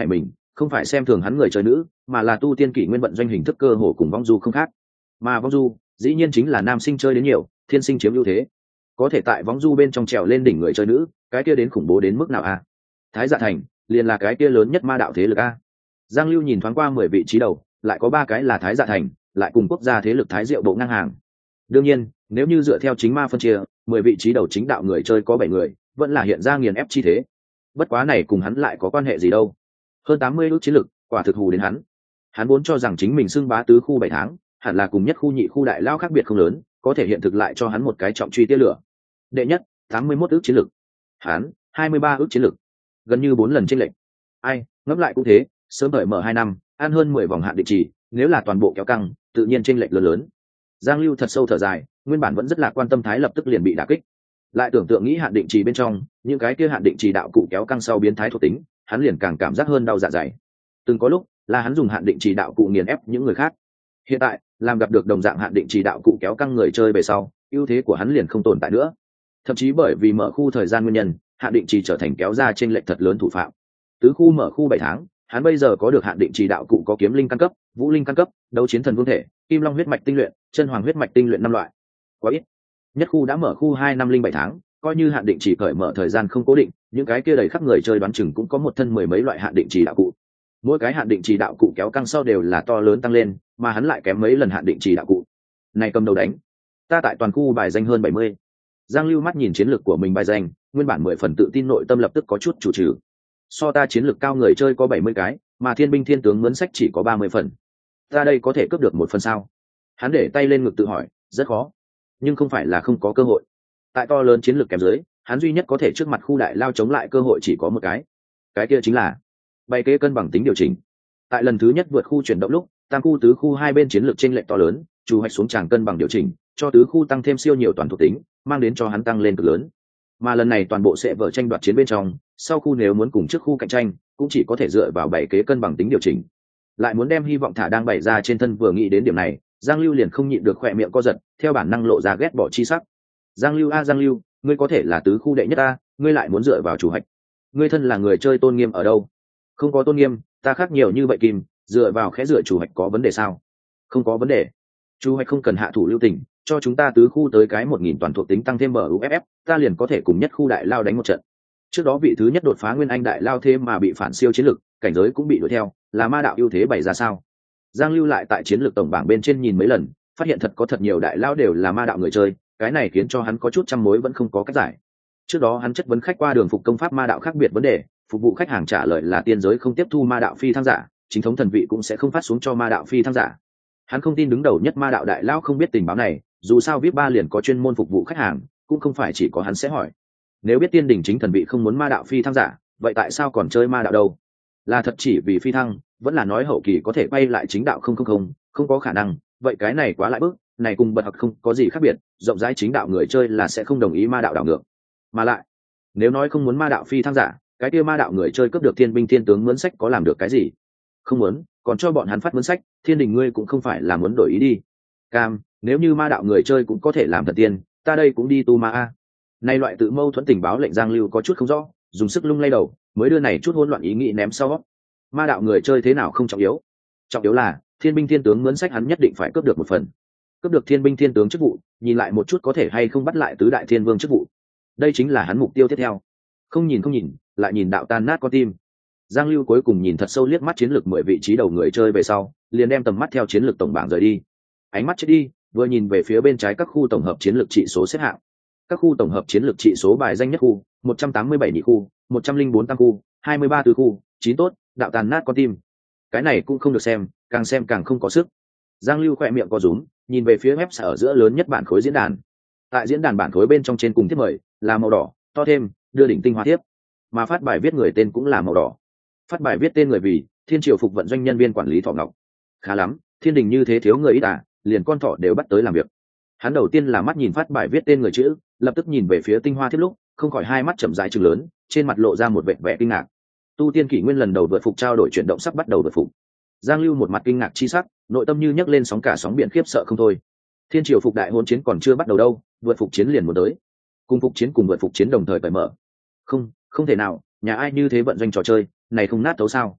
không phải xem thường hắn người chơi nữ, mà là tu tiên kỷ nguyên vận doanh hình thức cơ hồ cùng vong du không khác. Mà vong du dĩ nhiên chính là nam sinh chơi đến nhiều, thiên sinh chiếm ưu thế, có thể tại vong du bên trong trèo lên đỉnh người chơi nữ, cái kia đến khủng bố đến mức nào a? Thái Dạ Thành liền là cái kia lớn nhất ma đạo thế lực a. Giang Lưu nhìn thoáng qua mười vị trí đầu, lại có ba cái là Thái Dạ Thành, lại cùng quốc gia thế lực Thái Diệu bộ ngang hàng. Đương nhiên, nếu như dựa theo chính ma phân chia, mười vị trí đầu chính đạo người chơi có bảy người, vẫn là hiện ra nghiền ép chi thế. Bất quá này cùng hắn lại có quan hệ gì đâu? Hơn tám mươi ước chiến lực, quả thực hù đến hắn. Hắn vốn cho rằng chính mình xưng bá tứ khu bảy tháng, hẳn là cùng nhất khu nhị khu đại lao khác biệt không lớn, có thể hiện thực lại cho hắn một cái trọng truy tia lửa. Đệ nhất, tám mươi mốt ước chiến lực. Hắn, hai mươi ba ước chiến lực. Gần như bốn lần chênh lệch. Ai, ngẫm lại cũng thế, sớm đợi mở hai năm, ăn hơn mười vòng hạn định chỉ, nếu là toàn bộ kéo căng, tự nhiên chênh lệch lớn lớn. Giang Lưu thật sâu thở dài, nguyên bản vẫn rất là quan tâm thái lập tức liền bị đả kích. Lại tưởng tượng nghĩ hạn định trì bên trong, những cái kia hạn định trì đạo cụ kéo căng sau biến thái thuộc tính, hắn liền càng cảm giác hơn đau dạ dày. Từng có lúc, là hắn dùng hạn định trì đạo cụ nghiền ép những người khác. Hiện tại, làm gặp được đồng dạng hạn định trì đạo cụ kéo căng người chơi về sau, ưu thế của hắn liền không tồn tại nữa. Thậm chí bởi vì mở khu thời gian nguyên nhân, hạn định trì trở thành kéo ra trên lệch thật lớn thủ phạm. Tứ khu mở khu bảy tháng, hắn bây giờ có được hạn định trì đạo cụ có kiếm linh căn cấp, vũ linh căn cấp, đấu chiến thần vương thể, kim long huyết mạch tinh luyện, chân hoàng huyết mạch tinh luyện năm loại. Quá ít. Nhất khu đã mở khu hai năm linh bảy tháng, coi như hạn định chỉ cởi mở thời gian không cố định, những cái kia đầy khắp người chơi đoán chừng cũng có một thân mười mấy loại hạn định chỉ đạo cụ. Mỗi cái hạn định chỉ đạo cụ kéo căng sau đều là to lớn tăng lên, mà hắn lại kém mấy lần hạn định chỉ đạo cụ. Này cầm đầu đánh, ta tại toàn khu bài danh hơn bảy mươi. Giang Lưu mắt nhìn chiến lược của mình bài danh, nguyên bản mười phần tự tin nội tâm lập tức có chút chủ trừ. So ta chiến lược cao người chơi có bảy mươi cái, mà thiên binh thiên tướng mướn sách chỉ có ba mươi phần. Ta đây có thể cướp được một phần sao? Hắn để tay lên ngực tự hỏi, rất khó, nhưng không phải là không có cơ hội. Tại to lớn chiến lược kém dưới, hắn duy nhất có thể trước mặt khu đại lao chống lại cơ hội chỉ có một cái, cái kia chính là bày kế cân bằng tính điều chỉnh. Tại lần thứ nhất vượt khu chuyển động lúc, tam khu tứ khu hai bên chiến lược chênh lệch to lớn, chủ hoạch xuống tràng cân bằng điều chỉnh, cho tứ khu tăng thêm siêu nhiều toàn thuộc tính, mang đến cho hắn tăng lên cực lớn. Mà lần này toàn bộ sẽ vở tranh đoạt chiến bên trong, sau khu nếu muốn cùng trước khu cạnh tranh, cũng chỉ có thể dựa vào bảy kế cân bằng tính điều chỉnh. Lại muốn đem hy vọng thả đang bày ra trên thân, vừa nghĩ đến điểm này, Giang Lưu liền không nhịn được khỏe miệng co giật, theo bản năng lộ ra ghét bỏ chi sắc. Giang Lưu a Giang Lưu, ngươi có thể là tứ khu đệ nhất a, ngươi lại muốn dựa vào chủ hạch. Ngươi thân là người chơi tôn nghiêm ở đâu? Không có tôn nghiêm, ta khác nhiều như vậy kim, dựa vào khẽ dựa chủ hạch có vấn đề sao? Không có vấn đề. Chủ hạch không cần hạ thủ lưu tình, cho chúng ta tứ khu tới cái một nghìn toàn thuộc tính tăng thêm bờ u ép ép, ta liền có thể cùng nhất khu đại lao đánh một trận. Trước đó vị thứ nhất đột phá nguyên anh đại lao thêm mà bị phản siêu chiến lực, cảnh giới cũng bị đuổi theo, là ma đạo ưu thế bày ra sao? Giang Lưu lại tại chiến lược tổng bảng bên trên nhìn mấy lần, phát hiện thật có thật nhiều đại lao đều là ma đạo người chơi, cái này khiến cho hắn có chút trăm mối vẫn không có cách giải. Trước đó hắn chất vấn khách qua đường phục công pháp ma đạo khác biệt vấn đề, phục vụ khách hàng trả lời là tiên giới không tiếp thu ma đạo phi thăng giả, chính thống thần vị cũng sẽ không phát xuống cho ma đạo phi thăng giả. Hắn không tin đứng đầu nhất ma đạo đại lao không biết tình báo này, dù sao vê i pê ba liền có chuyên môn phục vụ khách hàng, cũng không phải chỉ có hắn sẽ hỏi. Nếu biết tiên đình chính thần vị không muốn ma đạo phi thăng giả, vậy tại sao còn chơi ma đạo đâu? Là thật chỉ vì phi thăng, vẫn là nói hậu kỳ có thể quay lại chính đạo không không không, không có khả năng, vậy cái này quá lại bước, này cùng bật học không có gì khác biệt, rộng rãi chính đạo người chơi là sẽ không đồng ý ma đạo đảo ngược. Mà lại, nếu nói không muốn ma đạo phi thăng giả, cái kia ma đạo người chơi cướp được thiên binh thiên tướng mướn sách có làm được cái gì? Không muốn, còn cho bọn hắn phát mướn sách, thiên đình ngươi cũng không phải là muốn đổi ý đi. Cam, nếu như ma đạo người chơi cũng có thể làm thật tiên, ta đây cũng đi tu ma a. Nay loại tự mâu thuẫn tình báo lệnh Giang Lưu có chút không rõ, dùng sức lung lay đầu, mới đưa này chút hỗn loạn ý nghĩ ném sau. Ma đạo người chơi thế nào không trọng yếu, trọng yếu là thiên binh thiên tướng mướn sách hắn nhất định phải cướp được một phần. Cướp được thiên binh thiên tướng chức vụ, nhìn lại một chút có thể hay không bắt lại tứ đại thiên vương chức vụ. Đây chính là hắn mục tiêu tiếp theo. Không nhìn không nhìn, lại nhìn đạo tan nát con tim. Giang Lưu cuối cùng nhìn thật sâu liếc mắt chiến lược mười vị trí đầu người chơi về sau, liền đem tầm mắt theo chiến lược tổng bảng rời đi. Ánh mắt chết đi, vừa nhìn về phía bên trái các khu tổng hợp chiến lược trị số xếp hạng. Các khu tổng hợp chiến lược trị số bài danh nhất khu, một trăm tám mươi bảy nhị khu, một trăm linh bốn tam khu, hai mươi ba tứ khu, chín tốt, đạo tàn nát con tim. Cái này cũng không được xem, càng xem càng không có sức. Giang Lưu khỏe miệng co rúm, nhìn về phía web ở giữa lớn nhất bản khối diễn đàn. Tại diễn đàn bản khối bên trong trên cùng thiết mời là màu đỏ, to thêm, đưa đỉnh tinh hoa tiếp. Mà phát bài viết người tên cũng là màu đỏ. Phát bài viết tên người vì Thiên Triều phục vận doanh nhân viên quản lý Thọ Ngọc. Khá lắm, thiên đình như thế thiếu người ít à, liền con thỏ đều bắt tới làm việc. Hắn đầu tiên là mắt nhìn phát bài viết tên người chữ, lập tức nhìn về phía tinh hoa thiết lúc, không khỏi hai mắt chậm rãi trừng lớn, trên mặt lộ ra một vẻ vẻ kinh ngạc. Tu tiên kỷ nguyên lần đầu vượt phục trao đổi chuyển động sắp bắt đầu vượt phục. Giang Lưu một mặt kinh ngạc chi sắc, nội tâm như nhấc lên sóng cả sóng biển khiếp sợ không thôi. Thiên Triều phục đại hôn chiến còn chưa bắt đầu đâu, vượt phục chiến liền muốn tới. Cùng phục chiến cùng vượt phục chiến đồng thời cởi mở. Không, không thể nào, nhà ai như thế vận doanh trò chơi, này không nát thấu sao?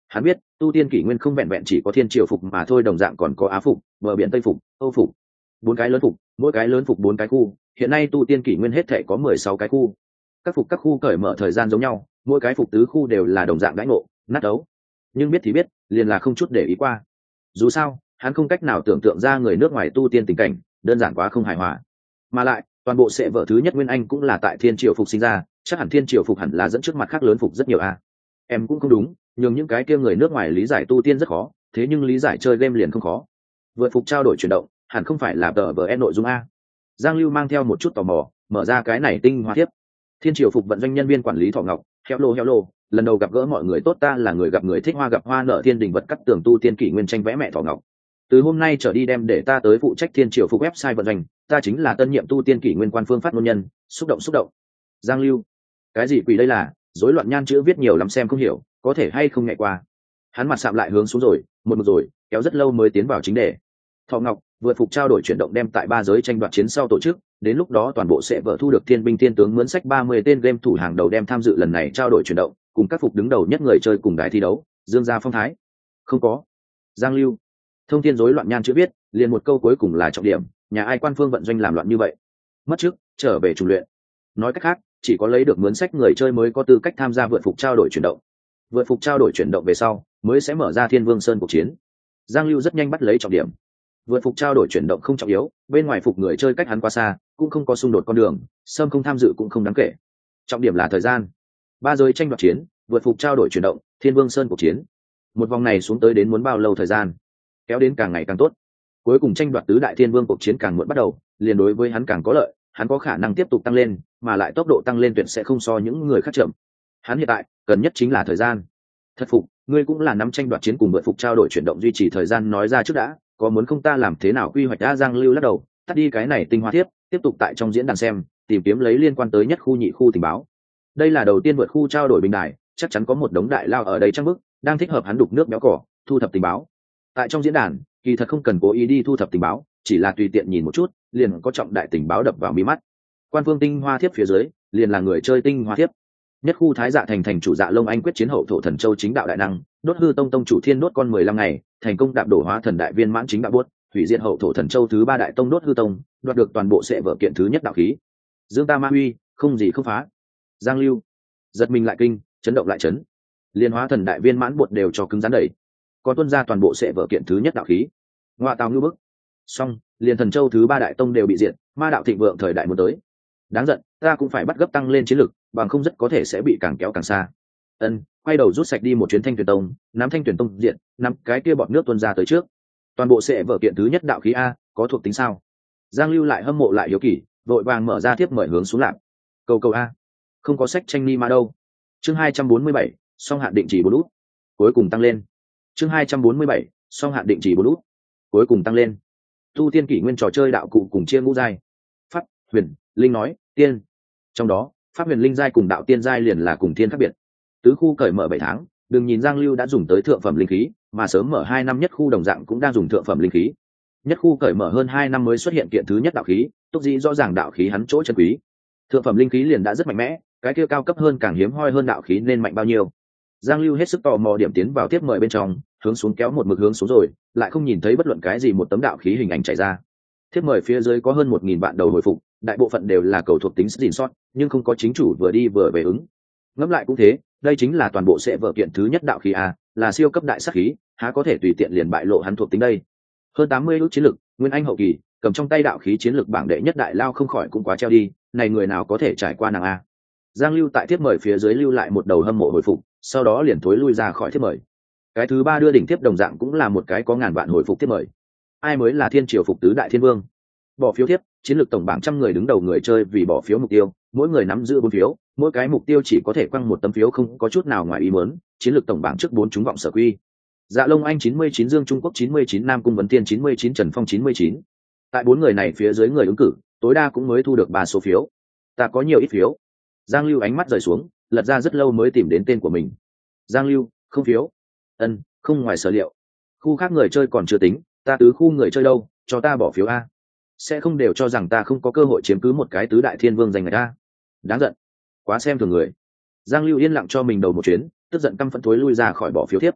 Hắn biết tu tiên kỷ nguyên không vẹn vẹn chỉ có thiên triều phục mà thôi, đồng dạng còn có á phục, bờ biển tây phục, âu phục, bốn cái lớn phục, mỗi cái lớn phục bốn cái khu. Hiện nay tu tiên kỷ nguyên hết thể có mười sáu cái khu. Các phục các khu cởi mở thời gian giống nhau, mỗi cái phục tứ khu đều là đồng dạng đãi ngộ, nát đấu. Nhưng biết thì biết, liền là không chút để ý qua. Dù sao, hắn không cách nào tưởng tượng ra người nước ngoài tu tiên tình cảnh, đơn giản quá không hài hòa. Mà lại, toàn bộ sẽ vợ thứ nhất Nguyên Anh cũng là tại thiên triều phục sinh ra, chắc hẳn thiên triều phục hẳn là dẫn trước mặt khác lớn phục rất nhiều a. Em cũng không đúng, nhưng những cái kia người nước ngoài lý giải tu tiên rất khó, thế nhưng lý giải chơi game liền không khó. Vượt phục trao đổi chuyển động, hẳn không phải là tờ vờ e nội dung a. Giang Lưu mang theo một chút tò mò, mở ra cái này tinh hoa tiếp. Thiên triều phục vận doanh nhân viên quản lý Thọ Ngọc, hello hello, lần đầu gặp gỡ mọi người tốt, ta là người gặp người thích hoa gặp hoa nợ thiên đình vật cắt tường tu tiên kỷ nguyên tranh vẽ mẹ Thọ Ngọc. Từ hôm nay trở đi đem để ta tới phụ trách thiên triều phục website vận doanh, ta chính là tân nhiệm tu tiên kỷ nguyên quan phương phát ngôn nhân, xúc động xúc động. Giang Lưu, cái gì quỷ đây là, rối loạn nhan chữ viết nhiều lắm xem không hiểu, có thể hay không nhẹ qua. Hắn mặt sạm lại hướng xuống rồi, một mực rồi, kéo rất lâu mới tiến vào chính đề. Thọ Ngọc, vượt phục trao đổi chuyển động đem tại ba giới tranh đoạt chiến sau tổ chức, đến lúc đó toàn bộ sẽ vợ thu được thiên binh thiên tướng mướn sách ba mươi tên game thủ hàng đầu đem tham dự lần này trao đổi chuyển động, cùng các phục đứng đầu nhất người chơi cùng đài thi đấu, dương gia phong thái. Không có. Giang Lưu, thông tin rối loạn nhan chữ viết, liền một câu cuối cùng là trọng điểm, nhà ai quan phương vận doanh làm loạn như vậy? Mất trước, trở về trùng luyện. Nói cách khác, chỉ có lấy được mướn sách người chơi mới có tư cách tham gia vượt phục trao đổi chuyển động. Vượt phục trao đổi chuyển động về sau, mới sẽ mở ra Thiên Vương Sơn cuộc chiến. Giang Lưu rất nhanh bắt lấy trọng điểm. Vượt phục trao đổi chuyển động không trọng yếu, bên ngoài phục người chơi cách hắn quá xa, cũng không có xung đột con đường, sâm không tham dự cũng không đáng kể. Trọng điểm là thời gian. Ba giới tranh đoạt chiến, vượt phục trao đổi chuyển động, Thiên Vương Sơn cuộc chiến. Một vòng này xuống tới đến muốn bao lâu thời gian? Kéo đến càng ngày càng tốt. Cuối cùng tranh đoạt tứ đại thiên vương cuộc chiến càng muộn bắt đầu, liền đối với hắn càng có lợi, hắn có khả năng tiếp tục tăng lên, mà lại tốc độ tăng lên tuyệt sẽ không so những người khác chậm. Hắn hiện tại cần nhất chính là thời gian. Thật phục, ngươi cũng là nắm tranh đoạt chiến cùng vượt phục trao đổi chuyển động duy trì thời gian nói ra trước đã, có muốn không ta làm thế nào quy hoạch đã. Giang Lưu lắc đầu, tắt đi cái này tinh hoa tiếp, tiếp tục tại trong diễn đàn xem, tìm kiếm lấy liên quan tới nhất khu nhị khu tình báo. Đây là đầu tiên vượt khu trao đổi bình đài, chắc chắn có một đống đại lao ở đây trang bức, đang thích hợp hắn đục nước béo cỏ, thu thập tình báo. Tại trong diễn đàn, kỳ thật không cần cố ý đi thu thập tình báo, chỉ là tùy tiện nhìn một chút, liền có trọng đại tình báo đập vào mí mắt. Quan phương tinh hoa thiếp phía dưới, liền là người chơi tinh hoa thiếp. Nhất khu Thái Dạ thành thành chủ Dạ Long Anh quyết chiến hậu thổ thần châu chính đạo đại năng, đốt hư tông tông chủ Thiên đốt con mười lăm ngày, thành công đạp đổ hóa thần đại viên mãn chính đạo buốt, hủy diệt hậu thổ thần châu thứ ba đại tông đốt hư tông, đoạt được toàn bộ sẽ vở kiện thứ nhất đạo khí. Dương ta ma huy, không gì không phá. Giang Lưu, giật mình lại kinh, chấn động lại chấn. Liên hóa thần đại viên mãn buột đều cho cứng rắn đẩy. Còn tuân ra toàn bộ sẽ vở kiện thứ nhất đạo khí. Ngoại tào như bức. Xong, liền thần châu thứ ba đại tông đều bị diệt, ma đạo thịnh vượng thời đại muốn tới. Đáng giận, ta cũng phải bắt gấp tăng lên chiến lực, bằng không rất có thể sẽ bị càng kéo càng xa. Ân, quay đầu rút sạch đi một chuyến Thanh Tuyển Tông, nắm Thanh Tuyển Tông diện, nắm cái kia bọt nước tuôn ra tới trước. Toàn bộ sẽ vở kiện thứ nhất đạo khí a, có thuộc tính sao? Giang Lưu lại hâm mộ lại hiếu kỳ, vội vàng mở ra tiếp mời hướng xuống lạc. Cầu cầu a, không có sách tranh ni ma đâu. Chương hai trăm bốn mươi bảy, song hạn định chỉ bốn út. Cuối cùng tăng lên. Chương hai trăm bốn mươi bảy, song hạn định chỉ bốn út. Cuối cùng tăng lên. Tu tiên kỷ nguyên trò chơi đạo cụ cùng chia ngũ giai. Pháp, huyền, linh nói, tiên. Trong đó, pháp huyền linh giai cùng đạo tiên giai liền là cùng thiên khác biệt. Tứ khu cởi mở bảy tháng, đừng nhìn Giang Lưu đã dùng tới thượng phẩm linh khí, mà sớm mở hai năm nhất khu đồng dạng cũng đang dùng thượng phẩm linh khí. Nhất khu cởi mở hơn hai năm mới xuất hiện kiện thứ nhất đạo khí, túc dĩ rõ ràng đạo khí hắn chỗ chân quý. Thượng phẩm linh khí liền đã rất mạnh mẽ, cái kia cao cấp hơn càng hiếm hoi hơn đạo khí nên mạnh bao nhiêu. Giang Lưu hết sức tò mò điểm tiến vào tiếp mời bên trong, hướng xuống kéo một mực hướng xuống rồi, lại không nhìn thấy bất luận cái gì một tấm đạo khí hình ảnh chạy ra. Tiếp mời phía dưới có hơn một nghìn vạn đầu hồi phục, đại bộ phận đều là cầu thuộc tính gìn sót, nhưng không có chính chủ vừa đi vừa về ứng. Ngẫm lại cũng thế, đây chính là toàn bộ sẽ vở kiện thứ nhất đạo khí a, là siêu cấp đại sát khí, há có thể tùy tiện liền bại lộ hắn thuộc tính đây. Hơn tám mươi ước chiến lực, nguyên anh hậu kỳ, cầm trong tay đạo khí chiến lực bảng đệ nhất đại lao không khỏi cũng quá treo đi, này người nào có thể trải qua nàng a. Giang Lưu tại tiếp mời phía dưới lưu lại một đầu hâm mộ hồi phục, sau đó liền thối lui ra khỏi tiếp mời. Cái thứ ba đưa đỉnh tiếp đồng dạng cũng là một cái có ngàn vạn hồi phục tiếp mời. Ai mới là thiên triều phục tứ đại thiên vương? Bỏ phiếu tiếp, chiến lược tổng bảng trăm người đứng đầu người chơi vì bỏ phiếu mục tiêu, mỗi người nắm giữ bốn phiếu, mỗi cái mục tiêu chỉ có thể quăng một tấm phiếu không có chút nào ngoài ý muốn, chiến lược tổng bảng trước bốn trúng vọng sở quy. Dạ Long Anh chín mươi chín, Dương Trung Quốc chín mươi chín, Nam Cung Vấn Thiên chín mươi chín, Trần Phong chín mươi chín. Tại bốn người này phía dưới người ứng cử, tối đa cũng mới thu được ba số phiếu. Ta có nhiều ít phiếu. Giang Lưu ánh mắt rời xuống, lật ra rất lâu mới tìm đến tên của mình. Giang Lưu, không phiếu. Ân, không ngoài sở liệu. Khu khác người chơi còn chưa tính, ta tứ khu người chơi đâu, cho ta bỏ phiếu a. Sẽ không đều cho rằng ta không có cơ hội chiếm cứ một cái tứ đại thiên vương giành người ta. Đáng giận, quá xem thường người. Giang Lưu yên lặng cho mình đầu một chuyến, tức giận căm phẫn thối lui ra khỏi bỏ phiếu thiếp.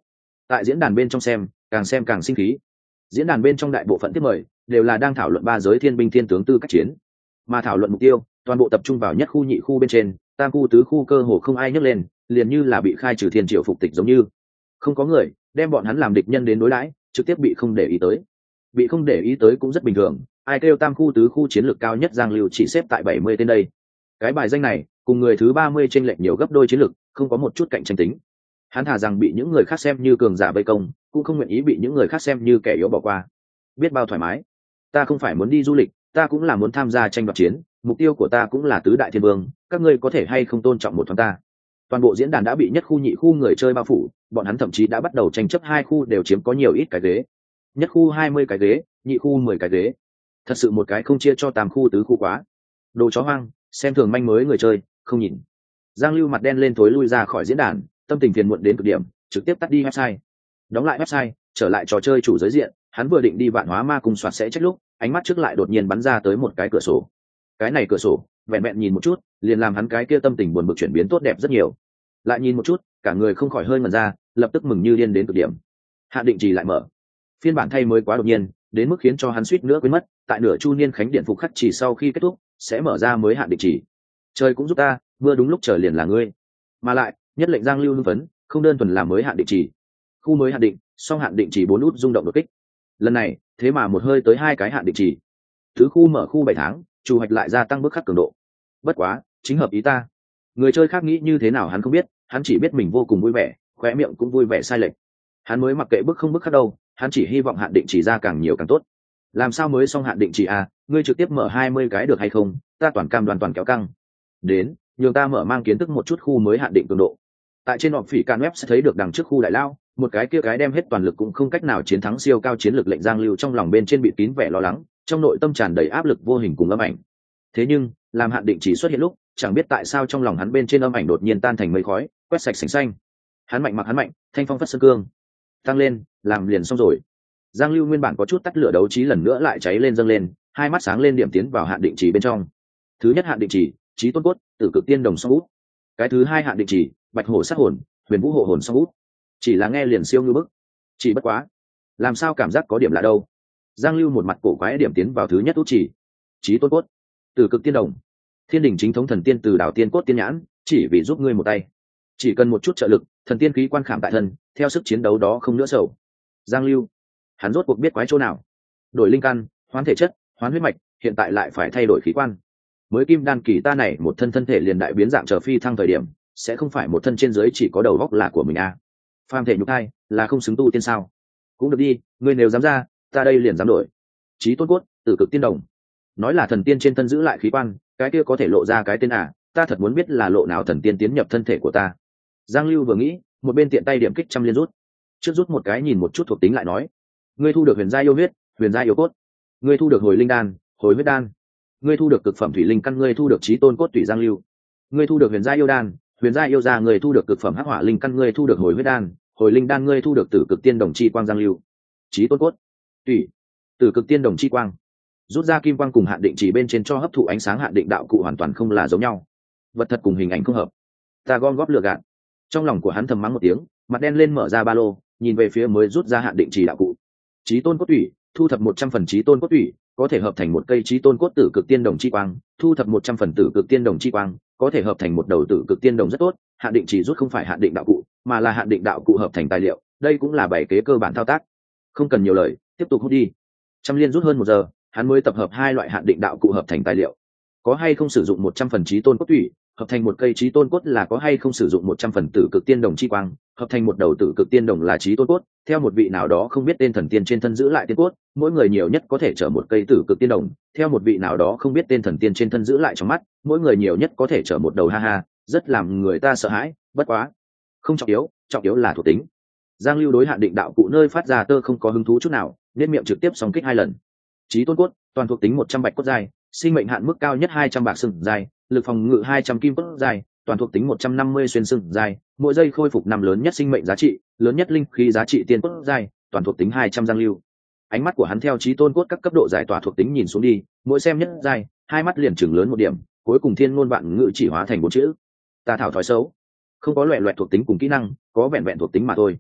Tại diễn đàn bên trong xem càng xem càng sinh khí. Diễn đàn bên trong đại bộ phận tiếp mời đều là đang thảo luận ba giới thiên binh thiên tướng tư cách chiến, mà thảo luận mục tiêu toàn bộ tập trung vào nhất khu nhị khu bên trên, tam khu tứ khu cơ hồ không ai nhấc lên, liền như là bị khai trừ thiên triệu phục tịch giống như không có người đem bọn hắn làm địch nhân đến đối đãi, trực tiếp bị không để ý tới. Bị không để ý tới cũng rất bình thường, ai kêu tam khu tứ khu chiến lược cao nhất Giang Lưu chỉ xếp tại bảy mươi tên đây. Cái bài danh này cùng người thứ ba mươi chênh lệch nhiều gấp đôi chiến lược, không có một chút cạnh tranh tính. Hắn thà rằng bị những người khác xem như cường giả vây công, cũng không nguyện ý bị những người khác xem như kẻ yếu bỏ qua. Biết bao thoải mái. Ta không phải muốn đi du lịch, ta cũng là muốn tham gia tranh đoạt chiến, mục tiêu của ta cũng là tứ đại thiên vương, các ngươi có thể hay không tôn trọng một thoáng ta. Toàn bộ diễn đàn đã bị nhất khu nhị khu người chơi bao phủ, bọn hắn thậm chí đã bắt đầu tranh chấp hai khu đều chiếm có nhiều ít cái ghế. Nhất khu hai mươi cái ghế, nhị khu mười cái ghế. Thật sự một cái không chia cho tam khu tứ khu quá. Đồ chó hoang, xem thường manh mới người chơi, không nhìn. Giang Lưu mặt đen lên thối lui ra khỏi diễn đàn, tâm tình phiền muộn đến cực điểm, trực tiếp tắt đi website. Đóng lại website, trở lại trò chơi chủ giới diện, hắn vừa định đi Vạn Hóa Ma Cung soạt sẽ trách lúc, ánh mắt trước lại đột nhiên bắn ra tới một cái cửa sổ. Cái này cửa sổ, vẹn vẹn nhìn một chút, liền làm hắn cái kia tâm tình buồn bực chuyển biến tốt đẹp rất nhiều. Lại nhìn một chút, cả người không khỏi hơi ngẩn ra, lập tức mừng như điên đến cực điểm. Hạn định trì lại mở. Phiên bản thay mới quá đột nhiên, đến mức khiến cho hắn suýt nữa quên mất, tại nửa chu niên khánh điện phục khắc chỉ sau khi kết thúc, sẽ mở ra mới hạn định trì. Trời cũng giúp ta, mưa đúng lúc trời liền là ngươi. Mà lại, nhất lệnh Giang Lưu hưng phấn, không đơn thuần là mới hạn định trì. Khu mới hạn định, song hạn định trì bốn út rung động đột kích. Lần này, thế mà một hơi tới hai cái hạn định trì. Thứ khu mở khu bảy tháng, chủ hoạch lại gia tăng bước khắc cường độ. Bất quá, chính hợp ý ta. Người chơi khác nghĩ như thế nào hắn không biết, hắn chỉ biết mình vô cùng vui vẻ, khóe miệng cũng vui vẻ sai lệch. Hắn mới mặc kệ bức không bức khắc đâu, hắn chỉ hy vọng hạn định chỉ ra càng nhiều càng tốt. Làm sao mới xong hạn định chỉ à, ngươi trực tiếp mở hai mươi cái được hay không, ta toàn cam đoàn toàn kéo căng. Đến, nhường ta mở mang kiến thức một chút khu mới hạn định cường độ. Tại trên họp phỉ can web sẽ thấy được đằng trước khu đại lao, một cái kia cái đem hết toàn lực cũng không cách nào chiến thắng siêu cao chiến lược lệnh Giang Lưu trong lòng bên trên bị kín vẻ lo lắng, trong nội tâm tràn đầy áp lực vô hình cùng âm ảnh. Thế nhưng, làm hạn định chỉ xuất hiện lúc, chẳng biết tại sao trong lòng hắn bên trên âm ảnh đột nhiên tan thành mây khói, quét sạch sành xanh. Hắn mạnh mặc hắn mạnh, thanh phong phất sơn cương, tăng lên, làm liền xong rồi. Giang Lưu nguyên bản có chút tắt lửa đấu trí lần nữa lại cháy lên dâng lên, hai mắt sáng lên điểm tiến vào hạn định chỉ bên trong. Thứ nhất hạn định chỉ, trí tôn cốt, tử cực tiên đồng song út. Cái thứ hai hạn định chỉ, bạch hổ sát hồn, huyền vũ hộ hồn song út. Chỉ là nghe liền siêu như bức. Chỉ bất quá, làm sao cảm giác có điểm lạ đâu. Giang Lưu một mặt cổ quái điểm tiến vào thứ nhất út chỉ, trí tôn cốt, tử cực tiên đồng, thiên đình chính thống thần tiên từ đảo tiên cốt tiên nhãn, chỉ vì giúp ngươi một tay, chỉ cần một chút trợ lực, thần tiên khí quan khảm tại thân, theo sức chiến đấu đó không nữa sầu. Giang Lưu, hắn rốt cuộc biết quái chỗ nào, đổi linh căn, hoán thể chất, hoán huyết mạch, hiện tại lại phải thay đổi khí quan. Mới kim đan kỳ ta này một thân thân thể liền đại biến dạng trở phi thăng thời điểm, sẽ không phải một thân trên dưới chỉ có đầu góc là của mình à? Phàm thể nhục thai là không xứng tu tiên sao? Cũng được đi, ngươi nếu dám ra, ta đây liền dám đổi. Chí tôn cốt, tử cực tiên đồng, nói là thần tiên trên thân giữ lại khí quan, cái kia có thể lộ ra cái tên à? Ta thật muốn biết là lộ nào thần tiên tiến nhập thân thể của ta. Giang Lưu vừa nghĩ, một bên tiện tay điểm kích trăm liên rút, trước rút một cái nhìn một chút thuộc tính lại nói, ngươi thu được huyền gia yêu huyết, huyền gia yêu cốt, ngươi thu được hồi linh đan, hồi huyết đan, ngươi thu được cực phẩm thủy linh căn, ngươi thu được chí tôn cốt tùy Giang Lưu, ngươi thu được huyền gia yêu đan, huyền gia yêu gia, ngươi thu được cực phẩm hắc hỏa linh căn, ngươi thu được hồi huyết đan, hồi linh đan, ngươi thu được tử cực tiên đồng chi quang. Giang Lưu, chí tôn cốt, tùy, tử cực tiên đồng chi quang, rút ra kim quang cùng hạn định chỉ bên trên cho hấp thụ ánh sáng hạn định đạo cụ hoàn toàn không là giống nhau, vật thật cùng hình ảnh không hợp, ta gom góp lừa gạt. Trong lòng của hắn thầm mắng một tiếng, mặt đen lên mở ra ba lô, nhìn về phía mới rút ra hạn định chỉ đạo cụ. Chí tôn cốt tủy, thu thập một trăm phần chí tôn cốt tủy, có thể hợp thành một cây chí tôn cốt tử cực tiên đồng chi quang, thu thập một trăm phần tử cực tiên đồng chi quang, có thể hợp thành một đầu tử cực tiên đồng rất tốt. Hạn định chỉ rút không phải hạn định đạo cụ, mà là hạn định đạo cụ hợp thành tài liệu, đây cũng là bảy kế cơ bản thao tác. Không cần nhiều lời, tiếp tục hút đi. Trăm liên rút hơn một giờ, hắn mới tập hợp hai loại hạn định đạo cụ hợp thành tài liệu. Có hay không sử dụng một trăm phần chí tôn cốt tủy, hợp thành một cây chí tôn cốt là có hay không sử dụng một trăm phần tử cực tiên đồng chi quang, hợp thành một đầu tử cực tiên đồng là chí tôn cốt, theo một vị nào đó không biết tên thần tiên trên thân giữ lại tiên cốt, mỗi người nhiều nhất có thể chở một cây tử cực tiên đồng, theo một vị nào đó không biết tên thần tiên trên thân giữ lại trong mắt, mỗi người nhiều nhất có thể chở một đầu, ha ha, rất làm người ta sợ hãi, bất quá, không trọng yếu, trọng yếu là thuộc tính. Giang Lưu đối hạn định đạo cụ nơi phát ra tơ không có hứng thú chút nào, nên miệng trực tiếp song kích hai lần. Chí tôn cốt, toàn thuộc tính một trăm bạch cốt giai, sinh mệnh hạn mức cao nhất hai trăm bạc sừng giai, lực phòng ngự hai trăm kim cốt giai, toàn thuộc tính một trăm năm mươi xuyên sừng giai, mỗi giây khôi phục năm lớn nhất sinh mệnh giá trị, lớn nhất linh khí giá trị tiên cốt giai, toàn thuộc tính hai trăm. Giang Lưu, ánh mắt của hắn theo chí tôn cốt các cấp độ giải tỏa thuộc tính nhìn xuống đi, mỗi xem nhất giai, hai mắt liền chừng lớn một điểm, cuối cùng thiên ngôn vạn ngữ chỉ hóa thành bốn chữ: ta thảo thói xấu. Không có loẻ loẹt thuộc tính cùng kỹ năng, có vẹn vẹn thuộc tính mà thôi.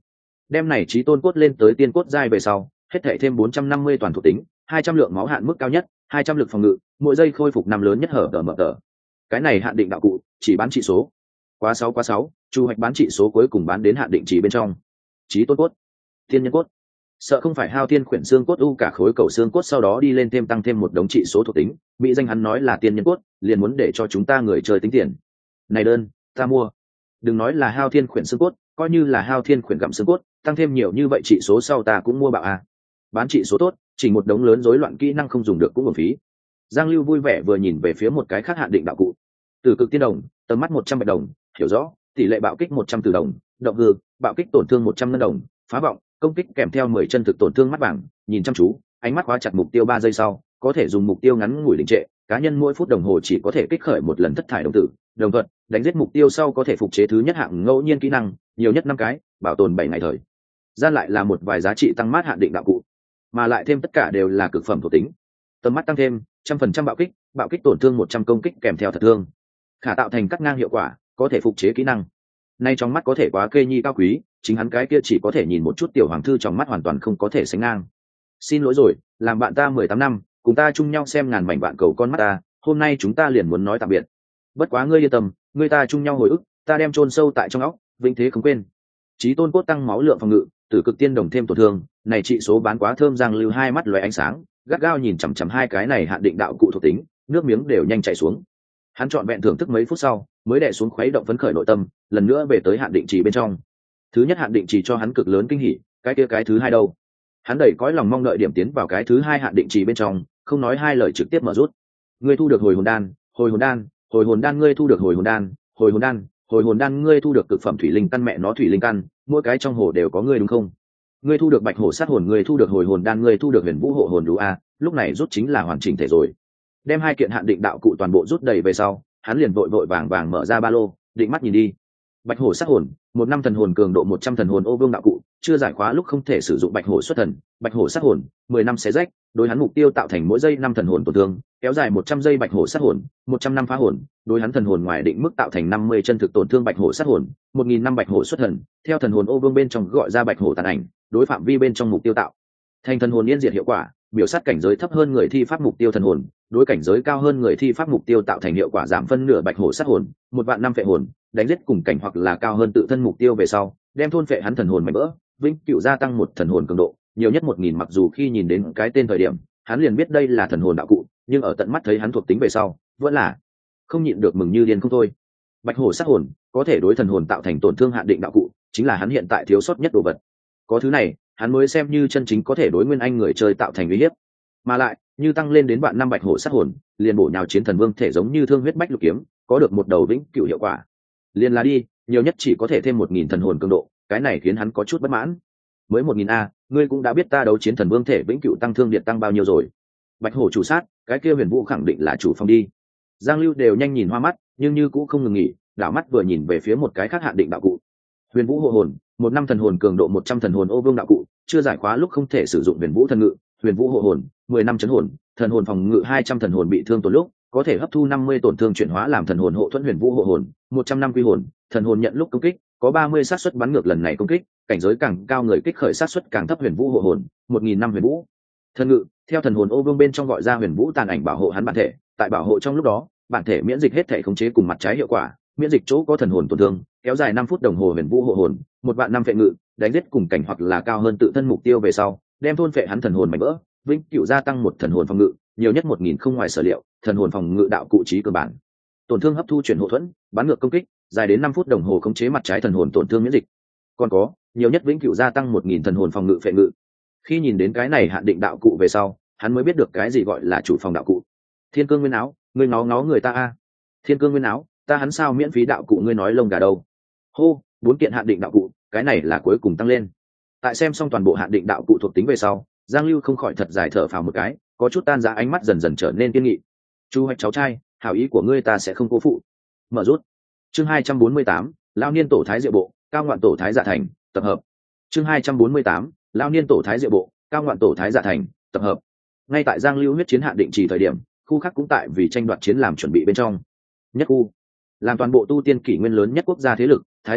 đem này trí tôn cốt lên tới tiên cốt giai về sau hết thể thêm bốn trăm năm mươi toàn thuộc tính, hai trăm lượng máu hạn mức cao nhất, hai trăm lực phòng ngự, mỗi giây khôi phục năm lớn nhất hở tờ mở tờ. Cái này hạn định đạo cụ chỉ bán trị số quá sáu quá sáu, chu hoạch bán trị số cuối cùng bán đến hạn định chỉ bên trong. Chí tôn cốt, thiên nhân cốt, sợ không phải hao tiên khuyển xương cốt u cả khối cầu xương cốt sau đó đi lên thêm tăng thêm một đống trị số thuộc tính, mỹ danh hắn nói là tiên nhân cốt, liền muốn để cho chúng ta người chơi tính tiền. Này đơn, ta mua. Đừng nói là hao thiên khuyển xương cốt, coi như là hao thiên khuyển gặm xương cốt, tăng thêm nhiều như vậy trị số sau ta cũng mua bạo à. Bán trị số tốt, chỉ một đống lớn rối loạn kỹ năng không dùng được cũng uổng phí. Giang Lưu vui vẻ vừa nhìn về phía một cái khác hạn định đạo cụ. Từ cực tiên đồng, tầm mắt một trăm bạch đồng, hiểu rõ, tỷ lệ bạo kích một trăm từ đồng, động hư, bạo kích tổn thương một trăm ngân đồng, phá vọng, công kích kèm theo mười chân thực tổn thương mắt vàng, nhìn chăm chú, ánh mắt khóa chặt mục tiêu ba giây sau, có thể dùng mục tiêu ngắn ngủi đình trệ, cá nhân mỗi phút đồng hồ chỉ có thể kích khởi một lần thất thải đồng tử, đồng thuận, đánh giết mục tiêu sau có thể phục chế thứ nhất hạng ngẫu nhiên kỹ năng, nhiều nhất năm cái, bảo tồn bảy ngày thời. Gian lại là một vài giá trị tăng mát hạn định đạo cụ, mà lại thêm tất cả đều là cực phẩm thuộc tính. Tầm mắt tăng thêm, trăm phần trăm bạo kích, bạo kích tổn thương một trăm công kích kèm theo thật thương. Khả tạo thành cắt ngang hiệu quả, có thể phục chế kỹ năng. Nay trong mắt có thể quá kê nhi cao quý, chính hắn cái kia chỉ có thể nhìn một chút tiểu hoàng thư trong mắt hoàn toàn không có thể sánh ngang. Xin lỗi rồi, làm bạn ta mười tám năm, cùng ta chung nhau xem ngàn mảnh bạn cầu con mắt ta, hôm nay chúng ta liền muốn nói tạm biệt. Bất quá ngươi yên tâm, ngươi ta chung nhau hồi ức, ta đem chôn sâu tại trong óc, vĩnh thế không quên. Chí tôn cốt tăng máu lượng phòng ngự, tử cực tiên đồng thêm tổn thương, này trị số bán quá thơm. Giang Lưu hai mắt lóe ánh sáng, gắt gao nhìn chằm chằm hai cái này hạn định đạo cụ thuộc tính, nước miếng đều nhanh chảy xuống. Hắn chọn vẹn thưởng thức mấy phút sau, mới đè xuống khuấy động phấn khởi nội tâm, lần nữa về tới hạn định chỉ bên trong. Thứ nhất hạn định chỉ cho hắn cực lớn kinh hỉ, cái kia cái thứ hai đâu? Hắn đầy cõi lòng mong đợi điểm tiến vào cái thứ hai hạn định chỉ bên trong, không nói hai lời trực tiếp mở rút. Ngươi thu được hồi hồn đan, hồi hồn đan, hồi hồn đan, ngươi thu được hồi hồn đan, hồi hồn đan, hồi hồn đan, ngươi thu được cực phẩm thủy linh căn, mẹ nó thủy linh căn, mỗi cái trong hồ đều có ngươi đúng không? Ngươi thu được bạch hổ sát hồn, ngươi thu được hồi hồn đan, ngươi thu được huyền vũ hộ hồn đủ a, lúc này rút chính là hoàn chỉnh thể rồi. Đem hai kiện hạn định đạo cụ toàn bộ rút đầy về sau, hắn liền vội vội vàng vàng mở ra ba lô, định mắt nhìn đi. Bạch hổ sát hồn, một năm thần hồn cường độ một trăm thần hồn ô vương đạo cụ, chưa giải khóa lúc không thể sử dụng bạch hổ xuất thần. Bạch hổ sát hồn, mười năm xé rách, đối hắn mục tiêu tạo thành mỗi giây năm thần hồn tổn thương, kéo dài một trăm giây. Bạch hổ sát hồn, một trăm năm phá hồn, đối hắn thần hồn ngoài định mức tạo thành năm mươi chân thực tổn thương. Bạch hổ sát hồn, một nghìn năm bạch hổ xuất thần, theo thần hồn ô vương bên trong gọi ra bạch hổ tàn ảnh, đối phạm vi bên trong mục tiêu tạo thành thần hồn yên diệt hiệu quả, biểu sát cảnh giới thấp hơn người thi pháp mục tiêu thần hồn, đối cảnh giới cao hơn người thi pháp mục tiêu tạo thành hiệu quả giảm phân nửa. Bạch hổ sát hồn, một vạn năm phệ hồn, đánh giết cùng cảnh hoặc là cao hơn tự thân mục tiêu về sau, đem thôn phệ hắn thần hồn mạnh vỡ, vĩnh cửu gia tăng một thần hồn cường độ, nhiều nhất một nghìn. Mặc dù khi nhìn đến cái tên thời điểm, hắn liền biết đây là thần hồn đạo cụ, nhưng ở tận mắt thấy hắn thuộc tính về sau, vẫn là không nhịn được mừng như điên không thôi. Bạch hổ sát hồn có thể đối thần hồn tạo thành tổn thương hạn định đạo cụ, chính là hắn hiện tại thiếu sót nhất đồ vật. Có thứ này, hắn mới xem như chân chính có thể đối nguyên anh người chơi tạo thành uy hiếp. Mà lại, như tăng lên đến bạn năm bạch hổ sát hồn, liền bổ nhào chiến thần vương thể giống như thương huyết bách lục kiếm, có được một đầu vĩnh cửu hiệu quả. Liền là đi, nhiều nhất chỉ có thể thêm một nghìn thần hồn cường độ, cái này khiến hắn có chút bất mãn. Mới một nghìn a, ngươi cũng đã biết ta đấu chiến thần vương thể vĩnh cửu tăng thương điện tăng bao nhiêu rồi. Bạch hổ chủ sát, cái kia huyền vũ khẳng định là chủ phong đi. Giang Lưu đều nhanh nhìn hoa mắt, nhưng như cũng không ngừng nghỉ, đảo mắt vừa nhìn về phía một cái khác hạn định đạo cụ. Huyền vũ hộ hồn, một năm thần hồn cường độ một trăm thần hồn ô vương đạo cụ, chưa giải khóa lúc không thể sử dụng huyền vũ thần ngự. Huyền vũ hộ hồn, mười năm chấn hồn, thần hồn phòng ngự hai trăm thần hồn bị thương tổn lúc có thể hấp thu năm mươi tổn thương chuyển hóa làm thần hồn hộ thuẫn. Huyền vũ hộ hồn, một trăm năm quy hồn, thần hồn nhận lúc công kích có ba mươi xác suất bắn ngược lần này công kích, cảnh giới càng cao người kích khởi xác suất càng thấp. Huyền vũ hộ hồn, một nghìn năm huyền vũ thần ngự, theo thần hồn ô vương bên trong gọi ra huyền vũ tàn ảnh bảo hộ hắn bản thể, tại bảo hộ trong lúc đó, bản thể miễn dịch hết thể khống chế cùng mặt trái hiệu quả, miễn dịch chỗ có thần hồn tổn thương, kéo dài năm phút đồng hồ. Huyền vũ hộ hồn, một vạn năm phệ ngự, đánh giết cùng cảnh hoặc là cao hơn tự thân mục tiêu về sau, đem thôn phệ hắn thần hồn mạnh vỡ, vĩnh cửu gia tăng một thần hồn phòng ngự, nhiều nhất một nghìn. Không ngoài sở liệu, thần hồn phòng ngự đạo cụ trí cơ bản, tổn thương hấp thu chuyển hộ thuẫn, bắn ngược công kích, dài đến năm phút đồng hồ khống chế mặt trái thần hồn tổn thương miễn dịch. Còn có, nhiều nhất vĩnh cửu gia tăng một nghìn thần hồn phòng ngự phệ ngự. Khi nhìn đến cái này hạn định đạo cụ về sau, hắn mới biết được cái gì gọi là chủ phòng đạo cụ. Thiên cương nguyên áo, ngươi ngó ngó người ta a. Thiên cương nguyên áo, ta hắn sao miễn phí đạo cụ ngươi nói lông gà đâu. Hô, bốn kiện hạn định đạo cụ, cái này là cuối cùng tăng lên. Tại xem xong toàn bộ hạn định đạo cụ thuộc tính về sau, Giang Lưu không khỏi thật dài thở phào một cái, có chút tan ra, ánh mắt dần dần trở nên kiên nghị. Chu Hoạch cháu trai, hảo ý của ngươi ta sẽ không cố phụ. Mở rút. Chương hai trăm bốn mươi tám, lão niên tổ thái diệu bộ, cao ngoạn tổ thái dạ thành, tập hợp. Chương hai trăm bốn mươi tám, lão niên tổ thái diệu bộ, cao ngoạn tổ thái dạ thành, tập hợp. Ngay tại Giang Lưu huyết chiến hạn định chỉ thời điểm, khu khác cũng tại vì tranh đoạt chiến làm chuẩn bị bên trong. Nhất khu, làm toàn bộ tu tiên kỷ nguyên lớn nhất quốc gia thế lực, thái diệu bộ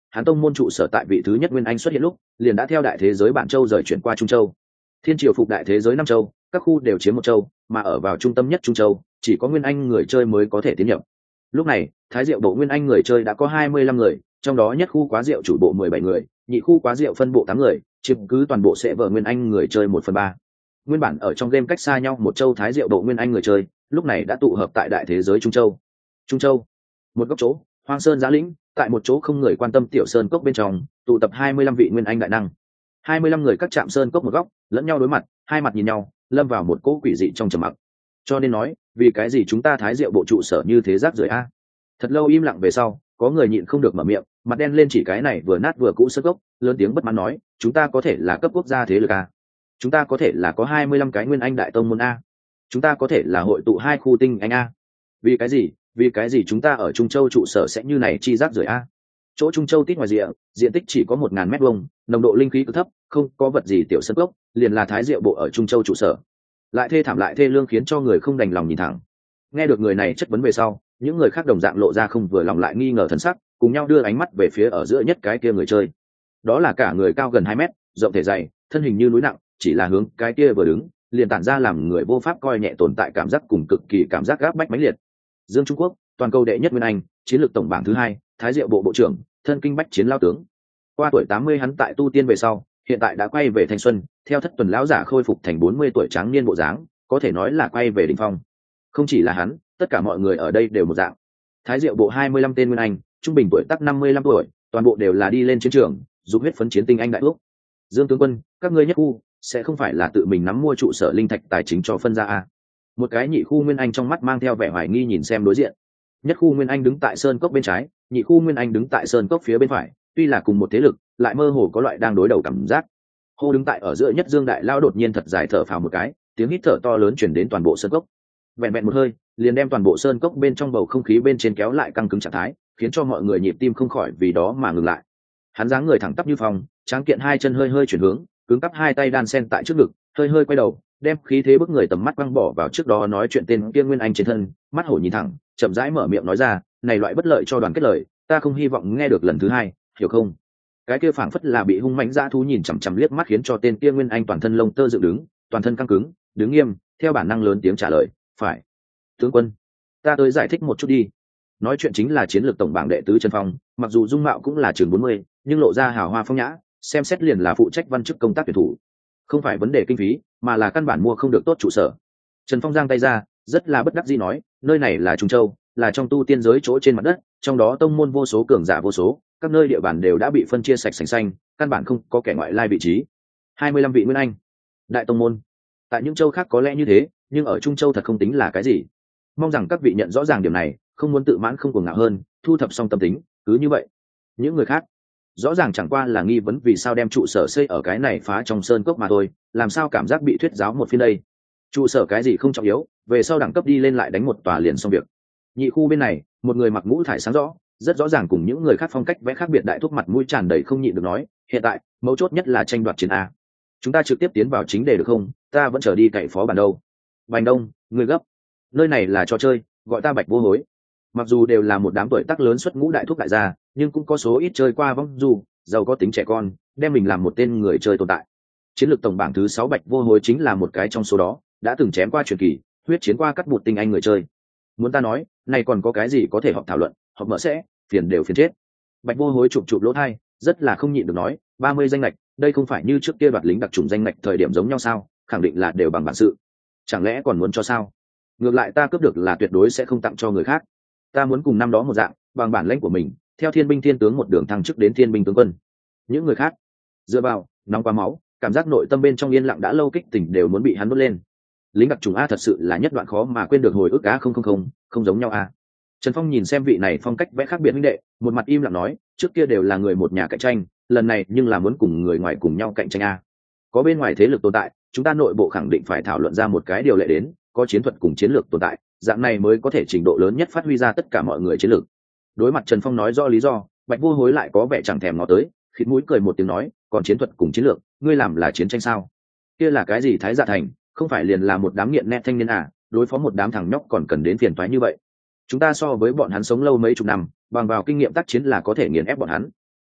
hắn tông môn trụ sở tại vị thứ nhất nguyên anh xuất hiện lúc liền đã theo đại thế giới bản châu rời chuyển qua trung châu. Thiên triều phục đại thế giới năm châu, các khu đều chiếm một châu, mà ở vào trung tâm nhất trung châu chỉ có nguyên anh người chơi mới có thể tiến nhập. Lúc này thái diệu bộ nguyên anh người chơi đã có hai mươi lăm người, trong đó nhất khu quá diệu chủ bộ mười bảy người, nhị khu quá diệu phân bộ tám người, chiếm cứ toàn bộ sẽ vợ nguyên anh người chơi một phần ba. Nguyên bản ở trong game cách xa nhau một châu thái diệu bộ nguyên anh người chơi lúc này đã tụ hợp tại đại thế giới trung châu. Trung châu, một góc chỗ hoang sơn giã lĩnh, tại một chỗ không người quan tâm tiểu sơn cốc bên trong tụ tập hai mươi lăm vị nguyên anh đại năng. hai mươi lăm người các chạm sơn cốc một góc, lẫn nhau đối mặt, hai mặt nhìn nhau, lâm vào một cỗ quỷ dị trong trầm mặc. Cho nên nói, vì cái gì chúng ta thái diệu bộ trụ sở như thế rác rưởi a? Thật lâu im lặng về sau, có người nhịn không được mở miệng, mặt đen lên chỉ cái này vừa nát vừa cũ sơn cốc, lớn tiếng bất mãn nói, chúng ta có thể là cấp quốc gia thế lực a? Chúng ta có thể là có hai mươi lăm cái nguyên anh đại tông môn a? Chúng ta có thể là hội tụ hai khu tinh anh a? Vì cái gì? Vì cái gì chúng ta ở Trung Châu trụ sở sẽ như này chi rác rưởi a? Chỗ Trung Châu tít ngoài rìa, diện tích chỉ có một ngàn mét vuông, nồng độ linh khí cực thấp, không có vật gì tiểu sơn cốc, liền là thái diệu bộ ở Trung Châu trụ sở. Lại thê thảm lại thê lương khiến cho người không đành lòng nhìn thẳng. Nghe được người này chất vấn về sau, những người khác đồng dạng lộ ra không vừa lòng lại nghi ngờ thần sắc, cùng nhau đưa ánh mắt về phía ở giữa nhất cái kia người chơi. Đó là cả người cao gần hai mét, rộng thể dày, thân hình như núi nặng, chỉ là hướng cái kia vừa đứng, liền tản ra làm người vô pháp coi nhẹ tồn tại cảm giác cùng cực kỳ cảm giác gáp bách mãnh liệt. Dương Trung Quốc, toàn cầu đệ nhất nguyên anh, chiến lược tổng bảng thứ hai, thái diệu bộ bộ trưởng, thân kinh bách chiến lao tướng. Qua tuổi tám mươi hắn tại tu tiên về sau, hiện tại đã quay về thanh xuân, theo thất tuần lão giả khôi phục thành bốn mươi tuổi tráng niên bộ dáng, có thể nói là quay về đỉnh phong. Không chỉ là hắn, tất cả mọi người ở đây đều một dạng. Thái diệu bộ hai mươi lăm tên nguyên anh, trung bình tuổi tác năm mươi lăm tuổi, toàn bộ đều là đi lên chiến trường, dùng huyết phấn chiến tinh anh đại ước. Dương tướng quân, các ngươi nhất khu sẽ không phải là tự mình nắm mua trụ sở linh thạch tài chính cho phân ra à? Một cái nhị khu nguyên anh trong mắt mang theo vẻ hoài nghi nhìn xem đối diện. Nhất khu nguyên anh đứng tại sơn cốc bên trái, nhị khu nguyên anh đứng tại sơn cốc phía bên phải, tuy là cùng một thế lực, lại mơ hồ có loại đang đối đầu cảm giác. Hô đứng tại ở giữa nhất Dương đại lao đột nhiên thật dài thở phào một cái, tiếng hít thở to lớn truyền đến toàn bộ sơn cốc. Vẹn vẹn một hơi, liền đem toàn bộ sơn cốc bên trong bầu không khí bên trên kéo lại căng cứng trạng thái, khiến cho mọi người nhịp tim không khỏi vì đó mà ngừng lại. Hắn dáng người thẳng tắp như phong, tráng kiện hai chân hơi hơi chuyển hướng, cứng cắp hai tay đan sen tại trước ngực, hơi hơi quay đầu, đem khí thế bức người tầm mắt quăng bỏ vào trước đó nói chuyện tên kia nguyên anh trên thân, mắt hổ nhìn thẳng, chậm rãi mở miệng nói ra, này loại bất lợi cho đoàn kết lời, ta không hy vọng nghe được lần thứ hai, hiểu không? Cái kia phảng phất là bị hung mãnh dã thú nhìn chằm chằm liếc mắt khiến cho tên kia nguyên anh toàn thân lông tơ dựng đứng, toàn thân căng cứng, đứng nghiêm, theo bản năng lớn tiếng trả lời, phải. Tướng quân, ta tới giải thích một chút đi. Nói chuyện chính là chiến lược tổng bảng đệ tứ Trần Phong, mặc dù dung mạo cũng là chừng bốn mươi, nhưng lộ ra hào hoa phong nhã, xem xét liền là phụ trách văn chức công tác tuyển thủ. Không phải vấn đề kinh phí, mà là căn bản mua không được tốt trụ sở. Trần Phong giang tay ra, rất là bất đắc dĩ nói, nơi này là Trung Châu, là trong tu tiên giới chỗ trên mặt đất, trong đó tông môn vô số cường giả vô số, các nơi địa bàn đều đã bị phân chia sạch sành xanh, căn bản không có kẻ ngoại lai vị trí. hai mươi lăm vị nguyên anh, đại tông môn. Tại những châu khác có lẽ như thế, nhưng ở Trung Châu thật không tính là cái gì. Mong rằng các vị nhận rõ ràng điểm này, không muốn tự mãn không cuồng ngạo hơn, thu thập xong tâm tính, cứ như vậy. Những người khác, rõ ràng chẳng qua là nghi vấn vì sao đem trụ sở xây ở cái này phá trong sơn cốc mà thôi, làm sao cảm giác bị thuyết giáo một phiên đây. Trụ sở cái gì không trọng yếu, về sau đẳng cấp đi lên lại đánh một tòa liền xong việc. Nhị khu bên này, một người mặc mũ thải sáng rõ, rất rõ ràng cùng những người khác phong cách vẽ khác biệt đại thúc mặt mũi tràn đầy không nhịn được nói, hiện tại mấu chốt nhất là tranh đoạt chiến a. Chúng ta trực tiếp tiến vào chính đề được không? Ta vẫn chờ đi cậy phó bản đâu. Bành Đông, người gấp. Nơi này là trò chơi, gọi ta Bạch Vô Hối. Mặc dù đều là một đám tuổi tác lớn xuất ngũ đại thúc đại gia, nhưng cũng có số ít chơi qua vong du, giàu có tính trẻ con, đem mình làm một tên người chơi tồn tại. Chiến lược tổng bảng thứ sáu Bạch Vô Hối chính là một cái trong số đó, đã từng chém qua truyền kỳ, huyết chiến qua cắt bụt tinh anh người chơi. Muốn ta nói, này còn có cái gì có thể họp thảo luận, họp mở sẽ, phiền đều phiền chết. Bạch Vô Hối chụp chụp lỗ tai, rất là không nhịn được nói, ba mươi danh lệch, đây không phải như trước kia đoạt lính đặc trùng danh lệch thời điểm giống nhau sao, khẳng định là đều bằng bản sự. Chẳng lẽ còn muốn cho sao? Ngược lại ta cướp được là tuyệt đối sẽ không tặng cho người khác. Ta muốn cùng năm đó một dạng, bằng bản lĩnh của mình, theo thiên binh thiên tướng một đường thăng chức đến thiên binh tướng quân. Những người khác, dựa vào, nóng quá máu, cảm giác nội tâm bên trong yên lặng đã lâu kích tỉnh đều muốn bị hắn đốt lên. Lính đặc trùng a thật sự là nhất đoạn khó mà quên được hồi ức á không không không, không giống nhau a. Trần Phong nhìn xem vị này phong cách vẽ khác biệt huynh đệ, một mặt im lặng nói, trước kia đều là người một nhà cạnh tranh, lần này nhưng là muốn cùng người ngoài cùng nhau cạnh tranh a. Có bên ngoài thế lực tồn tại, chúng ta nội bộ khẳng định phải thảo luận ra một cái điều lệ đến, có chiến thuật cùng chiến lược tồn tại, dạng này mới có thể trình độ lớn nhất phát huy ra tất cả mọi người chiến lược. Đối mặt Trần Phong nói rõ lý do, Bạch Vô Hối lại có vẻ chẳng thèm ngó tới, khịt mũi cười một tiếng nói, còn chiến thuật cùng chiến lược, ngươi làm là chiến tranh sao? Kia là cái gì Thái Dạ Thành, không phải liền là một đám nghiện nét thanh niên à, đối phó một đám thằng nhóc còn cần đến phiền toái như vậy. Chúng ta so với bọn hắn sống lâu mấy chục năm, bằng vào kinh nghiệm tác chiến là có thể nghiền ép bọn hắn.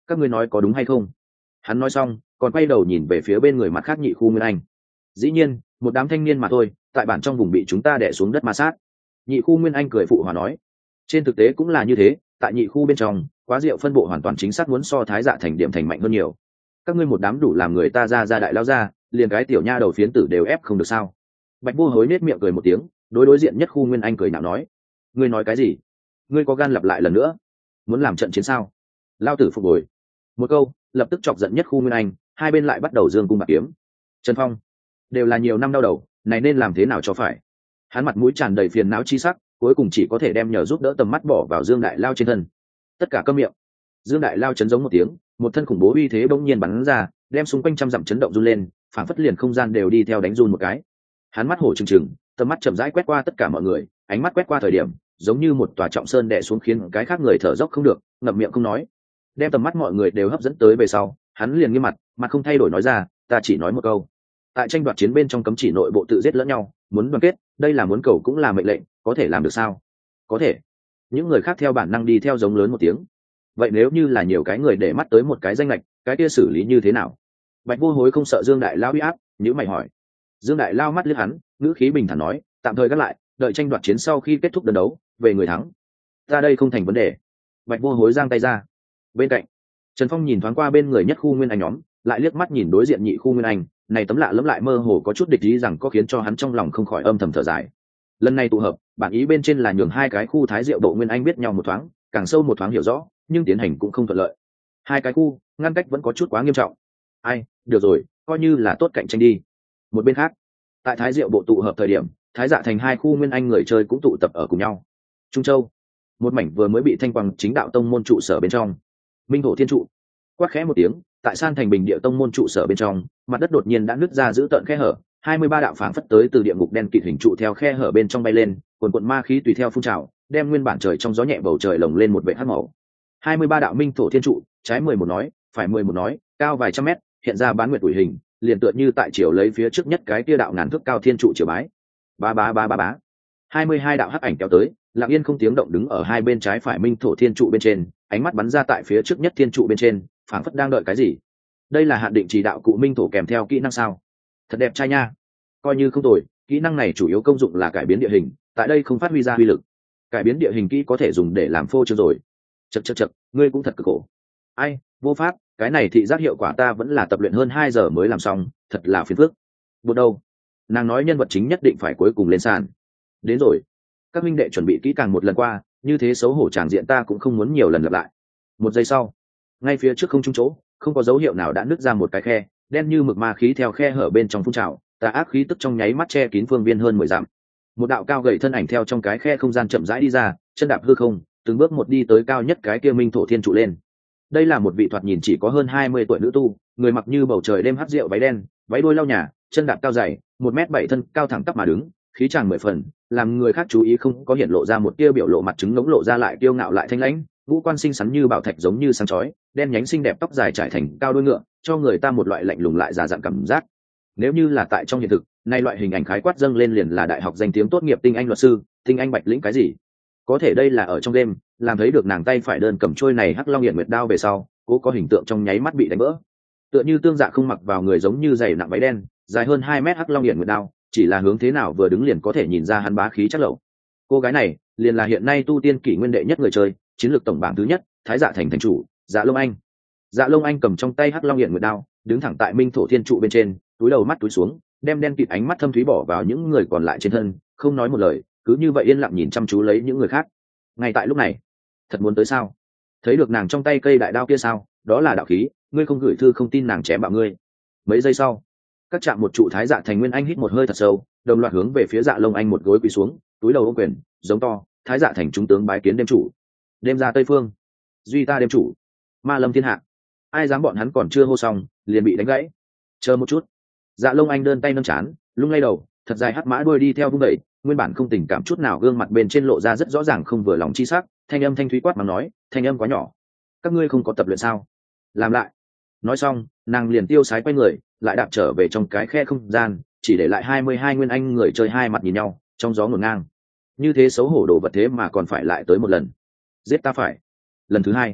các ngươi nói có đúng hay không? Hắn nói xong còn quay đầu nhìn về phía bên người mặt khác nhị khu nguyên anh. Dĩ nhiên một đám thanh niên mà thôi, tại bản trong vùng bị chúng ta đè xuống đất ma sát. Nhị khu nguyên anh cười phụ hòa nói, trên thực tế cũng là như thế, tại nhị khu bên trong quá rượu phân bộ hoàn toàn chính xác muốn so thái dạ thành điểm thành mạnh hơn nhiều. Các ngươi một đám đủ làm người ta ra ra đại lao ra, liền cái tiểu nha đầu phiến tử đều ép không được sao? Bạch vô hối nết miệng cười một tiếng, đối đối diện nhất khu nguyên anh cười nhạo nói, ngươi nói cái gì? Ngươi có gan lặp lại lần nữa? Muốn làm trận chiến sao? Lao tử phục hồi. Một câu lập tức chọc giận nhất khu nguyên anh, hai bên lại bắt đầu dương cung bạc kiếm. Trần Phong đều là nhiều năm đau đầu, này nên làm thế nào cho phải? Hắn mặt mũi tràn đầy phiền não chi sắc, cuối cùng chỉ có thể đem nhờ giúp đỡ tầm mắt bỏ vào Dương Đại Lao trên thân. Tất cả câm miệng. Dương Đại Lao chấn giống một tiếng, một thân khủng bố uy thế bỗng nhiên bắn ra, đem xung quanh trăm dặm chấn động run lên, phảng phất liền không gian đều đi theo đánh run một cái. Hắn mắt hổ trừng trừng, tầm mắt chậm rãi quét qua tất cả mọi người, ánh mắt quét qua thời điểm, giống như một tòa trọng sơn đè xuống khiến cái khác người thở dốc không được, ngậm miệng không nói. Đem tầm mắt mọi người đều hấp dẫn tới về sau, hắn liền nghiêm mặt, mặt không thay đổi nói ra, ta chỉ nói một câu. Tại tranh đoạt chiến bên trong cấm chỉ nội bộ tự giết lẫn nhau, muốn đoàn kết, đây là muốn cầu cũng là mệnh lệnh, có thể làm được sao? Có thể. Những người khác theo bản năng đi theo giống lớn một tiếng. Vậy nếu như là nhiều cái người để mắt tới một cái danh lệch, cái kia xử lý như thế nào? Bạch vô hối không sợ Dương Đại Lao uy áp, nhíu mày hỏi. Dương Đại Lao mắt liếc hắn, ngữ khí bình thản nói, tạm thời gác lại, đợi tranh đoạt chiến sau khi kết thúc trận đấu, về người thắng. Ta đây không thành vấn đề. Bạch vô hối giang tay ra. Bên cạnh, Trần Phong nhìn thoáng qua bên người nhất khu nguyên anh nhóm, lại liếc mắt nhìn đối diện nhị khu nguyên anh, này tấm lạ lẫm lại mơ hồ có chút địch ý rằng có khiến cho hắn trong lòng không khỏi âm thầm thở dài. Lần này tụ hợp, bản ý bên trên là nhường hai cái khu thái diệu độ nguyên anh biết nhau một thoáng, càng sâu một thoáng hiểu rõ, nhưng tiến hành cũng không thuận lợi. Hai cái khu ngăn cách vẫn có chút quá nghiêm trọng. Ai, được rồi, coi như là tốt cạnh tranh đi. Một bên khác, tại thái diệu bộ tụ hợp thời điểm, thái dạ thành hai khu nguyên anh người chơi cũng tụ tập ở cùng nhau. Trung Châu, một mảnh vừa mới bị thanh quang chính đạo tông môn trụ sở bên trong. Minh thổ thiên trụ quát khẽ một tiếng, tại san thành bình địa tông môn trụ sở bên trong, mặt đất đột nhiên đã nứt ra giữ tợn khe hở, hai mươi ba đạo phảng phất tới từ địa ngục đen kịt hình trụ theo khe hở bên trong bay lên, cuồn cuộn ma khí tùy theo phun trào, đem nguyên bản trời trong gió nhẹ bầu trời lồng lên một vệt hắc màu. hai mươi ba đạo minh thổ thiên trụ, trái mười một nói, phải mười một nói, cao vài trăm mét, hiện ra bán nguyệt tuổi hình, liền tựa như tại chiều lấy phía trước nhất cái kia đạo ngàn thước cao thiên trụ chiều bái. Ba ba ba ba bá. hai mươi hai đạo hắc ảnh kéo tới, lặng yên không tiếng động đứng ở hai bên trái phải minh thổ thiên trụ bên trên, ánh mắt bắn ra tại phía trước nhất thiên trụ bên trên, phảng phất đang đợi cái gì. Đây là hạn định chỉ đạo cụ minh thổ kèm theo kỹ năng sao? Thật đẹp trai nha. Coi như không tồi, kỹ năng này chủ yếu công dụng là cải biến địa hình, tại đây không phát huy ra uy lực. Cải biến địa hình kỹ có thể dùng để làm phô trương rồi. Chậc chậc chậc, ngươi cũng thật cực khổ. Ai, vô pháp, cái này thị giác hiệu quả ta vẫn là tập luyện hơn hai giờ mới làm xong, thật là phiền phức. Buồn đâu? Nàng nói nhân vật chính nhất định phải cuối cùng lên sàn. Đến rồi. Các minh đệ chuẩn bị kỹ càng một lần qua, như thế xấu hổ tràng diện ta cũng không muốn nhiều lần lặp lại. Một giây sau, ngay phía trước không trung chỗ, không có dấu hiệu nào đã nứt ra một cái khe, đen như mực ma khí theo khe hở bên trong phun trào, tà ác khí tức trong nháy mắt che kín phương viên hơn mười dặm. Một đạo cao gầy thân ảnh theo trong cái khe không gian chậm rãi đi ra, chân đạp hư không, từng bước một đi tới cao nhất cái kia minh thổ thiên trụ lên. Đây là một vị thoạt nhìn chỉ có hơn hai mươi tuổi nữ tu, người mặc như bầu trời đêm hắc rượu váy đen, váy đuôi lau nhà, chân đạp cao dày, một mét bảy thân cao thẳng tắp mà đứng, khí tràng mười phần, làm người khác chú ý không có hiện lộ ra một tia biểu lộ mặt trứng ngống lộ ra lại kiêu ngạo lại thanh lãnh, ngũ quan xinh xắn như bảo thạch giống như sáng chói, đen nhánh xinh đẹp tóc dài trải thành cao đuôi ngựa, cho người ta một loại lạnh lùng lại già dặn cảm giác. Nếu như là tại trong hiện thực, nay loại hình ảnh khái quát dâng lên liền là đại học danh tiếng tốt nghiệp tinh anh luật sư, tinh anh bạch lĩnh cái gì. Có thể đây là ở trong đêm, làm thấy được nàng tay phải đơn cầm trôi này hắc long hiển nguyệt đao về sau, cố có hình tượng trong nháy mắt bị đánh vỡ. Tựa như tương dạ không mặc vào người giống như giày nặng váy đen, dài hơn hai mét hắc long hiển nguyệt đao, chỉ là hướng thế nào vừa đứng liền có thể nhìn ra hắn bá khí chắc lậu. Cô gái này liền là hiện nay tu tiên kỷ nguyên đệ nhất người chơi, chiến lược tổng bảng thứ nhất, thái dạ thành thành chủ, Dạ Long Anh. Dạ Long Anh cầm trong tay hắc long hiển nguyệt đao, đứng thẳng tại minh thổ thiên trụ bên trên, túi đầu mắt túi xuống, đem đen kịt ánh mắt thâm thúy bỏ vào những người còn lại trên thân, không nói một lời, cứ như vậy yên lặng nhìn chăm chú lấy những người khác. Ngay tại lúc này, thật muốn tới sao? Thấy được nàng trong tay cây đại đao kia sao? Đó là đạo khí, ngươi không gửi thư không tin nàng chém bạo ngươi. Mấy giây sau, các chạm một trụ thái dạ thành nguyên anh hít một hơi thật sâu, đồng loạt hướng về phía Dạ Long Anh một gối quỳ xuống, túi đầu ôm quyền, giống to, thái dạ thành trung tướng bái kiến đêm chủ. Đêm ra tây phương, duy ta đêm chủ, ma lâm thiên hạ. Ai dám bọn hắn còn chưa hô xong, liền bị đánh gãy. Chờ một chút. Dạ Long Anh đơn tay nâng chán, lung lay đầu, thật dài hắc mã đuôi đi theo vung đẩy, nguyên bản không tình cảm chút nào gương mặt bên trên lộ ra rất rõ ràng không vừa lòng chi sắc, thanh âm thanh thúy quát mà nói, thanh âm quá nhỏ. Các ngươi không có tập luyện sao? Làm lại. Nói xong, nàng liền tiêu sái quay người, lại đạp trở về trong cái khe không gian, chỉ để lại hai mươi hai nguyên anh người chơi hai mặt nhìn nhau, trong gió ngổn ngang. Như thế xấu hổ đồ vật thế mà còn phải lại tới một lần. Giết ta phải. Lần thứ hai.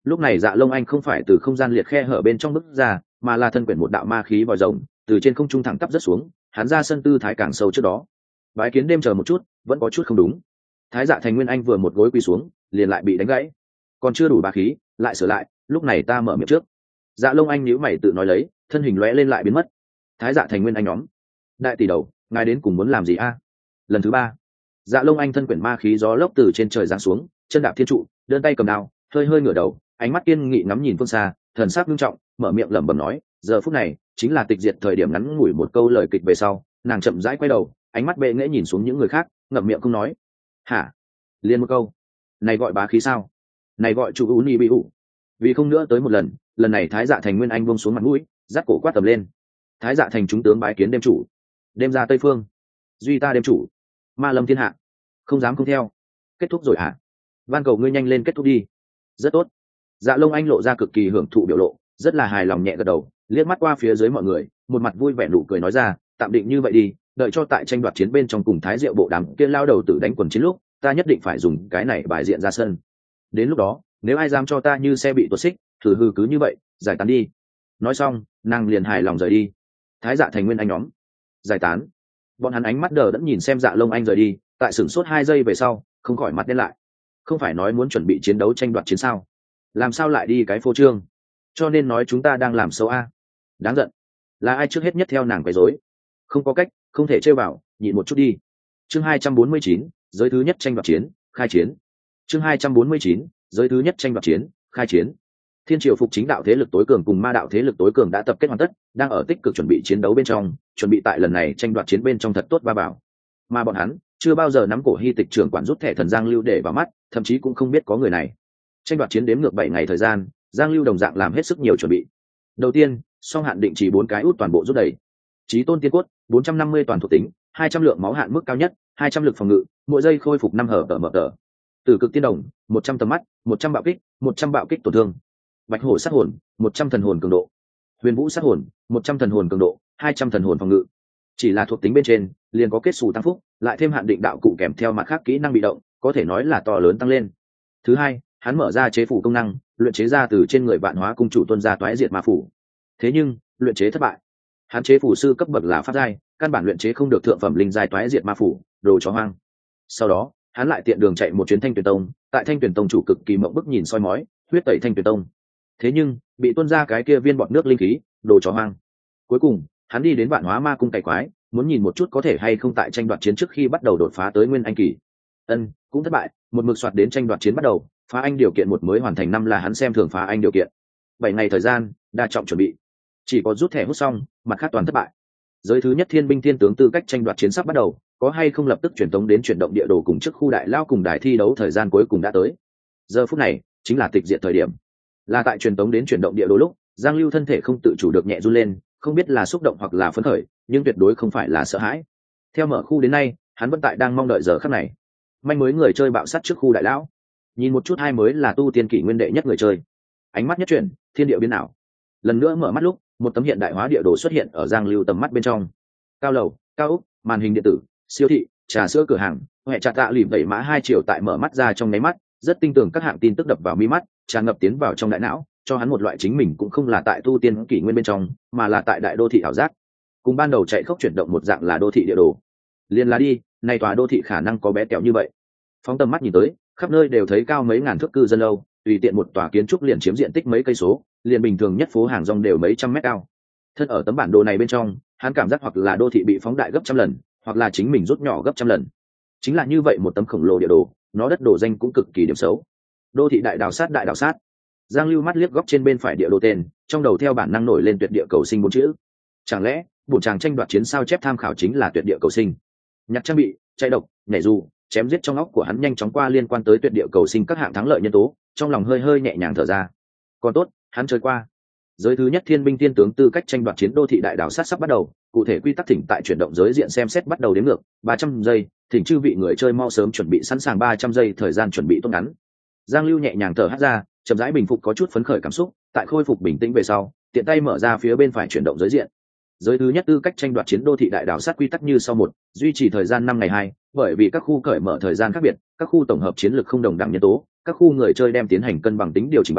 lúc này Dạ Lông Anh không phải từ không gian liệt khe hở bên trong bước ra, mà là thân quyển một đạo ma khí vòi rồng từ trên không trung thẳng tắp rất xuống, hắn ra sân tư thái càng sâu trước đó. Bái kiến đêm chờ một chút, vẫn có chút không đúng. Thái Dạ Thành Nguyên Anh vừa một gối quỳ xuống, liền lại bị đánh gãy. Còn chưa đủ bá khí, lại sửa lại, lúc này ta mở miệng trước. Dạ Lông Anh nhíu mày tự nói lấy, thân hình lóe lên lại biến mất. Thái Dạ Thành Nguyên Anh nhóm, đại tỷ đầu, ngài đến cùng muốn làm gì a? Lần thứ ba, Dạ Lông Anh thân quyển ma khí gió lốc từ trên trời giáng xuống, chân đạp thiên trụ, đơn tay cầm đao, hơi hơi ngửa đầu, ánh mắt kiên nghị ngắm nhìn phương xa, thần sắc nghiêm trọng, mở miệng lẩm bẩm nói, giờ phút này chính là tịch diệt thời điểm. Ngắn ngủi một câu lời kịch về sau, nàng chậm rãi quay đầu, ánh mắt bệ nghễ nhìn xuống những người khác, ngậm miệng không nói. Hả? Liên một câu, này gọi bá khí sao? Này gọi chủ uni bị ủ. Vì không nữa tới một lần, lần này Thái Dạ Thành Nguyên Anh buông xuống mặt mũi, dắt cổ quát tầm lên. Thái Dạ Thành chúng tướng bái kiến đêm chủ. Đêm ra Tây Phương, duy ta đêm chủ. Ma lâm thiên hạ, không dám không theo. Kết thúc rồi hả? Van cầu ngươi nhanh lên kết thúc đi. Rất tốt. Dạ Lông Anh lộ ra cực kỳ hưởng thụ biểu lộ, rất là hài lòng nhẹ gật đầu, liếc mắt qua phía dưới mọi người, một mặt vui vẻ nụ cười nói ra, tạm định như vậy đi, đợi cho tại tranh đoạt chiến bên trong cùng Thái Diệu bộ đám kia lao đầu tử đánh quần chiến lúc, ta nhất định phải dùng cái này bài diện ra sân. Đến lúc đó, nếu ai dám cho ta như xe bị tuột xích, thử hư cứ như vậy, giải tán đi. Nói xong, nàng liền hài lòng rời đi. Thái Dạ Thành Nguyên Anh nhóm, giải tán. Bọn hắn ánh mắt đờ đẫn nhìn xem Dạ Lông Anh rời đi, tại sửng sốt hai giây về sau, không khỏi mặt đen lại. Không phải nói muốn chuẩn bị chiến đấu tranh đoạt chiến sao? Làm sao lại đi cái phô trương? Cho nên nói chúng ta đang làm xấu a. Đáng giận. Là ai trước hết nhất theo nàng quấy rối? Không có cách, không thể chơi vào, nhịn một chút đi. Chương hai trăm bốn mươi chín, giới thứ nhất tranh đoạt chiến, khai chiến. Chương hai trăm bốn mươi chín, giới thứ nhất tranh đoạt chiến, khai chiến. Thiên Triều phục chính đạo thế lực tối cường cùng ma đạo thế lực tối cường đã tập kết hoàn tất, đang ở tích cực chuẩn bị chiến đấu bên trong, chuẩn bị tại lần này tranh đoạt chiến bên trong thật tốt ba bảo. Mà bọn hắn chưa bao giờ nắm cổ Hy Tịch trưởng quản rút thẻ thần Giang Lưu để vào mắt, thậm chí cũng không biết có người này. Tranh đoạt chiến đếm ngược bảy ngày thời gian, Giang Lưu đồng dạng làm hết sức nhiều chuẩn bị. Đầu tiên, song hạn định chỉ bốn cái út toàn bộ rút đầy. Chí tôn tiên cốt, bốn trăm năm mươi toàn thuộc tính, hai trăm lượng máu hạn mức cao nhất, hai trăm lực phòng ngự, mỗi giây khôi phục năm hở tở mở tở. Tử cực tiên đồng, một trăm tầm mắt, một trăm bạo kích, một trăm bạo kích tổn thương. Bạch hổ sát hồn, một trăm thần hồn cường độ. Huyền vũ sát hồn, một trăm thần hồn cường độ, hai trăm thần hồn phòng ngự. Chỉ là thuộc tính bên trên, liền có kết xù tăng phúc, lại thêm hạn định đạo cụ kèm theo mặt khác kỹ năng bị động, có thể nói là to lớn tăng lên. Thứ hai, hắn mở ra chế phủ công năng, luyện chế ra từ trên người Vạn Hóa cung chủ tuân ra toái diệt ma phủ. Thế nhưng, luyện chế thất bại. Hắn chế phủ sư cấp bậc là pháp giai, căn bản luyện chế không được thượng phẩm linh giai toái diệt ma phủ, đồ chó hoang. Sau đó, hắn lại tiện đường chạy một chuyến Thanh Tuyền Tông, tại Thanh Tuyền Tông chủ cực kỳ mộng bức nhìn soi mói, huyết tẩy Thanh Tuyền Tông. Thế nhưng, bị tuôn ra cái kia viên bọt nước linh khí, đồ chó hoang. Cuối cùng, hắn đi đến Vạn Hóa ma cung cày quái, muốn nhìn một chút có thể hay không tại tranh đoạt chiến trước khi bắt đầu đột phá tới nguyên anh kỳ. Ân, cũng thất bại, một mực soạt đến tranh đoạt chiến bắt đầu, phá anh điều kiện một mới hoàn thành năm là hắn xem thường phá anh điều kiện. Bảy ngày thời gian, đa trọng chuẩn bị, chỉ có rút thẻ hút xong, mặt khác toàn thất bại. Giới thứ nhất thiên binh thiên tướng tư cách tranh đoạt chiến sắp bắt đầu, có hay không lập tức chuyển tống đến chuyển động địa đồ cùng trước khu đại lao cùng đài thi đấu thời gian cuối cùng đã tới. Giờ phút này chính là tịch diệt thời điểm, là tại truyền tống đến chuyển động địa đồ lúc, Giang Lưu thân thể không tự chủ được nhẹ run lên, không biết là xúc động hoặc là phấn khởi, nhưng tuyệt đối không phải là sợ hãi. Theo mở khu đến nay, hắn vẫn tại đang mong đợi giờ khắc này. Manh mới người chơi bạo sát trước khu đại lão, nhìn một chút hai mới là tu tiên kỷ nguyên đệ nhất người chơi. Ánh mắt nhất chuyển, thiên địa biến ảo. Lần nữa mở mắt lúc, một tấm hiện đại hóa địa đồ xuất hiện ở Giang Lưu tầm mắt bên trong. Cao lầu, cao ốc, màn hình điện tử, siêu thị, trà sữa cửa hàng, hệ trà tạ lìm đẩy mã hai chiều tại mở mắt ra trong nháy mắt, rất tinh tường các hạng tin tức đập vào mi mắt, tràn ngập tiến vào trong đại não, cho hắn một loại chính mình cũng không là tại tu tiên kỷ nguyên bên trong, mà là tại đại đô thị ảo giác. Cùng ban đầu chạy khốc chuyển động một dạng là đô thị địa đồ. Liên là đi, này tòa đô thị khả năng có bé tẹo như vậy. Phóng tầm mắt nhìn tới, khắp nơi đều thấy cao mấy ngàn thước cư dân lâu, tùy tiện một tòa kiến trúc liền chiếm diện tích mấy cây số, liền bình thường nhất phố hàng rong đều mấy trăm mét cao. Thân ở tấm bản đồ này bên trong, hắn cảm giác hoặc là đô thị bị phóng đại gấp trăm lần, hoặc là chính mình rút nhỏ gấp trăm lần. Chính là như vậy một tấm khổng lồ địa đồ, nó đất đồ danh cũng cực kỳ điểm xấu. Đô thị đại đào sát đại đào sát. Giang Lưu mắt liếc góc trên bên phải địa đồ tên, trong đầu theo bản năng nổi lên tuyệt địa cầu sinh bốn chữ. Chẳng lẽ, bộ chàng tranh đoạt chiến sao chép tham khảo chính là tuyệt địa cầu sinh? Nhặt trang bị, chạy độc, nhảy dù, chém giết trong óc của hắn nhanh chóng qua liên quan tới tuyệt địa cầu sinh các hạng thắng lợi nhân tố, trong lòng hơi hơi nhẹ nhàng thở ra. Còn tốt, hắn chơi qua. Giới thứ nhất thiên binh thiên tướng tư cách tranh đoạt chiến đô thị đại đảo sát sắp bắt đầu, cụ thể quy tắc thỉnh tại chuyển động giới diện xem xét bắt đầu đến ngược ba trăm giây, thỉnh chư vị người chơi mau sớm chuẩn bị sẵn sàng ba trăm giây thời gian chuẩn bị tốt ngắn. Giang Lưu nhẹ nhàng thở hắt ra, chậm rãi bình phục có chút phấn khởi cảm xúc, tại khôi phục bình tĩnh về sau, tiện tay mở ra phía bên phải chuyển động giới diện. Giới thứ nhất tư cách tranh đoạt chiến đô thị đại đảo sát quy tắc như sau: một, duy trì thời gian năm ngày hai, bởi vì các khu cởi mở thời gian khác biệt, các khu tổng hợp chiến lược không đồng đẳng nhân tố, các khu người chơi đem tiến hành cân bằng tính điều chỉnh ba,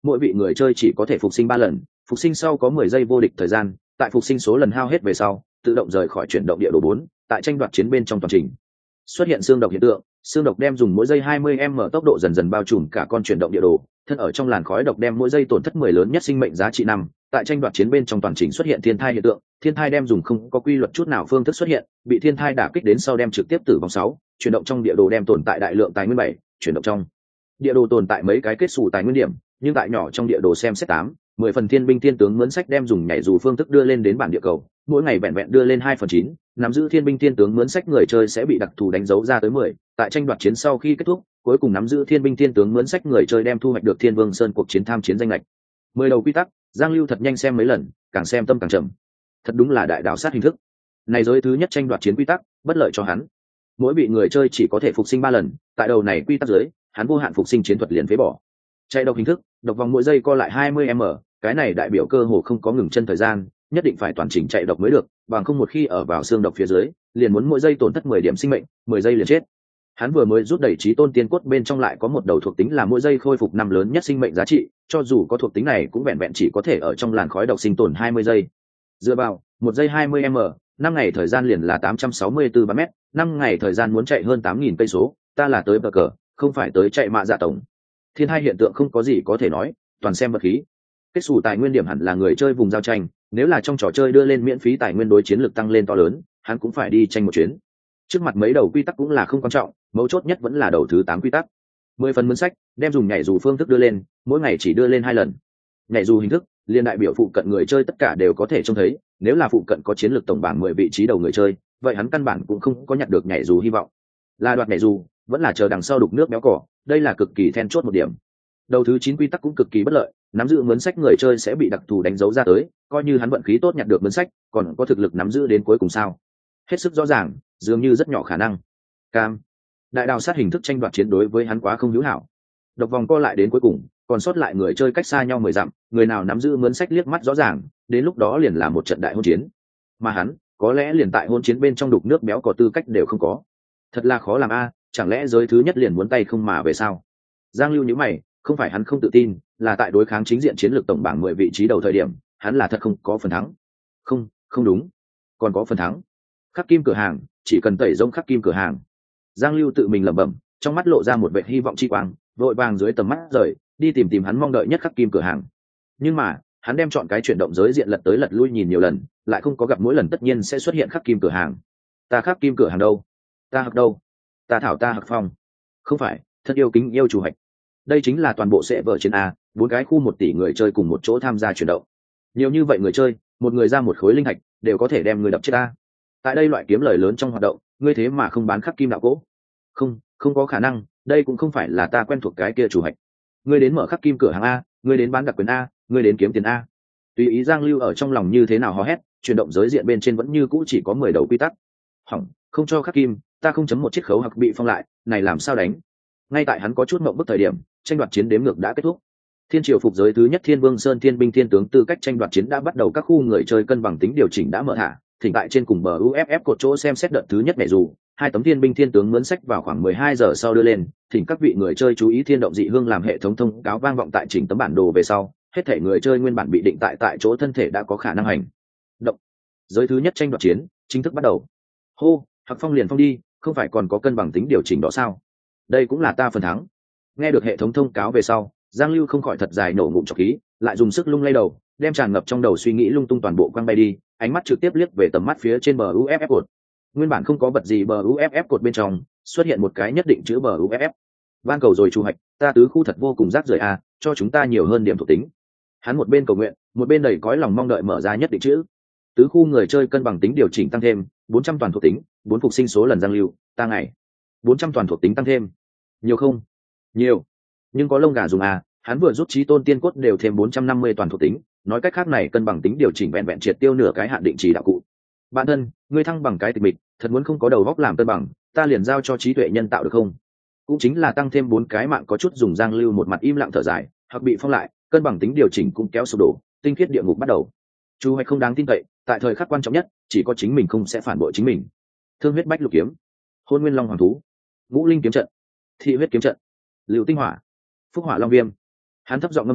mỗi vị người chơi chỉ có thể phục sinh ba lần, phục sinh sau có mười giây vô địch thời gian, tại phục sinh số lần hao hết về sau tự động rời khỏi chuyển động địa đồ bốn. Tại tranh đoạt chiến bên trong toàn trình xuất hiện xương độc hiện tượng, xương độc đem dùng mỗi giây hai mươi m tốc độ dần dần bao trùm cả con chuyển động địa đồ, thân ở trong làn khói độc đem mỗi giây tổn thất mười lớn nhất sinh mệnh giá trị năm. Tại tranh đoạt chiến bên trong toàn trình xuất hiện thiên thai hiện tượng, thiên thai đem dùng không có quy luật chút nào phương thức xuất hiện, bị thiên thai đả kích đến sau đem trực tiếp tử vong sáu. Chuyển động trong địa đồ đem tồn tại đại lượng tài nguyên bảy. Chuyển động trong địa đồ tồn tại mấy cái kết xù tài nguyên điểm, nhưng tại nhỏ trong địa đồ xem xét tám, mười phần thiên binh thiên tướng mướn sách đem dùng nhảy dù phương thức đưa lên đến bản địa cầu, mỗi ngày vẹn vẹn đưa lên hai phần chín. Nắm giữ thiên binh thiên tướng mướn sách người chơi sẽ bị đặc thù đánh dấu ra tới mười. Tại tranh đoạt chiến sau khi kết thúc, cuối cùng nắm giữ thiên binh thiên tướng mướn sách người chơi đem thu hoạch được Thiên Vương Sơn cuộc chiến tham chiến danh lệch. Mười đầu quy tắc, Giang Lưu thật nhanh xem mấy lần, càng xem tâm càng trầm. Thật đúng là đại đạo sát hình thức. Này giới thứ nhất tranh đoạt chiến quy tắc, bất lợi cho hắn. Mỗi vị người chơi chỉ có thể phục sinh ba lần, tại đầu này quy tắc dưới, hắn vô hạn phục sinh chiến thuật liền phế bỏ. Chạy độc hình thức, độc vòng mỗi giây co lại hai mươi m, cái này đại biểu cơ hồ không có ngừng chân thời gian, nhất định phải toàn chỉnh chạy độc mới được, bằng không một khi ở vào xương độc phía dưới, liền muốn mỗi giây tổn thất mười điểm sinh mệnh, mười giây liền chết. Hắn vừa mới rút đẩy trí tôn tiên cốt bên trong lại có một đầu thuộc tính là mỗi giây khôi phục năm lớn nhất sinh mệnh giá trị, cho dù có thuộc tính này cũng vẹn vẹn chỉ có thể ở trong làn khói độc sinh tồn hai mươi giây. Dựa vào, một giây hai mươi m, năm ngày thời gian liền là tám trăm sáu mươi tư mét, năm ngày thời gian muốn chạy hơn tám nghìn cây số, ta là tới bờ cờ, không phải tới chạy mạ dạ tổng. Thiên hai hiện tượng không có gì có thể nói, toàn xem vật khí. Kết xù tài nguyên điểm hẳn là người chơi vùng giao tranh, nếu là trong trò chơi đưa lên miễn phí tài nguyên đối chiến lực tăng lên to lớn, hắn cũng phải đi tranh một chuyến. Trước mặt mấy đầu quy tắc cũng là không quan trọng, mấu chốt nhất vẫn là đầu thứ tám quy tắc. Mười phần mướn sách, đem dùng nhảy dù phương thức đưa lên, mỗi ngày chỉ đưa lên hai lần. Nhảy dù hình thức, liên đại biểu phụ cận người chơi tất cả đều có thể trông thấy, nếu là phụ cận có chiến lược tổng bảng mười vị trí đầu người chơi, vậy hắn căn bản cũng không có nhặt được nhảy dù hy vọng. Là đoạt nhảy dù, vẫn là chờ đằng sau đục nước béo cỏ, đây là cực kỳ then chốt một điểm. Đầu thứ chín quy tắc cũng cực kỳ bất lợi, nắm giữ mướn sách người chơi sẽ bị đặc thù đánh dấu ra tới, coi như hắn vận khí tốt nhặt được mướn sách, còn có thực lực nắm giữ đến cuối cùng sao? Hết sức rõ ràng, dường như rất nhỏ khả năng. Cam, đại đào sát hình thức tranh đoạt chiến đối với hắn quá không hữu hảo. Độc vòng co lại đến cuối cùng, còn sót lại người chơi cách xa nhau mười dặm, người nào nắm giữ mướn sách liếc mắt rõ ràng, đến lúc đó liền là một trận đại hôn chiến. Mà hắn, có lẽ liền tại hôn chiến bên trong đục nước béo có tư cách đều không có. Thật là khó làm a, chẳng lẽ giới thứ nhất liền muốn tay không mà về sao? Giang Lưu nhíu mày, không phải hắn không tự tin, là tại đối kháng chính diện chiến lược tổng bảng mười vị trí đầu thời điểm, hắn là thật không có phần thắng. Không, không đúng, còn có phần thắng. Khắc kim cửa hàng, chỉ cần tẩy rông khắc kim cửa hàng. Giang Lưu tự mình lẩm bẩm, trong mắt lộ ra một vẻ hy vọng chi quang, vội vàng dưới tầm mắt rời, đi tìm tìm hắn mong đợi nhất khắc kim cửa hàng. Nhưng mà, hắn đem chọn cái chuyển động giới diện lật tới lật lui nhìn nhiều lần, lại không có gặp mỗi lần tất nhiên sẽ xuất hiện khắc kim cửa hàng. Ta khắc kim cửa hàng đâu? Ta hắc đâu? Ta thảo ta hắc phong? Không phải, thân yêu kính yêu chủ hạch. Đây chính là toàn bộ sẽ vở trên a, bốn cái khu một tỷ người chơi cùng một chỗ tham gia chuyển động. Nhiều như vậy người chơi, một người ra một khối linh hạch, đều có thể đem người đập chết ta. Tại đây loại kiếm lời lớn trong hoạt động, ngươi thế mà không bán khắc kim đạo cỗ? Không, không có khả năng, đây cũng không phải là ta quen thuộc cái kia chủ hạch. Ngươi đến mở khắc kim cửa hàng a, ngươi đến bán đặc quyền a, ngươi đến kiếm tiền a. Tùy ý Giang Lưu ở trong lòng như thế nào hò hét, chuyển động giới diện bên trên vẫn như cũ chỉ có mười đầu quy tắc. Hỏng, không cho khắc kim, ta không chấm một chiếc khấu hoặc bị phong lại, này làm sao đánh? Ngay tại hắn có chút mộng bức thời điểm, tranh đoạt chiến đếm ngược đã kết thúc. Thiên triều phục giới thứ nhất Thiên Vương Sơn Thiên binh thiên tướng tư cách tranh đoạt chiến đã bắt đầu, các khu người chơi cân bằng tính điều chỉnh đã mở thả, thỉnh tại trên cùng bờ u ép ép cột chỗ xem xét đợt thứ nhất mẹ dù hai tấm thiên binh thiên tướng mướn sách vào khoảng mười hai giờ sau đưa lên, thỉnh các vị người chơi chú ý thiên động dị hương làm hệ thống thông cáo vang vọng tại chỉnh tấm bản đồ về sau, hết thể người chơi nguyên bản bị định tại tại chỗ thân thể đã có khả năng hành động. Giới thứ nhất tranh đoạt chiến chính thức bắt đầu. Hô, Hạc Phong liền phong đi, không phải còn có cân bằng tính điều chỉnh đó sao? Đây cũng là ta phần thắng. Nghe được hệ thống thông cáo về sau, Giang Lưu không khỏi thật dài nổ ngụm trọc khí, lại dùng sức lung lay đầu, đem tràn ngập trong đầu suy nghĩ lung tung toàn bộ quăng bay đi, ánh mắt trực tiếp liếc về tầm mắt phía trên bờ u ép ép cột. Nguyên bản không có vật gì bờ u ép ép cột bên trong, xuất hiện một cái nhất định chữ bờ u ép ép. Van cầu rồi chủ hạch, ta tứ khu thật vô cùng rác rưởi a, cho chúng ta nhiều hơn điểm thuộc tính. Hắn một bên cầu nguyện, một bên đầy cõi lòng mong đợi mở ra nhất định chữ. Tứ khu người chơi cân bằng tính điều chỉnh tăng thêm, bốn trăm toàn thuộc tính, bốn phục sinh số lần Giang Lưu, ta ngày. bốn trăm toàn thuộc tính tăng thêm. Nhiều không? Nhiều. Nhưng có lông gà dùng à, hắn vừa rút trí tôn tiên cốt đều thêm bốn trăm năm mươi toàn thuộc tính, nói cách khác này cân bằng tính điều chỉnh vẹn vẹn triệt tiêu nửa cái hạn định chỉ đạo cụ. Bạn thân, ngươi thăng bằng cái tịch mịch, thật muốn không có đầu góc làm cân bằng, ta liền giao cho trí tuệ nhân tạo được không? Cũng chính là tăng thêm bốn cái mạng có chút dùng. Giang Lưu một mặt im lặng thở dài, hoặc bị phong lại, cân bằng tính điều chỉnh cũng kéo sụp đổ, tinh khiết địa ngục bắt đầu. Chu Hoạch không đáng tin cậy, tại thời khắc quan trọng nhất, chỉ có chính mình không sẽ phản bội chính mình. Thương huyết bách lục kiếm, hôn nguyên long hoàng thú, ngũ linh kiếm trận, thị huyết kiếm trận, lưu tinh hỏa, phúc hỏa long viêm. Hắn thấp giọng ngâm sướng,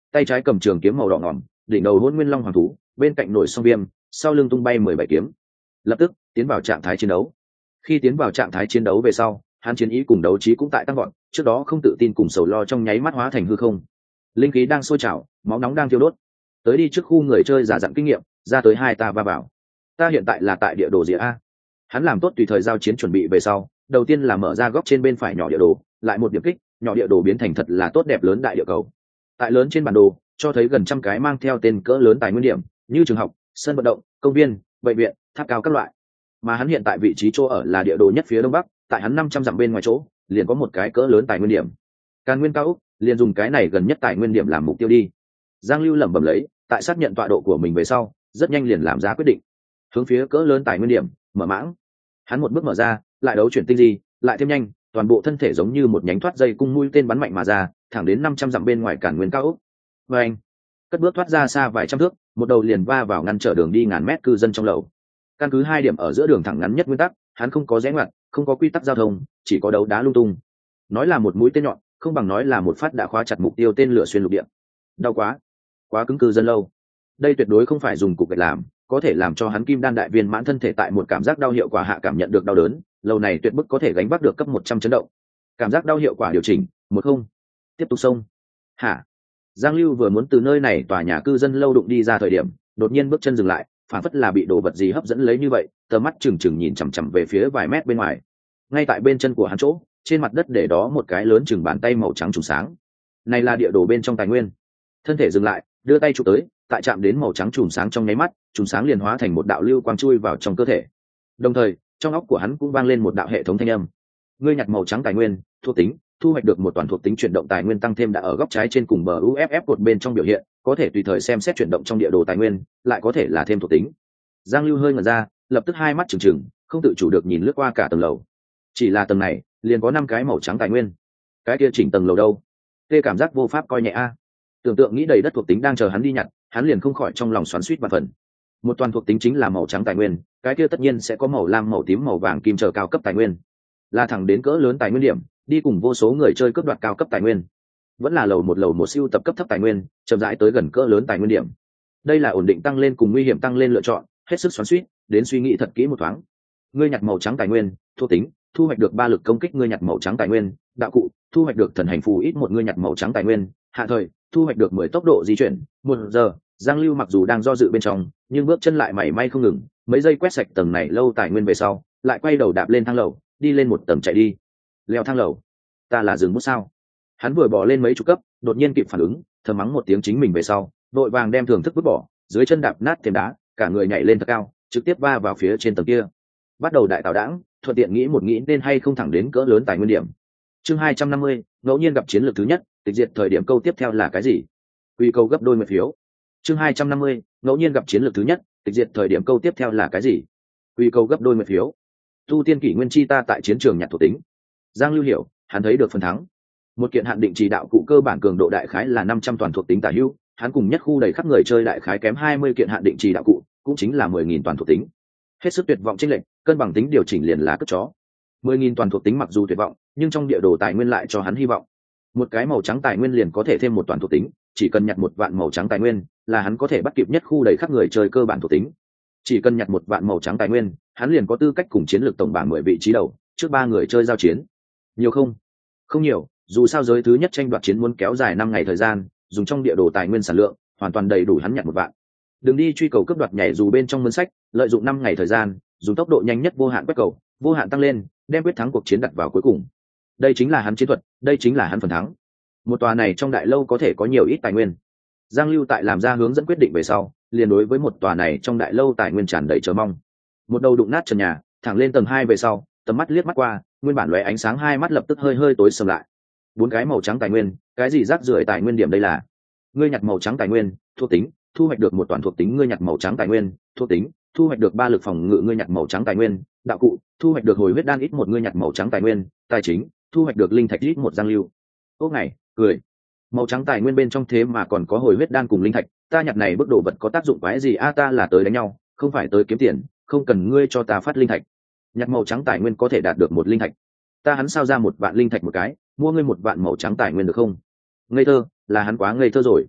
tay trái cầm trường kiếm màu đỏ ngỏm, đỉnh đầu hôn nguyên long hoàng thú, bên cạnh nổi song viêm, sau lưng tung bay mười bảy kiếm, lập tức tiến vào trạng thái chiến đấu. Khi tiến vào trạng thái chiến đấu về sau, hắn chiến ý cùng đấu trí cũng tại tăng vọt, trước đó không tự tin cùng sầu lo trong nháy mắt hóa thành hư không. Linh khí đang sôi trào, máu nóng đang thiêu đốt. Tới đi trước khu người chơi giả dặn kinh nghiệm, ra tới hai ta va vào. Ta hiện tại là tại địa đồ gì a? Hắn làm tốt tùy thời giao chiến chuẩn bị về sau, đầu tiên là mở ra góc trên bên phải nhỏ địa đồ, lại một điểm kích, nhỏ địa đồ biến thành thật là tốt đẹp lớn đại địa cầu. Tại lớn trên bản đồ, cho thấy gần trăm cái mang theo tên cỡ lớn tài nguyên điểm, như trường học, sân vận động, công viên, bệnh viện, tháp cao các loại. Mà hắn hiện tại vị trí chỗ ở là địa đồ nhất phía đông bắc, tại hắn năm trăm dặm bên ngoài chỗ, liền có một cái cỡ lớn tài nguyên điểm. Càn Nguyên cao ốc, liền dùng cái này gần nhất tài nguyên điểm làm mục tiêu đi. Giang Lưu lẩm bẩm lấy, tại xác nhận tọa độ của mình về sau, rất nhanh liền làm ra quyết định. Hướng phía cỡ lớn tài nguyên điểm, mở mãng. Hắn một bước mở ra, lại đấu chuyển tinh di, lại thêm nhanh, toàn bộ thân thể giống như một nhánh thoát dây cung mũi tên bắn mạnh mà ra, thẳng đến năm trăm dặm bên ngoài Càn Nguyên cao ốc. Và anh, cất bước thoát ra xa vài trăm thước, một đầu liền va vào ngăn trở đường đi ngàn mét cư dân trong lầu. Căn cứ hai điểm ở giữa đường thẳng ngắn nhất nguyên tắc, hắn không có rẽ ngoặt, không có quy tắc giao thông, chỉ có đấu đá lung tung. Nói là một mũi tên nhọn, không bằng nói là một phát đã khóa chặt mục tiêu tên lửa xuyên lục địa. Đau quá, quá cứng cư dân lâu. Đây tuyệt đối không phải dùng cục gạch làm, có thể làm cho hắn kim đan đại viên mãn thân thể tại một cảm giác đau hiệu quả hạ cảm nhận được đau đớn, lâu này tuyệt bức có thể gánh vác được cấp một trăm chấn động. Cảm giác đau hiệu quả điều chỉnh, một không. Tiếp tục xông. Hả? Giang Lưu vừa muốn từ nơi này tòa nhà cư dân lâu đụng đi ra thời điểm, đột nhiên bước chân dừng lại, phản phất là bị đồ vật gì hấp dẫn lấy như vậy, tầm mắt trừng trừng nhìn chằm chằm về phía vài mét bên ngoài. Ngay tại bên chân của hắn chỗ, trên mặt đất để đó một cái lớn chừng bàn tay màu trắng trùng sáng. Này là địa đồ bên trong tài nguyên. Thân thể dừng lại, đưa tay chụp tới, tại chạm đến màu trắng trùng sáng trong nháy mắt, trùng sáng liền hóa thành một đạo lưu quang chui vào trong cơ thể. Đồng thời, trong óc của hắn cũng vang lên một đạo hệ thống thanh âm. Ngươi nhặt màu trắng tài nguyên, thuộc tính, thu hoạch được một toàn thuộc tính chuyển động tài nguyên tăng thêm đã ở góc trái trên cùng bờ u ép ép cột bên trong biểu hiện, có thể tùy thời xem xét chuyển động trong địa đồ tài nguyên, lại có thể là thêm thuộc tính. Giang Lưu hơi ngẩn ra, lập tức hai mắt trừng trừng, không tự chủ được nhìn lướt qua cả tầng lầu. Chỉ là tầng này, liền có năm cái màu trắng tài nguyên. Cái kia chỉnh tầng lầu đâu? Tê cảm giác vô pháp coi nhẹ a. Tưởng tượng nghĩ đầy đất thuộc tính đang chờ hắn đi nhặt, hắn liền không khỏi trong lòng xoắn xuýt vạn phần. Một toàn thuộc tính chính là màu trắng tài nguyên, cái kia tất nhiên sẽ có màu lam, màu tím, màu vàng, kim chờ cao cấp tài nguyên. Là thẳng đến cỡ lớn tài nguyên điểm, đi cùng vô số người chơi cướp đoạt cao cấp tài nguyên. Vẫn là lầu một lầu một siêu tập cấp thấp tài nguyên, chậm rãi tới gần cỡ lớn tài nguyên điểm. Đây là ổn định tăng lên cùng nguy hiểm tăng lên lựa chọn, hết sức xoắn xuýt, đến suy nghĩ thật kỹ một thoáng. Ngươi nhặt màu trắng tài nguyên, thuộc tính, thu hoạch được ba lực công kích. Ngươi nhặt màu trắng tài nguyên, đạo cụ, thu hoạch được thần hành phù ít một. Ngươi nhặt màu trắng tài nguyên, hạ thời, thu hoạch được mười tốc độ di chuyển một giờ. Giang Lưu mặc dù đang do dự bên trong, nhưng bước chân lại mảy may không ngừng, mấy giây quét sạch tầng này lâu tài nguyên về sau, lại quay đầu đạp lên thang lầu, đi lên một tầng chạy đi. Leo thang lầu, ta là dừng bút sao? Hắn vừa bỏ lên mấy chục cấp, đột nhiên kịp phản ứng, thầm mắng một tiếng chính mình về sau, vội vàng đem thưởng thức vứt bỏ, dưới chân đạp nát thềm đá, cả người nhảy lên thật cao, trực tiếp va vào phía trên tầng kia. Bắt đầu đại tạo đãng, thuận tiện nghĩ một nghĩ nên hay không thẳng đến cỡ lớn tài nguyên điểm. Chương hai trăm năm mươi, ngẫu nhiên gặp chiến lược thứ nhất, tịch diệt thời điểm câu tiếp theo là cái gì? Quy câu gấp đôi mười phiếu. Chương hai trăm năm mươi, ngẫu nhiên gặp chiến lược thứ nhất, tịch diệt thời điểm câu tiếp theo là cái gì? Quy câu gấp đôi mười phiếu. Tu tiên kỷ nguyên chi ta tại chiến trường nhặt thuộc tính. Giang Lưu hiểu, hắn thấy được phần thắng. Một kiện hạn định chỉ đạo cụ cơ bản cường độ đại khái là năm trăm toàn thuộc tính tả hữu, hắn cùng nhất khu đầy khắp người chơi đại khái kém hai mươi kiện hạn định chỉ đạo cụ, cũng chính là mười nghìn toàn thuộc tính. Hết sức tuyệt vọng chênh lệch, cân bằng tính điều chỉnh liền là cất chó. mười nghìn toàn thuộc tính mặc dù tuyệt vọng, nhưng trong địa đồ tài nguyên lại cho hắn hy vọng. Một cái màu trắng tài nguyên liền có thể thêm một toàn thuộc tính, chỉ cần nhặt một vạn màu trắng tài nguyên, là hắn có thể bắt kịp nhất khu đầy khắp người chơi cơ bản thuộc tính. Chỉ cần nhặt một vạn màu trắng tài nguyên, hắn liền có tư cách cùng chiến lược tổng bảng mười vị trí đầu, trước ba người chơi giao chiến. Nhiều không? Không nhiều, dù sao giới thứ nhất tranh đoạt chiến muốn kéo dài năm ngày thời gian, dùng trong địa đồ tài nguyên sản lượng, hoàn toàn đầy đủ hắn nhặt một vạn. Đừng đi truy cầu cướp đoạt nhảy dù bên trong ngân sách, lợi dụng năm ngày thời gian, dùng tốc độ nhanh nhất vô hạn quét cầu, vô hạn tăng lên, đem quyết thắng cuộc chiến đặt vào cuối cùng. Đây chính là hắn chiến thuật, đây chính là hắn phần thắng. Một tòa này trong đại lâu có thể có nhiều ít tài nguyên. Giang Lưu tại làm ra hướng dẫn quyết định về sau, liền đối với một tòa này trong đại lâu tài nguyên tràn đầy chờ mong. Một đầu đụng nát trần nhà, thẳng lên tầng hai về sau, tầm mắt liếc mắt qua, nguyên bản lóe ánh sáng hai mắt lập tức hơi hơi tối sầm lại. Bốn cái màu trắng tài nguyên, cái gì rác rưởi tài nguyên điểm đây là? Ngươi nhặt màu trắng tài nguyên, thuộc tính, thu hoạch được một toàn thuộc tính. Ngươi nhặt màu trắng tài nguyên, thuộc tính, thu hoạch được ba lực phòng ngự. Ngươi nhặt màu trắng tài nguyên, đạo cụ, thu hoạch được hồi huyết đan ít một. Ngươi nhặt màu trắng tài nguyên, tài chính, thu hoạch được linh thạch ít một. Giang Lưu ốc này cười, màu trắng tài nguyên bên trong thế mà còn có hồi huyết đan cùng linh thạch, ta nhặt này bức đồ vật có tác dụng quái gì? A ta là tới đánh nhau, không phải tới kiếm tiền, không cần ngươi cho ta phát linh thạch. Nhặt màu trắng tài nguyên có thể đạt được một linh thạch, ta hắn sao ra một vạn linh thạch một cái, mua ngươi một vạn màu trắng tài nguyên được không? Ngây thơ, là hắn quá ngây thơ rồi.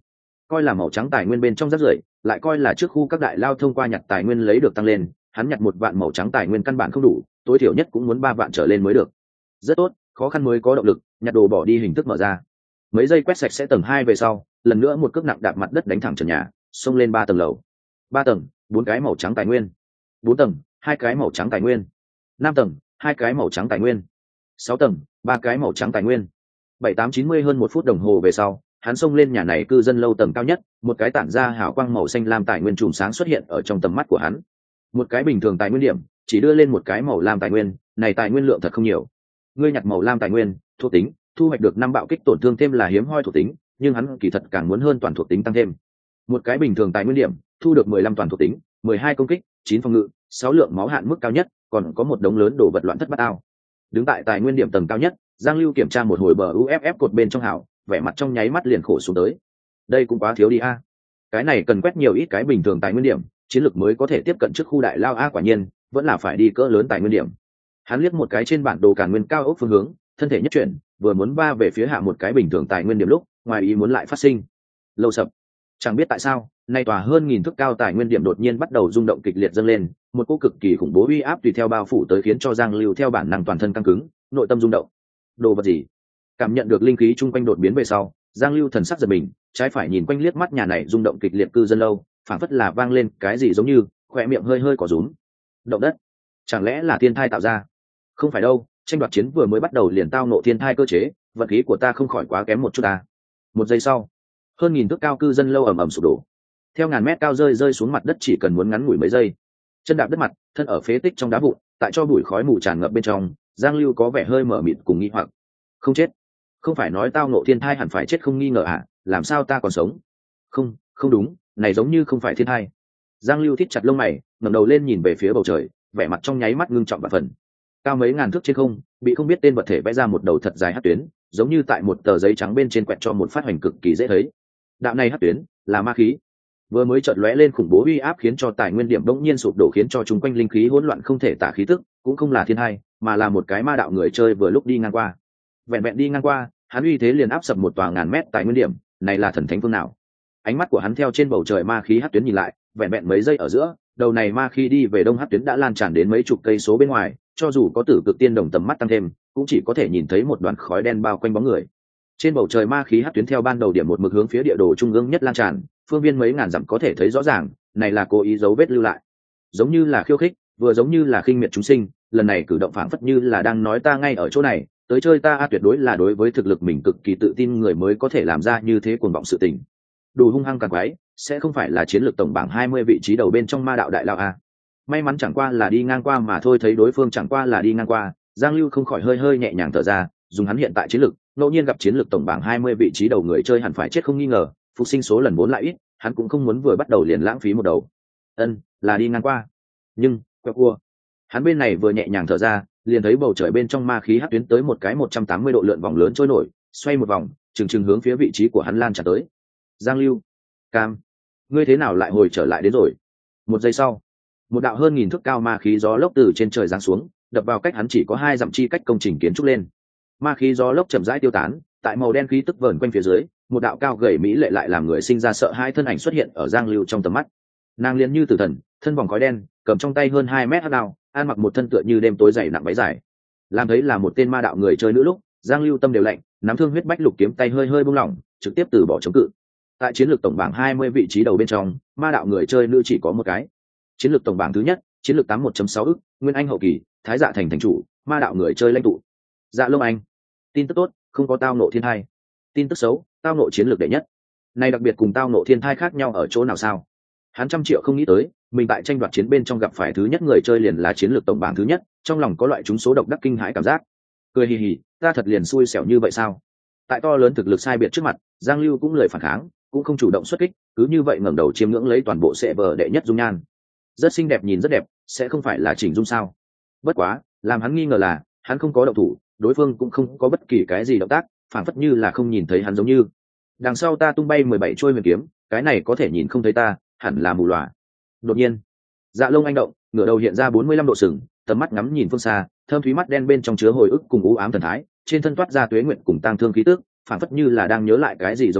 coi là màu trắng tài nguyên bên trong rác rưởi, lại coi là trước khu các đại lao thông qua nhặt tài nguyên lấy được tăng lên, hắn nhặt một vạn màu trắng tài nguyên căn bản không đủ, tối thiểu nhất cũng muốn ba vạn trở lên mới được. Rất tốt, khó khăn mới có động lực, nhặt đồ bỏ đi hình thức mở ra. Mấy giây quét sạch sẽ tầng hai về sau, lần nữa một cước nặng đạp mặt đất đánh thẳng trần nhà, xông lên ba tầng lầu. Ba tầng, bốn cái màu trắng tài nguyên. Bốn tầng, hai cái màu trắng tài nguyên. Năm tầng, hai cái màu trắng tài nguyên. Sáu tầng, ba cái màu trắng tài nguyên. Bảy tám chín mươi hơn một phút đồng hồ về sau, hắn xông lên nhà này cư dân lâu tầng cao nhất, một cái tản ra hào quang màu xanh lam tài nguyên chùm sáng xuất hiện ở trong tầm mắt của hắn. Một cái bình thường tài nguyên điểm, chỉ đưa lên một cái màu lam tài nguyên, này tài nguyên lượng thật không nhiều. Ngươi nhặt màu lam tài nguyên, thuộc tính, thu hoạch được năm bạo kích tổn thương thêm là hiếm hoi thuộc tính, nhưng hắn kỳ thật càng muốn hơn toàn thuộc tính tăng thêm. Một cái bình thường tài nguyên điểm, thu được mười lăm toàn thuộc tính, mười hai công kích, chín phòng ngự, sáu lượng máu hạn mức cao nhất, còn có một đống lớn đồ vật loạn thất bát ao. Đứng tại tài nguyên điểm tầng cao nhất, Giang Lưu kiểm tra một hồi bờ u ép ép cột bên trong hảo, vẻ mặt trong nháy mắt liền khổ xuống tới. Đây cũng quá thiếu đi a. Cái này cần quét nhiều ít cái bình thường tài nguyên điểm, chiến lược mới có thể tiếp cận trước khu đại lao a, quả nhiên, vẫn là phải đi cỡ lớn tài nguyên điểm. Hắn liếc một cái trên bản đồ càn nguyên cao ốc phương hướng, thân thể nhất chuyển, vừa muốn ba về phía hạ một cái bình thường tài nguyên điểm lúc, ngoài ý muốn lại phát sinh. Lâu sập. Chẳng biết tại sao, nay tòa hơn nghìn thước cao tài nguyên điểm đột nhiên bắt đầu rung động kịch liệt dâng lên, một cỗ cực kỳ khủng bố uy áp tùy theo bao phủ tới khiến cho Giang Lưu theo bản năng toàn thân căng cứng, nội tâm rung động. Đồ vật gì? Cảm nhận được linh khí chung quanh đột biến về sau, Giang Lưu thần sắc giật mình, trái phải nhìn quanh liếc mắt nhà này rung động kịch liệt cư dân lâu, phảng phất là vang lên cái gì giống như, khóe miệng hơi hơi có rúm. Động đất? Chẳng lẽ là thiên thai tạo ra? Không phải đâu, tranh đoạt chiến vừa mới bắt đầu liền tao nộ thiên thai cơ chế, vận khí của ta không khỏi quá kém một chút ta. Một giây sau, hơn nghìn thước cao cư dân lâu ầm ầm sụp đổ, theo ngàn mét cao rơi rơi xuống mặt đất chỉ cần muốn ngắn ngủi mấy giây. Chân đạp đất mặt, thân ở phế tích trong đá vụn, tại cho bụi khói mù tràn ngập bên trong, Giang Lưu có vẻ hơi mở mịt cùng nghi hoặc. Không chết? Không phải nói tao nộ thiên thai hẳn phải chết không nghi ngờ à? Làm sao ta còn sống? Không, không đúng, này giống như không phải thiên thai. Giang Lưu thít chặt lông mày, ngẩng đầu lên nhìn về phía bầu trời, vẻ mặt trong nháy mắt ngưng trọng và phần. Cao mấy ngàn thước trên không, bị không biết tên vật thể vẽ ra một đầu thật dài hắc tuyến, giống như tại một tờ giấy trắng bên trên quẹt cho một phát hoành cực kỳ dễ thấy. Đạo này hắc tuyến là ma khí. Vừa mới chợt lóe lên khủng bố uy áp khiến cho tài nguyên điểm đống nhiên sụp đổ, khiến cho chúng quanh linh khí hỗn loạn không thể tả khí tức, cũng không là thiên hai, mà là một cái ma đạo người chơi vừa lúc đi ngang qua. Vẹn vẹn đi ngang qua, hắn uy thế liền áp sập một tòa ngàn mét tài nguyên điểm, này là thần thánh phương nào? Ánh mắt của hắn theo trên bầu trời ma khí hắc tuyến nhìn lại, vẹn vẹn mấy giây ở giữa, đầu này ma khí đi về đông hắc tuyến đã lan tràn đến mấy chục cây số bên ngoài, cho dù có tử cực tiên đồng tầm mắt tăng thêm, cũng chỉ có thể nhìn thấy một đoàn khói đen bao quanh bóng người. Trên bầu trời ma khí hắc tuyến theo ban đầu điểm một mực hướng phía địa đồ trung ương nhất lan tràn, phương viên mấy ngàn dặm có thể thấy rõ ràng, này là cố ý dấu vết lưu lại. Giống như là khiêu khích, vừa giống như là khinh miệt chúng sinh, lần này cử động phảng phất như là đang nói ta ngay ở chỗ này, tới chơi ta a, tuyệt đối là đối với thực lực mình cực kỳ tự tin người mới có thể làm ra như thế cuồng vọng sự tình. Đủ hung hăng càng quái, sẽ không phải là chiến lược tổng bảng hai mươi vị trí đầu bên trong ma đạo đại lao a. May mắn chẳng qua là đi ngang qua mà thôi, thấy đối phương chẳng qua là đi ngang qua, Giang Lưu không khỏi hơi hơi nhẹ nhàng thở ra, dùng hắn hiện tại chiến lược, ngẫu nhiên gặp chiến lược tổng bảng hai mươi vị trí đầu người chơi hẳn phải chết không nghi ngờ, phục sinh số lần vốn lại ít, hắn cũng không muốn vừa bắt đầu liền lãng phí một đầu. Ân, là đi ngang qua. Nhưng, quẹo cua. Hắn bên này vừa nhẹ nhàng thở ra, liền thấy bầu trời bên trong ma khí hắc tuyến tới một cái một trăm tám mươi độ lượn vòng lớn trôi nổi, xoay một vòng, chừng chừng hướng phía vị trí của hắn lan tràn tới. Giang Lưu, Cam, ngươi thế nào lại hồi trở lại đến rồi? Một giây sau, một đạo hơn nghìn thước cao ma khí gió lốc từ trên trời giáng xuống, đập vào cách hắn chỉ có hai dặm chi cách công trình kiến trúc lên. Ma khí gió lốc chậm rãi tiêu tán, tại màu đen khí tức vờn quanh phía dưới, một đạo cao gầy mỹ lệ lại làm người sinh ra sợ hãi thân ảnh xuất hiện ở Giang Lưu trong tầm mắt. Nàng liền như tử thần, thân vòng khói đen, cầm trong tay hơn hai mét hắc đao, ăn mặc một thân tựa như đêm tối dày nặng váy dài. Làm thấy là một tên ma đạo người chơi nữ lúc, Giang Lưu tâm đều lạnh, nắm thương huyết bách lục kiếm tay hơi hơi buông lỏng, trực tiếp từ bỏ chống cự. Tại chiến lược tổng bảng hai mươi vị trí đầu bên trong, ma đạo người chơi nữ chỉ có một cái. Chiến lược tổng bảng thứ nhất, chiến lược tám mươi một sáu ức, Nguyên Anh hậu kỳ, Thái Dạ thành thành chủ, ma đạo người chơi lãnh tụ. Dạ Lông Anh. Tin tức tốt, không có tao nộ thiên thai. Tin tức xấu, tao nộ chiến lược đệ nhất. Này đặc biệt cùng tao nộ thiên thai khác nhau ở chỗ nào sao? Hắn trăm triệu không nghĩ tới, mình tại tranh đoạt chiến bên trong gặp phải thứ nhất người chơi liền là chiến lược tổng bảng thứ nhất, trong lòng có loại trúng số độc đắc kinh hãi cảm giác. Cười hì hì, ta thật liền xui xẻo như vậy sao? Tại to lớn thực lực sai biệt trước mặt, Giang Lưu cũng lười phản kháng, cũng không chủ động xuất kích, cứ như vậy ngẩng đầu chiêm ngưỡng lấy toàn bộ sẽ vờ đệ nhất dung nhan. Rất xinh đẹp, nhìn rất đẹp, sẽ không phải là chỉnh dung sao? Bất quá, làm hắn nghi ngờ là, hắn không có động thủ, đối phương cũng không có bất kỳ cái gì động tác, phản phất như là không nhìn thấy hắn giống như. Đằng sau ta tung bay mười bảy trôi huyền kiếm, cái này có thể nhìn không thấy ta, hẳn là mù lòa. Đột nhiên, Dạ Lông Anh động, ngửa đầu hiện ra bốn mươi lăm độ sừng, tầm mắt ngắm nhìn phương xa, thơm thúy mắt đen bên trong chứa hồi ức cùng u ám thần thái, trên thân toát ra tuế nguyện cùng tang thương khí tức, phản phất như là đang nhớ lại cái gì giống như,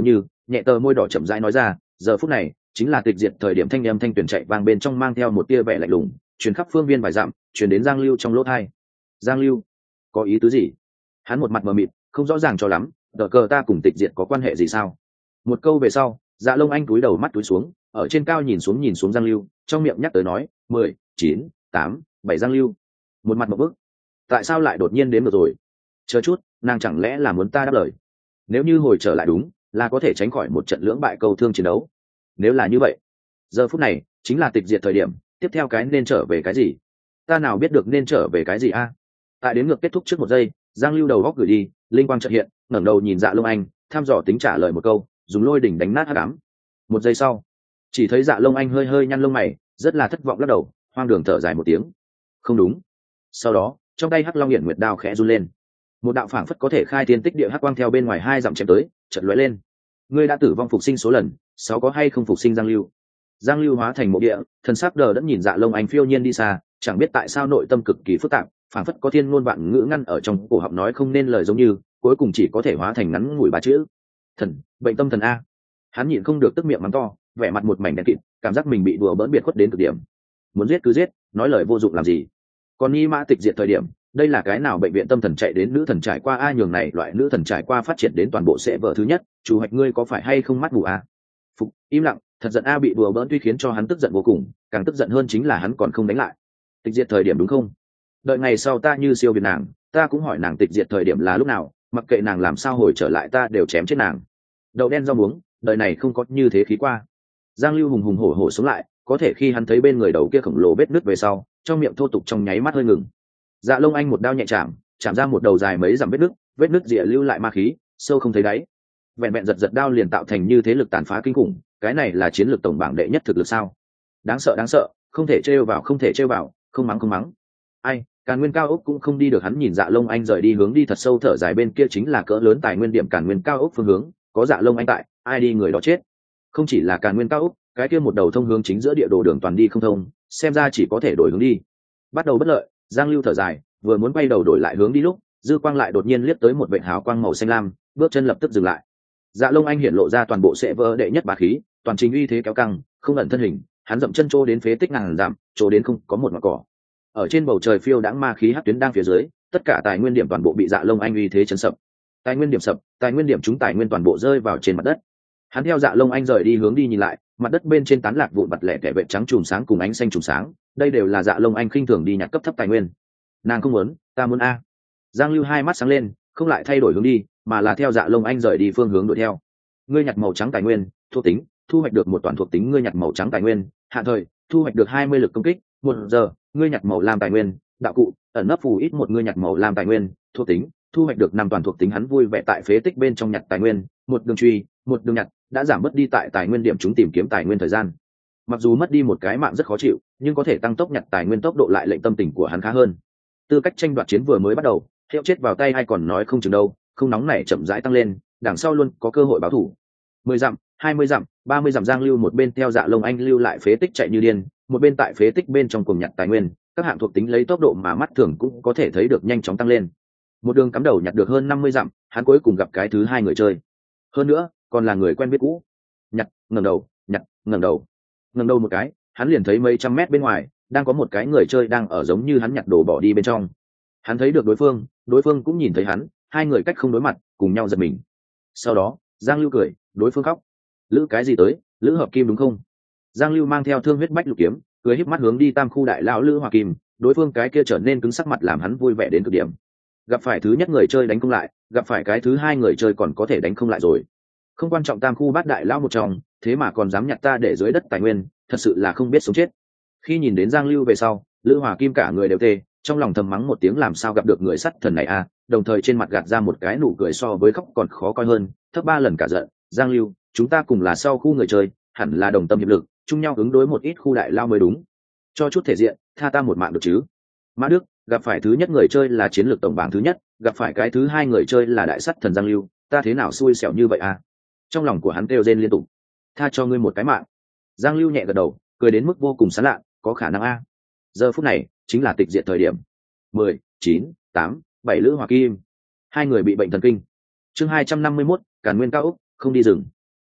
nhẹ tờ môi đỏ chậm rãi nói ra, giờ phút này chính là tịch diệt thời điểm thanh âm thanh tuyển chạy vang bên trong mang theo một tia vẻ lạnh lùng, truyền khắp phương viên vài dặm, truyền đến Giang Lưu trong lỗ tai. Giang Lưu, có ý tứ gì? Hắn một mặt mờ mịt, không rõ ràng cho lắm, đờ cờ ta cùng tịch diệt có quan hệ gì sao? Một câu về sau, Dạ Lông Anh cúi đầu mắt túi xuống, ở trên cao nhìn xuống nhìn xuống Giang Lưu, trong miệng nhắc tới nói, mười, chín, tám, bảy Giang Lưu. Một mặt một bức. Tại sao lại đột nhiên đến được rồi? Chờ chút, nàng chẳng lẽ là muốn ta đáp lời? Nếu như hồi trở lại đúng, là có thể tránh khỏi một trận lưỡng bại câu thương chiến đấu. Nếu là như vậy, giờ phút này chính là tịch diệt thời điểm, tiếp theo cái nên trở về cái gì? Ta nào biết được nên trở về cái gì a? Tại đến ngược kết thúc trước một giây, Giang Lưu đầu góc gửi đi, linh quang chợt hiện, ngẩng đầu nhìn Dạ Lông Anh, thăm dò tính trả lời một câu, dùng lôi đỉnh đánh nát hắc ám. Một giây sau, chỉ thấy Dạ Lông Anh hơi hơi nhăn lông mày, rất là thất vọng lắc đầu, hoang đường thở dài một tiếng. Không đúng. Sau đó, trong tay Hắc Long Hiển Nguyệt đao khẽ run lên, một đạo phảng phất có thể khai thiên tích địa hắc quang theo bên ngoài hai dặm chém tới, chợt lóe lên. Ngươi đã tử vong phục sinh số lần, sáu có hay không phục sinh Giang Lưu? Giang Lưu hóa thành mộ địa, thần sắc đờ đẫn nhìn Dạ Lông Anh phiêu nhiên đi xa, chẳng biết tại sao nội tâm cực kỳ phức tạp, phảng phất có thiên ngôn vạn ngữ ngăn ở trong cổ họng nói không nên lời giống như, cuối cùng chỉ có thể hóa thành ngắn ngủi ba chữ. Thần, bệnh tâm thần a. Hắn nhịn không được tức miệng mắng to, vẻ mặt một mảnh đen kịt, cảm giác mình bị đùa bỡn biệt khuất đến cực điểm. Muốn giết cứ giết, nói lời vô dụng làm gì? Còn Nhi Mã tịch diệt thời điểm, đây là cái nào bệnh viện tâm thần chạy đến nữ thần trải qua a nhường này loại nữ thần trải qua phát triển đến toàn bộ sẽ vợ thứ nhất, chủ hoạch ngươi có phải hay không mắt mù a? Phục, im lặng, thật giận a bị đùa bỡn tuy khiến cho hắn tức giận vô cùng, càng tức giận hơn chính là hắn còn không đánh lại. Tịch diệt thời điểm đúng không? Đợi ngày sau ta như siêu việt nàng, ta cũng hỏi nàng tịch diệt thời điểm là lúc nào, mặc kệ nàng làm sao hồi trở lại ta đều chém chết nàng. Đậu đen rau muống, đời này không có như thế khí qua. Giang Lưu hùng hùng hổ hổ sống lại, có thể khi hắn thấy bên người đầu kia khổng lồ vết nứt về sau, trong miệng thô tục trong nháy mắt hơi ngừng. Dạ Lông Anh một đao nhẹ chạm, chạm ra một đầu dài mấy dặm vết nứt, vết nứt rỉa lưu lại ma khí, sâu không thấy đáy. Vẹn vẹn giật giật đao liền tạo thành như thế lực tàn phá kinh khủng, cái này là chiến lược tổng bảng đệ nhất thực lực sao? Đáng sợ đáng sợ, không thể trêu vào không thể trêu vào, không mắng không mắng. Ai, Càn Nguyên Cao Ốc cũng không đi được, hắn nhìn Dạ Lông Anh rời đi hướng đi thật sâu thở dài, bên kia chính là cỡ lớn tài nguyên điểm Càn Nguyên Cao Ốc phương hướng, có Dạ Lông Anh tại, ai đi người đó chết. Không chỉ là Càn Nguyên Cao Ốc, cái kia một đầu thông hướng chính giữa địa đồ đường toàn đi không thông, xem ra chỉ có thể đổi hướng đi. Bắt đầu bất lợi, Giang Lưu thở dài, vừa muốn quay đầu đổi lại hướng đi lúc, dư quang lại đột nhiên liếc tới một vệt hào quang màu xanh lam, bước chân lập tức dừng lại. Dạ Lông Anh hiện lộ ra toàn bộ sẽ vỡ đệ nhất bá khí, toàn trình uy thế kéo căng, không ẩn thân hình, hắn dậm chân trô đến phế tích ngàn dặm, trô đến không có một mảng cỏ. Ở trên bầu trời phiêu đãng ma khí hắc tuyến đang phía dưới, tất cả tài nguyên điểm toàn bộ bị Dạ Lông Anh uy thế chấn sập. Tài nguyên điểm sập, tài nguyên điểm chúng tài nguyên toàn bộ rơi vào trên mặt đất. Hắn theo Dạ Lông Anh rời đi hướng đi nhìn lại, mặt đất bên trên tán lạc vụn vặt lẻ tẻ vệt trắng chùm sáng cùng ánh xanh chùm sáng, đây đều là Dạ Lông Anh khinh thường đi nhặt cấp thấp tài nguyên. Nàng không muốn, ta muốn a. Giang Lưu hai mắt sáng lên, không lại thay đổi hướng đi, mà là theo Dạ Lông Anh rời đi phương hướng đuổi theo. Ngươi nhặt màu trắng tài nguyên, thuộc tính, thu hoạch được một toàn thuộc tính ngươi nhặt màu trắng tài nguyên, hạn thời, thu hoạch được hai mươi lực công kích, một giờ, ngươi nhặt màu lam tài nguyên, đạo cụ, ẩn nấp phù ít một ngươi nhặt màu lam tài nguyên, thuộc tính, thu hoạch được năm toàn thuộc tính. Hắn vui vẻ tại phế tích bên trong nhặt tài nguyên, một đường truy, một đường nhặt, đã giảm mất đi tại tài nguyên điểm chúng tìm kiếm tài nguyên thời gian. Mặc dù mất đi một cái mạng rất khó chịu, nhưng có thể tăng tốc nhặt tài nguyên tốc độ lại lệnh tâm tình của hắn khá hơn. Tư cách tranh đoạt chiến vừa mới bắt đầu, hiệu chết vào tay ai còn nói không chừng đâu, không nóng này chậm rãi tăng lên, đằng sau luôn có cơ hội báo thủ. Mười dặm, hai mươi dặm, ba mươi dặm, Giang Lưu một bên theo Dạ Lông Anh lưu lại phế tích chạy như điên, một bên tại phế tích bên trong cùng nhặt tài nguyên, các hạng thuộc tính lấy tốc độ mà mắt thường cũng có thể thấy được nhanh chóng tăng lên. Một đường cắm đầu nhặt được hơn năm mươi dặm, hắn cuối cùng gặp cái thứ hai người chơi. Hơn nữa, còn là người quen biết cũ. Nhặt, ngẩng đầu, nhặt, ngẩng đầu. Ngẩng đầu một cái, hắn liền thấy mấy trăm mét bên ngoài, đang có một cái người chơi đang ở giống như hắn nhặt đồ bỏ đi bên trong. Hắn thấy được đối phương, đối phương cũng nhìn thấy hắn, hai người cách không đối mặt, cùng nhau giật mình. Sau đó, Giang Lưu cười, đối phương khóc. Lữ cái gì tới, Lữ Hợp Kim đúng không? Giang Lưu mang theo thương huyết bách lục kiếm, cười híp mắt hướng đi Tam khu đại lão Lữ Hòa Kim, đối phương cái kia trở nên cứng sắc mặt làm hắn vui vẻ đến cực điểm. Gặp phải thứ nhất người chơi đánh không lại, gặp phải cái thứ hai người chơi còn có thể đánh không lại rồi. Không quan trọng Tam khu bát đại lão một trong, thế mà còn dám nhặt ta để dưới đất tài nguyên, thật sự là không biết sống chết. Khi nhìn đến Giang Lưu về sau, Lữ Hòa Kim cả người đều tê, trong lòng thầm mắng một tiếng làm sao gặp được người sắt thần này a, đồng thời trên mặt gạt ra một cái nụ cười so với khóc còn khó coi hơn, thấp ba lần cả giận. Giang Lưu, chúng ta cùng là sau khu người chơi, hẳn là đồng tâm hiệp lực, chung nhau ứng đối một ít khu đại lao mới đúng. Cho chút thể diện, tha ta một mạng được chứ? Mã Đức, gặp phải thứ nhất người chơi là chiến lược tổng bảng thứ nhất, gặp phải cái thứ hai người chơi là đại sắt thần Giang Lưu, ta thế nào xui xẻo như vậy a? Trong lòng của hắn kêu rên liên tục. Tha cho ngươi một cái mạng. Giang Lưu nhẹ gật đầu, cười đến mức vô cùng sán lạ, có khả năng a. Giờ phút này chính là tịch diệt thời điểm. Mười, chín, tám, bảy Lữ Hòa Kim, hai người bị bệnh thần kinh. Chương hai trăm năm mươi mốt, Càn Nguyên Cao Úc, không đi rừng.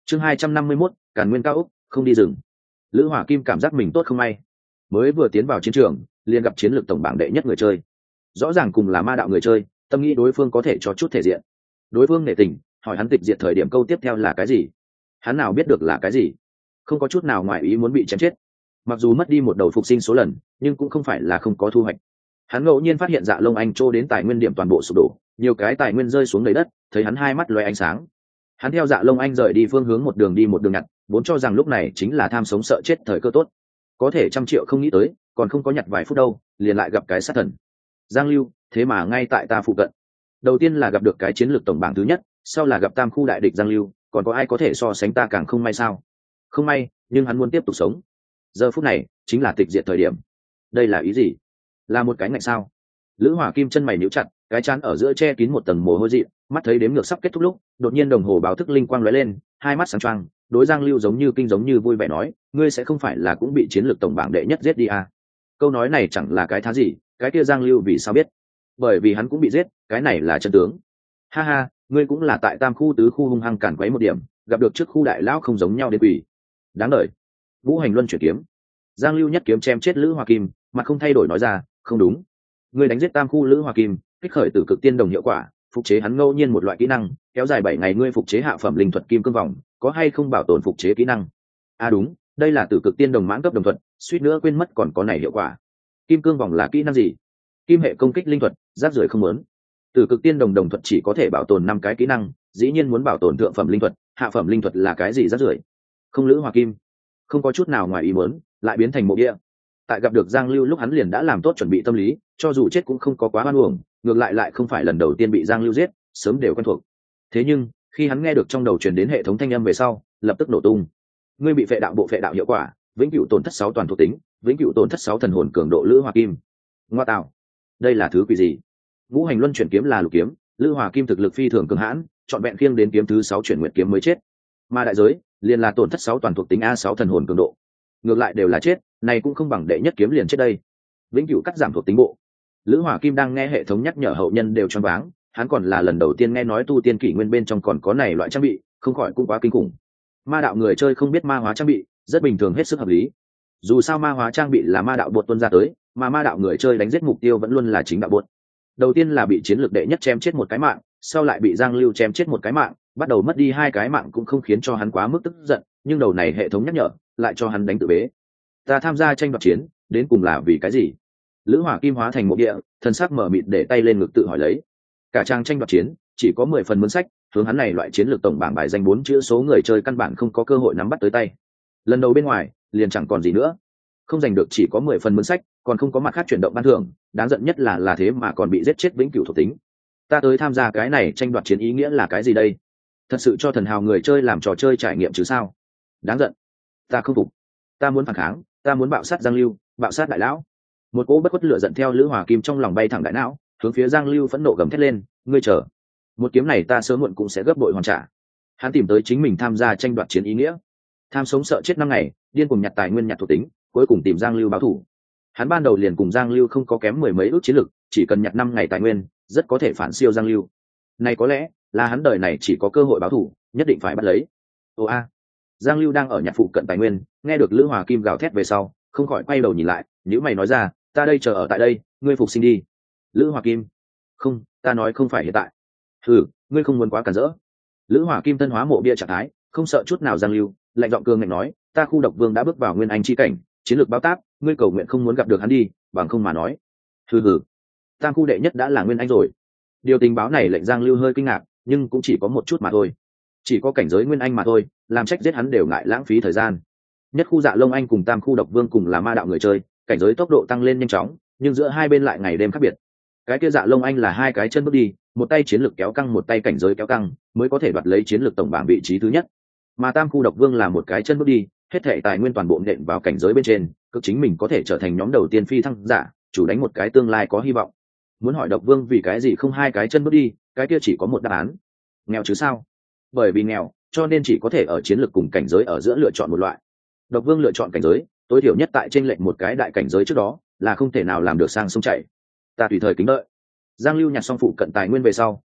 chương hai trăm năm mươi mốt, Càn Nguyên cao ốc, không đi rừng. Lữ Hỏa Kim cảm giác mình tốt không may, mới vừa tiến vào chiến trường liền gặp chiến lược tổng bảng đệ nhất người chơi, rõ ràng cùng là ma đạo người chơi, tâm nghĩ đối phương có thể cho chút thể diện. Đối phương nể tình hỏi hắn tịch diệt thời điểm câu tiếp theo là cái gì, hắn nào biết được là cái gì, không có chút nào ngoài ý muốn bị chém chết. Mặc dù mất đi một đầu phục sinh số lần, nhưng cũng không phải là không có thu hoạch. Hắn ngẫu nhiên phát hiện Dạ Lông Anh trô đến tài nguyên điểm toàn bộ sụp đổ, nhiều cái tài nguyên rơi xuống đầy đất, thấy hắn hai mắt lóe ánh sáng. Hắn theo Dạ Lông Anh rời đi phương hướng một đường đi một đường nhặt, vốn cho rằng lúc này chính là tham sống sợ chết thời cơ tốt, có thể trăm triệu không nghĩ tới, còn không có nhặt vài phút đâu liền lại gặp cái sát thần Giang Lưu, thế mà ngay tại ta phụ cận. Đầu tiên là gặp được cái chiến lược tổng bảng thứ nhất, sau là gặp tam khu đại địch Giang Lưu, còn có ai có thể so sánh ta càng không may sao? Không may, nhưng hắn muốn tiếp tục sống. Giờ phút này chính là tịch diệt thời điểm. Đây là ý gì? Là một cái ngạnh sao? Lữ Hỏa Kim chân mày níu chặt, cái trán ở giữa che kín một tầng mồ hôi dị, mắt thấy đếm ngược sắp kết thúc lúc, đột nhiên đồng hồ báo thức linh quang lóe lên, hai mắt sáng choang, đối Giang Lưu giống như kinh giống như vui vẻ nói, ngươi sẽ không phải là cũng bị chiến lược tổng bảng đệ nhất giết đi à? Câu nói này chẳng là cái thá gì, cái kia Giang Lưu vì sao biết? Bởi vì hắn cũng bị giết, cái này là chân tướng. Ha ha, ngươi cũng là tại tam khu tứ khu hung hăng cản quấy một điểm, gặp được trước khu đại lão không giống nhau đến quỷ. Đáng đời. Vũ Hành Luân chuyển kiếm. Giang Lưu nhất kiếm chém chết Lữ Hỏa Kim, mặt không thay đổi nói ra, không đúng. Ngươi đánh giết tam khu Lữ Hỏa Kim, kích khởi từ cực tiên đồng hiệu quả, phục chế hắn ngẫu nhiên một loại kỹ năng, kéo dài bảy ngày ngươi phục chế hạ phẩm linh thuật kim cương vòng, có hay không bảo tồn phục chế kỹ năng? À đúng, đây là từ cực tiên đồng mãn cấp đồng thuật, suýt nữa quên mất còn có này hiệu quả. Kim cương vòng là kỹ năng gì? Kim hệ công kích linh thuật, rác rưởi không muốn. Từ cực tiên đồng đồng thuật chỉ có thể bảo tồn năm cái kỹ năng, dĩ nhiên muốn bảo tồn thượng phẩm linh thuật, hạ phẩm linh thuật là cái gì rác rưởi? Không Lữ Hỏa Kim, không có chút nào ngoài ý muốn, lại biến thành mộ địa. Tại gặp được Giang Lưu lúc hắn liền đã làm tốt chuẩn bị tâm lý, cho dù chết cũng không có quá oan uổng, ngược lại lại không phải lần đầu tiên bị Giang Lưu giết, sớm đều quen thuộc. Thế nhưng, khi hắn nghe được trong đầu truyền đến hệ thống thanh âm về sau, lập tức nổ tung. Ngươi bị phệ đạo bộ phệ đạo hiệu quả, vĩnh cửu tổn thất sáu toàn thuộc tính, vĩnh cửu tổn thất sáu thần hồn cường độ Lữ Hỏa Kim. Ngoa tạo, đây là thứ quỷ gì? Ngũ Hành Luân chuyển kiếm là lục kiếm, Lữ Hỏa Kim thực lực phi thường cường hãn, chọn vẹn khiêng đến kiếm thứ sáu chuyển nguyệt kiếm mới chết. Mà đại giới, liền là tổn thất sáu toàn thuộc tính a sáu thần hồn cường độ. Ngược lại đều là chết, này cũng không bằng đệ nhất kiếm liền chết đây. Vĩnh cửu cắt giảm thuộc tính bộ. Lữ Hỏa Kim đang nghe hệ thống nhắc nhở hậu nhân đều choáng váng, hắn còn là lần đầu tiên nghe nói tu tiên kỷ nguyên bên trong còn có này loại trang bị, không khỏi cũng quá kinh khủng. Ma đạo người chơi không biết ma hóa trang bị, rất bình thường hết sức hợp lý. Dù sao ma hóa trang bị là ma đạo bột tuân ra tới, mà ma đạo người chơi đánh giết mục tiêu vẫn luôn là chính đạo bột. Đầu tiên là bị chiến lược đệ nhất chém chết một cái mạng, sau lại bị Giang Lưu chém chết một cái mạng, bắt đầu mất đi hai cái mạng cũng không khiến cho hắn quá mức tức giận, nhưng đầu này hệ thống nhắc nhở lại cho hắn đánh tự bế. Ta tham gia tranh đoạt chiến, đến cùng là vì cái gì? Lữ Hỏa Kim hóa thành một địa, thân sắc mở mịt để tay lên ngực tự hỏi lấy. Cả trang tranh đoạt chiến chỉ có mười phần mướn sách, hướng hắn này loại chiến lược tổng bảng bài danh bốn chữ số người chơi căn bản không có cơ hội nắm bắt tới tay. Lần đầu bên ngoài, liền chẳng còn gì nữa. Không giành được chỉ có mười phần mướn sách, còn không có mặt khác chuyển động ban thưởng, đáng giận nhất là là thế mà còn bị giết chết vĩnh cửu thuộc tính. Ta tới tham gia cái này tranh đoạt chiến ý nghĩa là cái gì đây? Thật sự cho thần hào người chơi làm trò chơi trải nghiệm chứ sao? Đáng giận. Ta không phục. Ta muốn phản kháng, ta muốn bạo sát Giang Lưu, bạo sát đại lão. Một cỗ bất khuất lửa giận theo Lữ Hỏa Kim trong lòng bay thẳng đại não, hướng phía Giang Lưu phẫn nộ gầm thét lên, ngươi chờ, một kiếm này ta sớm muộn cũng sẽ gấp bội hoàn trả. Hắn tìm tới chính mình tham gia tranh đoạt chiến ý nghĩa, tham sống sợ chết năm ngày, điên cùng nhặt tài nguyên nhặt thuộc tính, cuối cùng tìm Giang Lưu báo thù. Hắn ban đầu liền cùng Giang Lưu không có kém mười mấy ước chiến lực, chỉ cần nhặt năm ngày tài nguyên, rất có thể phản siêu Giang Lưu. Này có lẽ là hắn đời này chỉ có cơ hội báo thù, nhất định phải bắt lấy. Ô a, Giang Lưu đang ở nhặt phụ cận tài nguyên, nghe được Lữ Hỏa Kim gào thét về sau, không khỏi quay đầu nhìn lại, nếu mày nói ra, ta đây chờ ở tại đây, ngươi phục sinh đi. Lữ Hỏa Kim, không, ta nói không phải hiện tại. Ừ, ngươi không muốn quá cản rỡ. Lữ Hỏa Kim thân hóa mộ bia trạng thái, không sợ chút nào Giang Lưu, lạnh giọng cương ngạnh nói, ta khu độc vương đã bước vào nguyên anh chi cảnh, chiến lược báo táp, ngươi cầu nguyện không muốn gặp được hắn đi, bằng không mà nói. Hừ hừ, tam khu đệ nhất đã là nguyên anh rồi. Điều tình báo này lệnh Giang Lưu hơi kinh ngạc, nhưng cũng chỉ có một chút mà thôi. Chỉ có cảnh giới nguyên anh mà thôi, làm trách giết hắn đều ngại lãng phí thời gian. Nhất khu Dạ Lông Anh cùng tam khu độc vương cùng là ma đạo người chơi, cảnh giới tốc độ tăng lên nhanh chóng, nhưng giữa hai bên lại ngày đêm khác biệt. Cái kia Dạ Lông Anh là hai cái chân bước đi, một tay chiến lược kéo căng một tay cảnh giới kéo căng, mới có thể đoạt lấy chiến lược tổng bảng vị trí thứ nhất. Mà tam khu độc vương là một cái chân bước đi, hết thảy tài nguyên toàn bộ nện vào cảnh giới bên trên, cực chính mình có thể trở thành nhóm đầu tiên phi thăng giả, chủ đánh một cái tương lai có hy vọng. Muốn hỏi độc vương vì cái gì không hai cái chân bước đi, cái kia chỉ có một đáp án. Nghèo chứ sao? Bởi vì nghèo, cho nên chỉ có thể ở chiến lược cùng cảnh giới ở giữa lựa chọn một loại. Độc vương lựa chọn cảnh giới, tối thiểu nhất tại trên lệnh một cái đại cảnh giới trước đó, là không thể nào làm được sang sông chảy. Ta tùy thời kính đợi. Giang Lưu nhặt xong phụ cận tài nguyên về sau,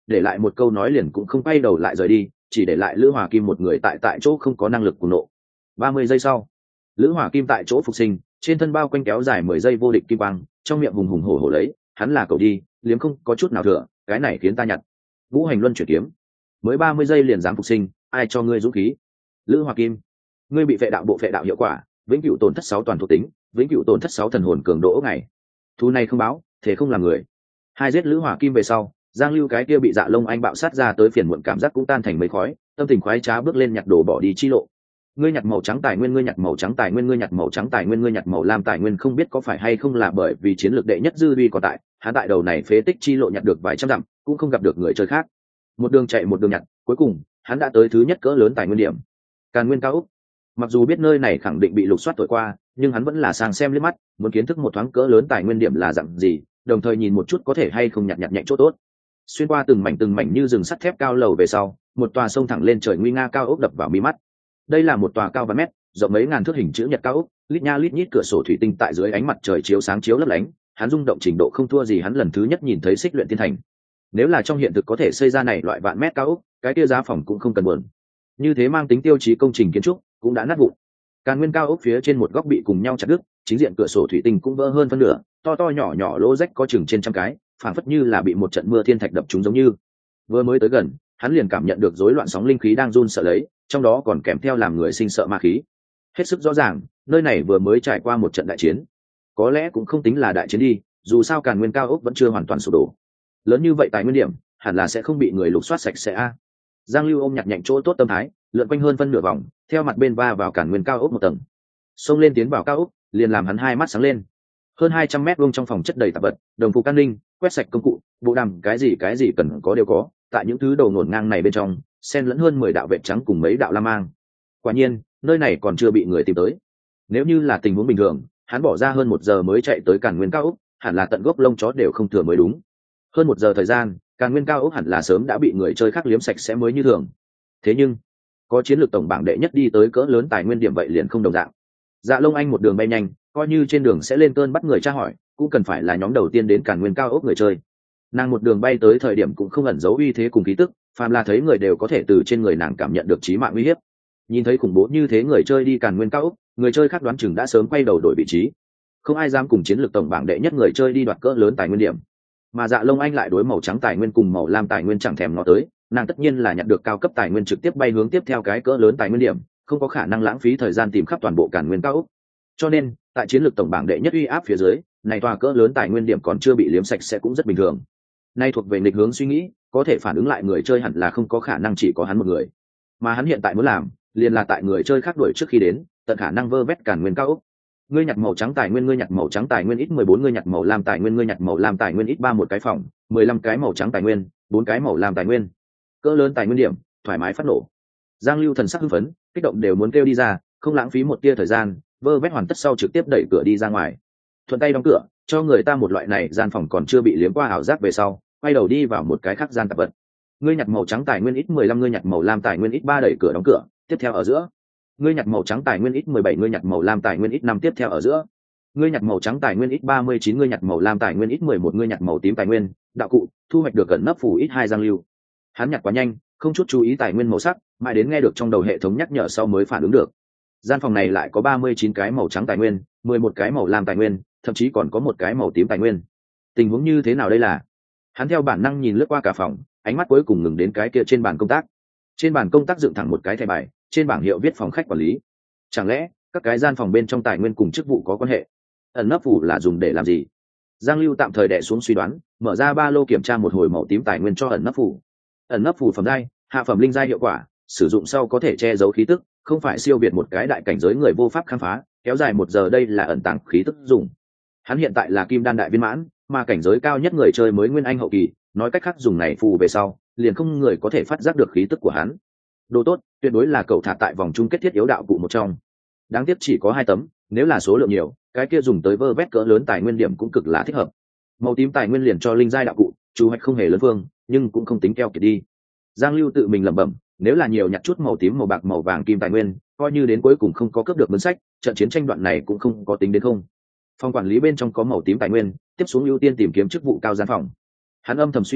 để lại một câu nói liền cũng không quay đầu lại rời đi, chỉ để lại Lữ Hòa Kim một người tại tại chỗ không có năng lực cùng nộ. Ba mươi giây sau, Lữ Hòa Kim tại chỗ phục sinh, trên thân bao quanh kéo dài mười giây vô địch kim quang, trong miệng hùng hùng hổ hổ lấy, hắn là cậu đi, liếm không có chút nào thừa, cái này khiến ta nhặt. Ngũ Hành Luân chuyển kiếm, mới ba mươi giây liền dám phục sinh, ai cho ngươi dũng khí? Lữ Hòa Kim, ngươi bị phệ đạo bộ phệ đạo hiệu quả, vĩnh cửu tổn thất sáu toàn thuộc tính, vĩnh cửu tổn thất sáu thần hồn cường độ ngày. Thu này không báo, thể không làm người. Hai giết Lữ Hòa Kim về sau, Giang Lưu cái kia bị Dạ Lông Anh bạo sát ra tới phiền muộn cảm giác cũng tan thành mây khói, tâm tình khoái trá bước lên nhặt đồ bỏ đi chi lộ. Ngươi nhặt màu trắng tài nguyên, ngươi nhặt màu trắng tài nguyên, ngươi nhặt màu trắng tài nguyên, ngươi nhặt màu lam tài nguyên, không biết có phải hay không là bởi vì chiến lược đệ nhất dư uy còn tại, hắn tại đầu này phế tích chi lộ nhặt được vài trăm dặm, cũng không gặp được người chơi khác. Một đường chạy một đường nhặt, cuối cùng hắn đã tới thứ nhất cỡ lớn tài nguyên điểm. Càn Nguyên Cao Úc. Mặc dù biết nơi này khẳng định bị lục soát thổi qua, nhưng hắn vẫn là sang xem liếc mắt, muốn kiến thức một thoáng cỡ lớn tài nguyên điểm là dạng gì, đồng thời nhìn một chút có thể hay không nhặt nhặt nhạnh chỗ tốt. Xuyên qua từng mảnh từng mảnh như rừng sắt thép cao lầu về sau, một tòa sông thẳng lên trời nguy nga cao ốc đập vào mi mắt. Đây là một tòa cao vài mét, rộng mấy ngàn thước hình chữ nhật cao ốc, lít nha lít nhít cửa sổ thủy tinh tại dưới ánh mặt trời chiếu sáng chiếu lấp lánh, hắn rung động trình độ không thua gì hắn lần thứ nhất nhìn thấy Xích Luyện Tiên Thành. Nếu là trong hiện thực có thể xây ra này loại vạn mét cao ốc, cái kia giá phòng cũng không cần buồn. Như thế mang tính tiêu chí công trình kiến trúc cũng đã nát vụn. Càn Nguyên Cao ốc phía trên một góc bị cùng nhau chặt đứt, chính diện cửa sổ thủy tinh cũng vỡ hơn phân nửa, to to nhỏ nhỏ lỗ rách có chừng trên trăm cái, phảng phất như là bị một trận mưa thiên thạch đập trúng giống như. Vừa mới tới gần, hắn liền cảm nhận được rối loạn sóng linh khí đang run sợ lấy, trong đó còn kèm theo làm người sinh sợ ma khí. Hết sức rõ ràng, nơi này vừa mới trải qua một trận đại chiến. Có lẽ cũng không tính là đại chiến đi, dù sao Càn Nguyên Cao ốc vẫn chưa hoàn toàn sụp đổ. Lớn như vậy tài nguyên điểm, hẳn là sẽ không bị người lục soát sạch sẽ a. Giang Lưu ôm nhặt nhạnh chỗ tốt tâm thái, lượn quanh hơn phân nửa vòng, theo mặt bên va vào Càn Nguyên Cao ốc một tầng. Xông lên tiến vào cao ốc, liền làm hắn hai mắt sáng lên. Hơn hai trăm mét vuông trong phòng chất đầy tạp vật, đồng phục an ninh, quét sạch công cụ, bộ đàm, cái gì cái gì cần có đều có, tại những thứ đầu ngổn ngang này bên trong, xen lẫn hơn mười đạo vệ trắng cùng mấy đạo la mang. Quả nhiên, nơi này còn chưa bị người tìm tới. Nếu như là tình huống bình thường, hắn bỏ ra hơn một giờ mới chạy tới Càn Nguyên Cao ốc, hẳn là tận gốc lông chó đều không thừa mới đúng. Hơn một giờ thời gian, Càn Nguyên Cao ốc hẳn là sớm đã bị người chơi khác liếm sạch sẽ mới như thường. Thế nhưng, có chiến lược tổng bảng đệ nhất đi tới cỡ lớn tài nguyên điểm vậy liền không đồng dạng. Dạ Lông Anh một đường bay nhanh, coi như trên đường sẽ lên cơn bắt người tra hỏi, cũng cần phải là nhóm đầu tiên đến Càn Nguyên Cao ốc người chơi. Nàng một đường bay tới thời điểm cũng không ẩn giấu uy thế cùng khí tức, phàm là thấy người đều có thể từ trên người nàng cảm nhận được chí mạng uy hiếp. Nhìn thấy khủng bố như thế người chơi đi Càn Nguyên Cao ốc, người chơi khác đoán chừng đã sớm quay đầu đổi vị trí. Không ai dám cùng chiến lược tổng bảng đệ nhất người chơi đi đoạt cỡ lớn tài nguyên điểm. Mà Dạ Lông Anh lại đối màu trắng tài nguyên cùng màu lam tài nguyên chẳng thèm ngó tới, nàng tất nhiên là nhận được cao cấp tài nguyên trực tiếp bay hướng tiếp theo cái cỡ lớn tài nguyên điểm, không có khả năng lãng phí thời gian tìm khắp toàn bộ Càn Nguyên Cao ốc. Cho nên, tại chiến lược tổng bảng đệ nhất uy áp phía dưới, này tòa cỡ lớn tài nguyên điểm còn chưa bị liếm sạch sẽ cũng rất bình thường. Nay thuộc về nghịch hướng suy nghĩ, có thể phản ứng lại người chơi hẳn là không có khả năng chỉ có hắn một người. Mà hắn hiện tại muốn làm, liền là tại người chơi khác đuổi trước khi đến, tận khả năng vơ vét Càn Nguyên Cao ốc. Ngươi nhặt màu trắng tài nguyên, ngươi nhặt màu trắng tài nguyên ít mười bốn, ngươi nhặt màu lam tài nguyên, ngươi nhặt màu lam tài nguyên ít ba một cái phòng, mười lăm cái màu trắng tài nguyên, bốn cái màu lam tài nguyên. Cỡ lớn tài nguyên điểm, thoải mái phát nổ. Giang Lưu thần sắc hưng phấn, kích động đều muốn kêu đi ra, không lãng phí một tia thời gian, vơ vét hoàn tất sau trực tiếp đẩy cửa đi ra ngoài. Thuận tay đóng cửa, cho người ta một loại này gian phòng còn chưa bị liếm qua ảo giác về sau, quay đầu đi vào một cái khác gian tạp vật. Ngươi nhặt màu trắng tài nguyên ít mười lăm, ngươi nhặt màu lam tài nguyên ít ba, đẩy cửa đóng cửa, tiếp theo ở giữa. Ngươi nhặt màu trắng tài nguyên ít mười bảy, ngươi nhặt màu lam tài nguyên ít năm, tiếp theo ở giữa. Ngươi nhặt màu trắng tài nguyên ít ba mươi chín, ngươi nhặt màu lam tài nguyên ít mười một, ngươi nhặt màu tím tài nguyên, đạo cụ, thu hoạch được gần nấp phủ ít hai. Giang Lưu. Hắn nhặt quá nhanh, không chút chú ý tài nguyên màu sắc, mãi đến nghe được trong đầu hệ thống nhắc nhở sau mới phản ứng được. Gian phòng này lại có ba mươi chín cái màu trắng tài nguyên, mười một cái màu lam tài nguyên, thậm chí còn có một cái màu tím tài nguyên. Tình huống như thế nào đây là? Hắn theo bản năng nhìn lướt qua cả phòng, ánh mắt cuối cùng ngừng đến cái kia trên bàn công tác. Trên bàn công tác dựng thẳng một cái thẻ bài, trên bảng hiệu viết phòng khách quản lý. Chẳng lẽ các cái gian phòng bên trong tài nguyên cùng chức vụ có quan hệ? Ẩn nấp phủ là dùng để làm gì? Giang Lưu tạm thời đè xuống suy đoán, mở ra ba lô kiểm tra một hồi màu tím tài nguyên cho ẩn nấp phủ. Ẩn nấp phủ phẩm giai, hạ phẩm linh giai hiệu quả, sử dụng sau có thể che giấu khí tức, không phải siêu việt một cái đại cảnh giới người vô pháp khám phá, kéo dài một giờ đây là ẩn tàng khí tức dùng. Hắn hiện tại là kim đan đại viên mãn, mà cảnh giới cao nhất người chơi mới nguyên anh hậu kỳ, nói cách khác dùng này phù về sau, liền không người có thể phát giác được khí tức của hắn. Đồ tốt, tuyệt đối là cậu thả tại vòng chung kết thiết yếu đạo cụ một trong. Đáng tiếc chỉ có hai tấm, nếu là số lượng nhiều, cái kia dùng tới vơ vét cỡ lớn tài nguyên điểm cũng cực là thích hợp. Màu tím tài nguyên liền cho linh giai đạo cụ, chủ hoạch không hề lớn phương, nhưng cũng không tính keo kiệt đi. Giang Lưu tự mình lẩm bẩm, nếu là nhiều nhặt chút màu tím màu bạc màu vàng kim tài nguyên, coi như đến cuối cùng không có cướp được mướn sách, trận chiến tranh đoạn này cũng không có tính đến không. Phòng quản lý bên trong có màu tím tài nguyên, tiếp xuống ưu tiên tìm kiếm chức vụ cao gian phòng. Hắn âm thầm suy nghĩ,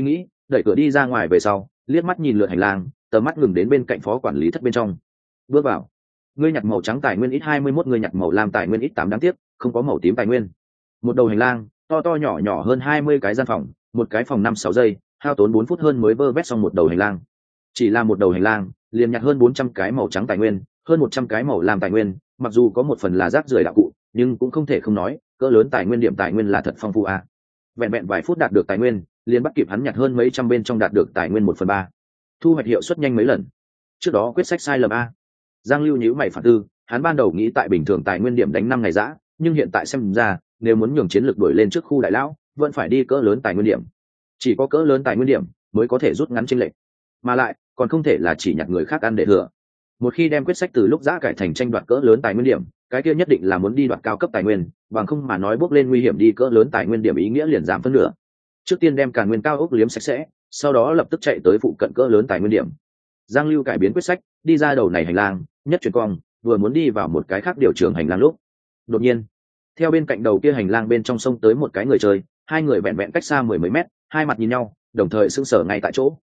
đẩy cửa đi ra ngoài về sau liếc mắt nhìn lượt hành lang, tầm mắt ngừng đến bên cạnh phó quản lý thất bên trong. Bước vào. Ngươi nhặt màu trắng tài nguyên ít hai mươi mốt, ngươi nhặt màu lam tài nguyên ít tám, đáng tiếc không có màu tím tài nguyên. Một đầu hành lang to to nhỏ nhỏ hơn hai mươi cái gian phòng, một cái phòng năm sáu giây, hao tốn bốn phút hơn mới vơ vét xong một đầu hành lang. Chỉ là một đầu hành lang liền nhặt hơn bốn trăm cái màu trắng tài nguyên, hơn một trăm cái màu lam tài nguyên, mặc dù có một phần là rác rưởi đạo cụ, nhưng cũng không thể không nói cỡ lớn tài nguyên điểm tài nguyên là thật phong phú à. Vẹn vẹn vài phút đạt được tài nguyên, liền bắt kịp hắn nhặt hơn mấy trăm bên trong đạt được tài nguyên một phần ba, thu hoạch hiệu suất nhanh mấy lần. Trước đó quyết sách sai lầm a. Giang Lưu nhíu mày phản tư, hắn ban đầu nghĩ tại bình thường tài nguyên điểm đánh năm ngày giã, nhưng hiện tại xem ra nếu muốn nhường chiến lược đuổi lên trước khu đại lão vẫn phải đi cỡ lớn tài nguyên điểm, chỉ có cỡ lớn tài nguyên điểm mới có thể rút ngắn chênh lệch, mà lại còn không thể là chỉ nhặt người khác ăn để thừa. Một khi đem quyết sách từ lúc giã cải thành tranh đoạt cỡ lớn tài nguyên điểm, cái kia nhất định là muốn đi đoạt cao cấp tài nguyên, bằng không mà nói bước lên nguy hiểm đi cỡ lớn tài nguyên điểm ý nghĩa liền giảm phân nửa. Trước tiên đem càn nguyên cao ốc liếm sạch sẽ, sau đó lập tức chạy tới phụ cận cỡ lớn tài nguyên điểm. Giang Lưu cải biến quyết sách, đi ra đầu này hành lang, nhất chuyển cong, vừa muốn đi vào một cái khác điều trường hành lang lúc, đột nhiên, theo bên cạnh đầu kia hành lang bên trong sông tới một cái người chơi, hai người vẹn vẹn cách xa mười mấy mét, hai mặt nhìn nhau, đồng thời sững sờ ngay tại chỗ.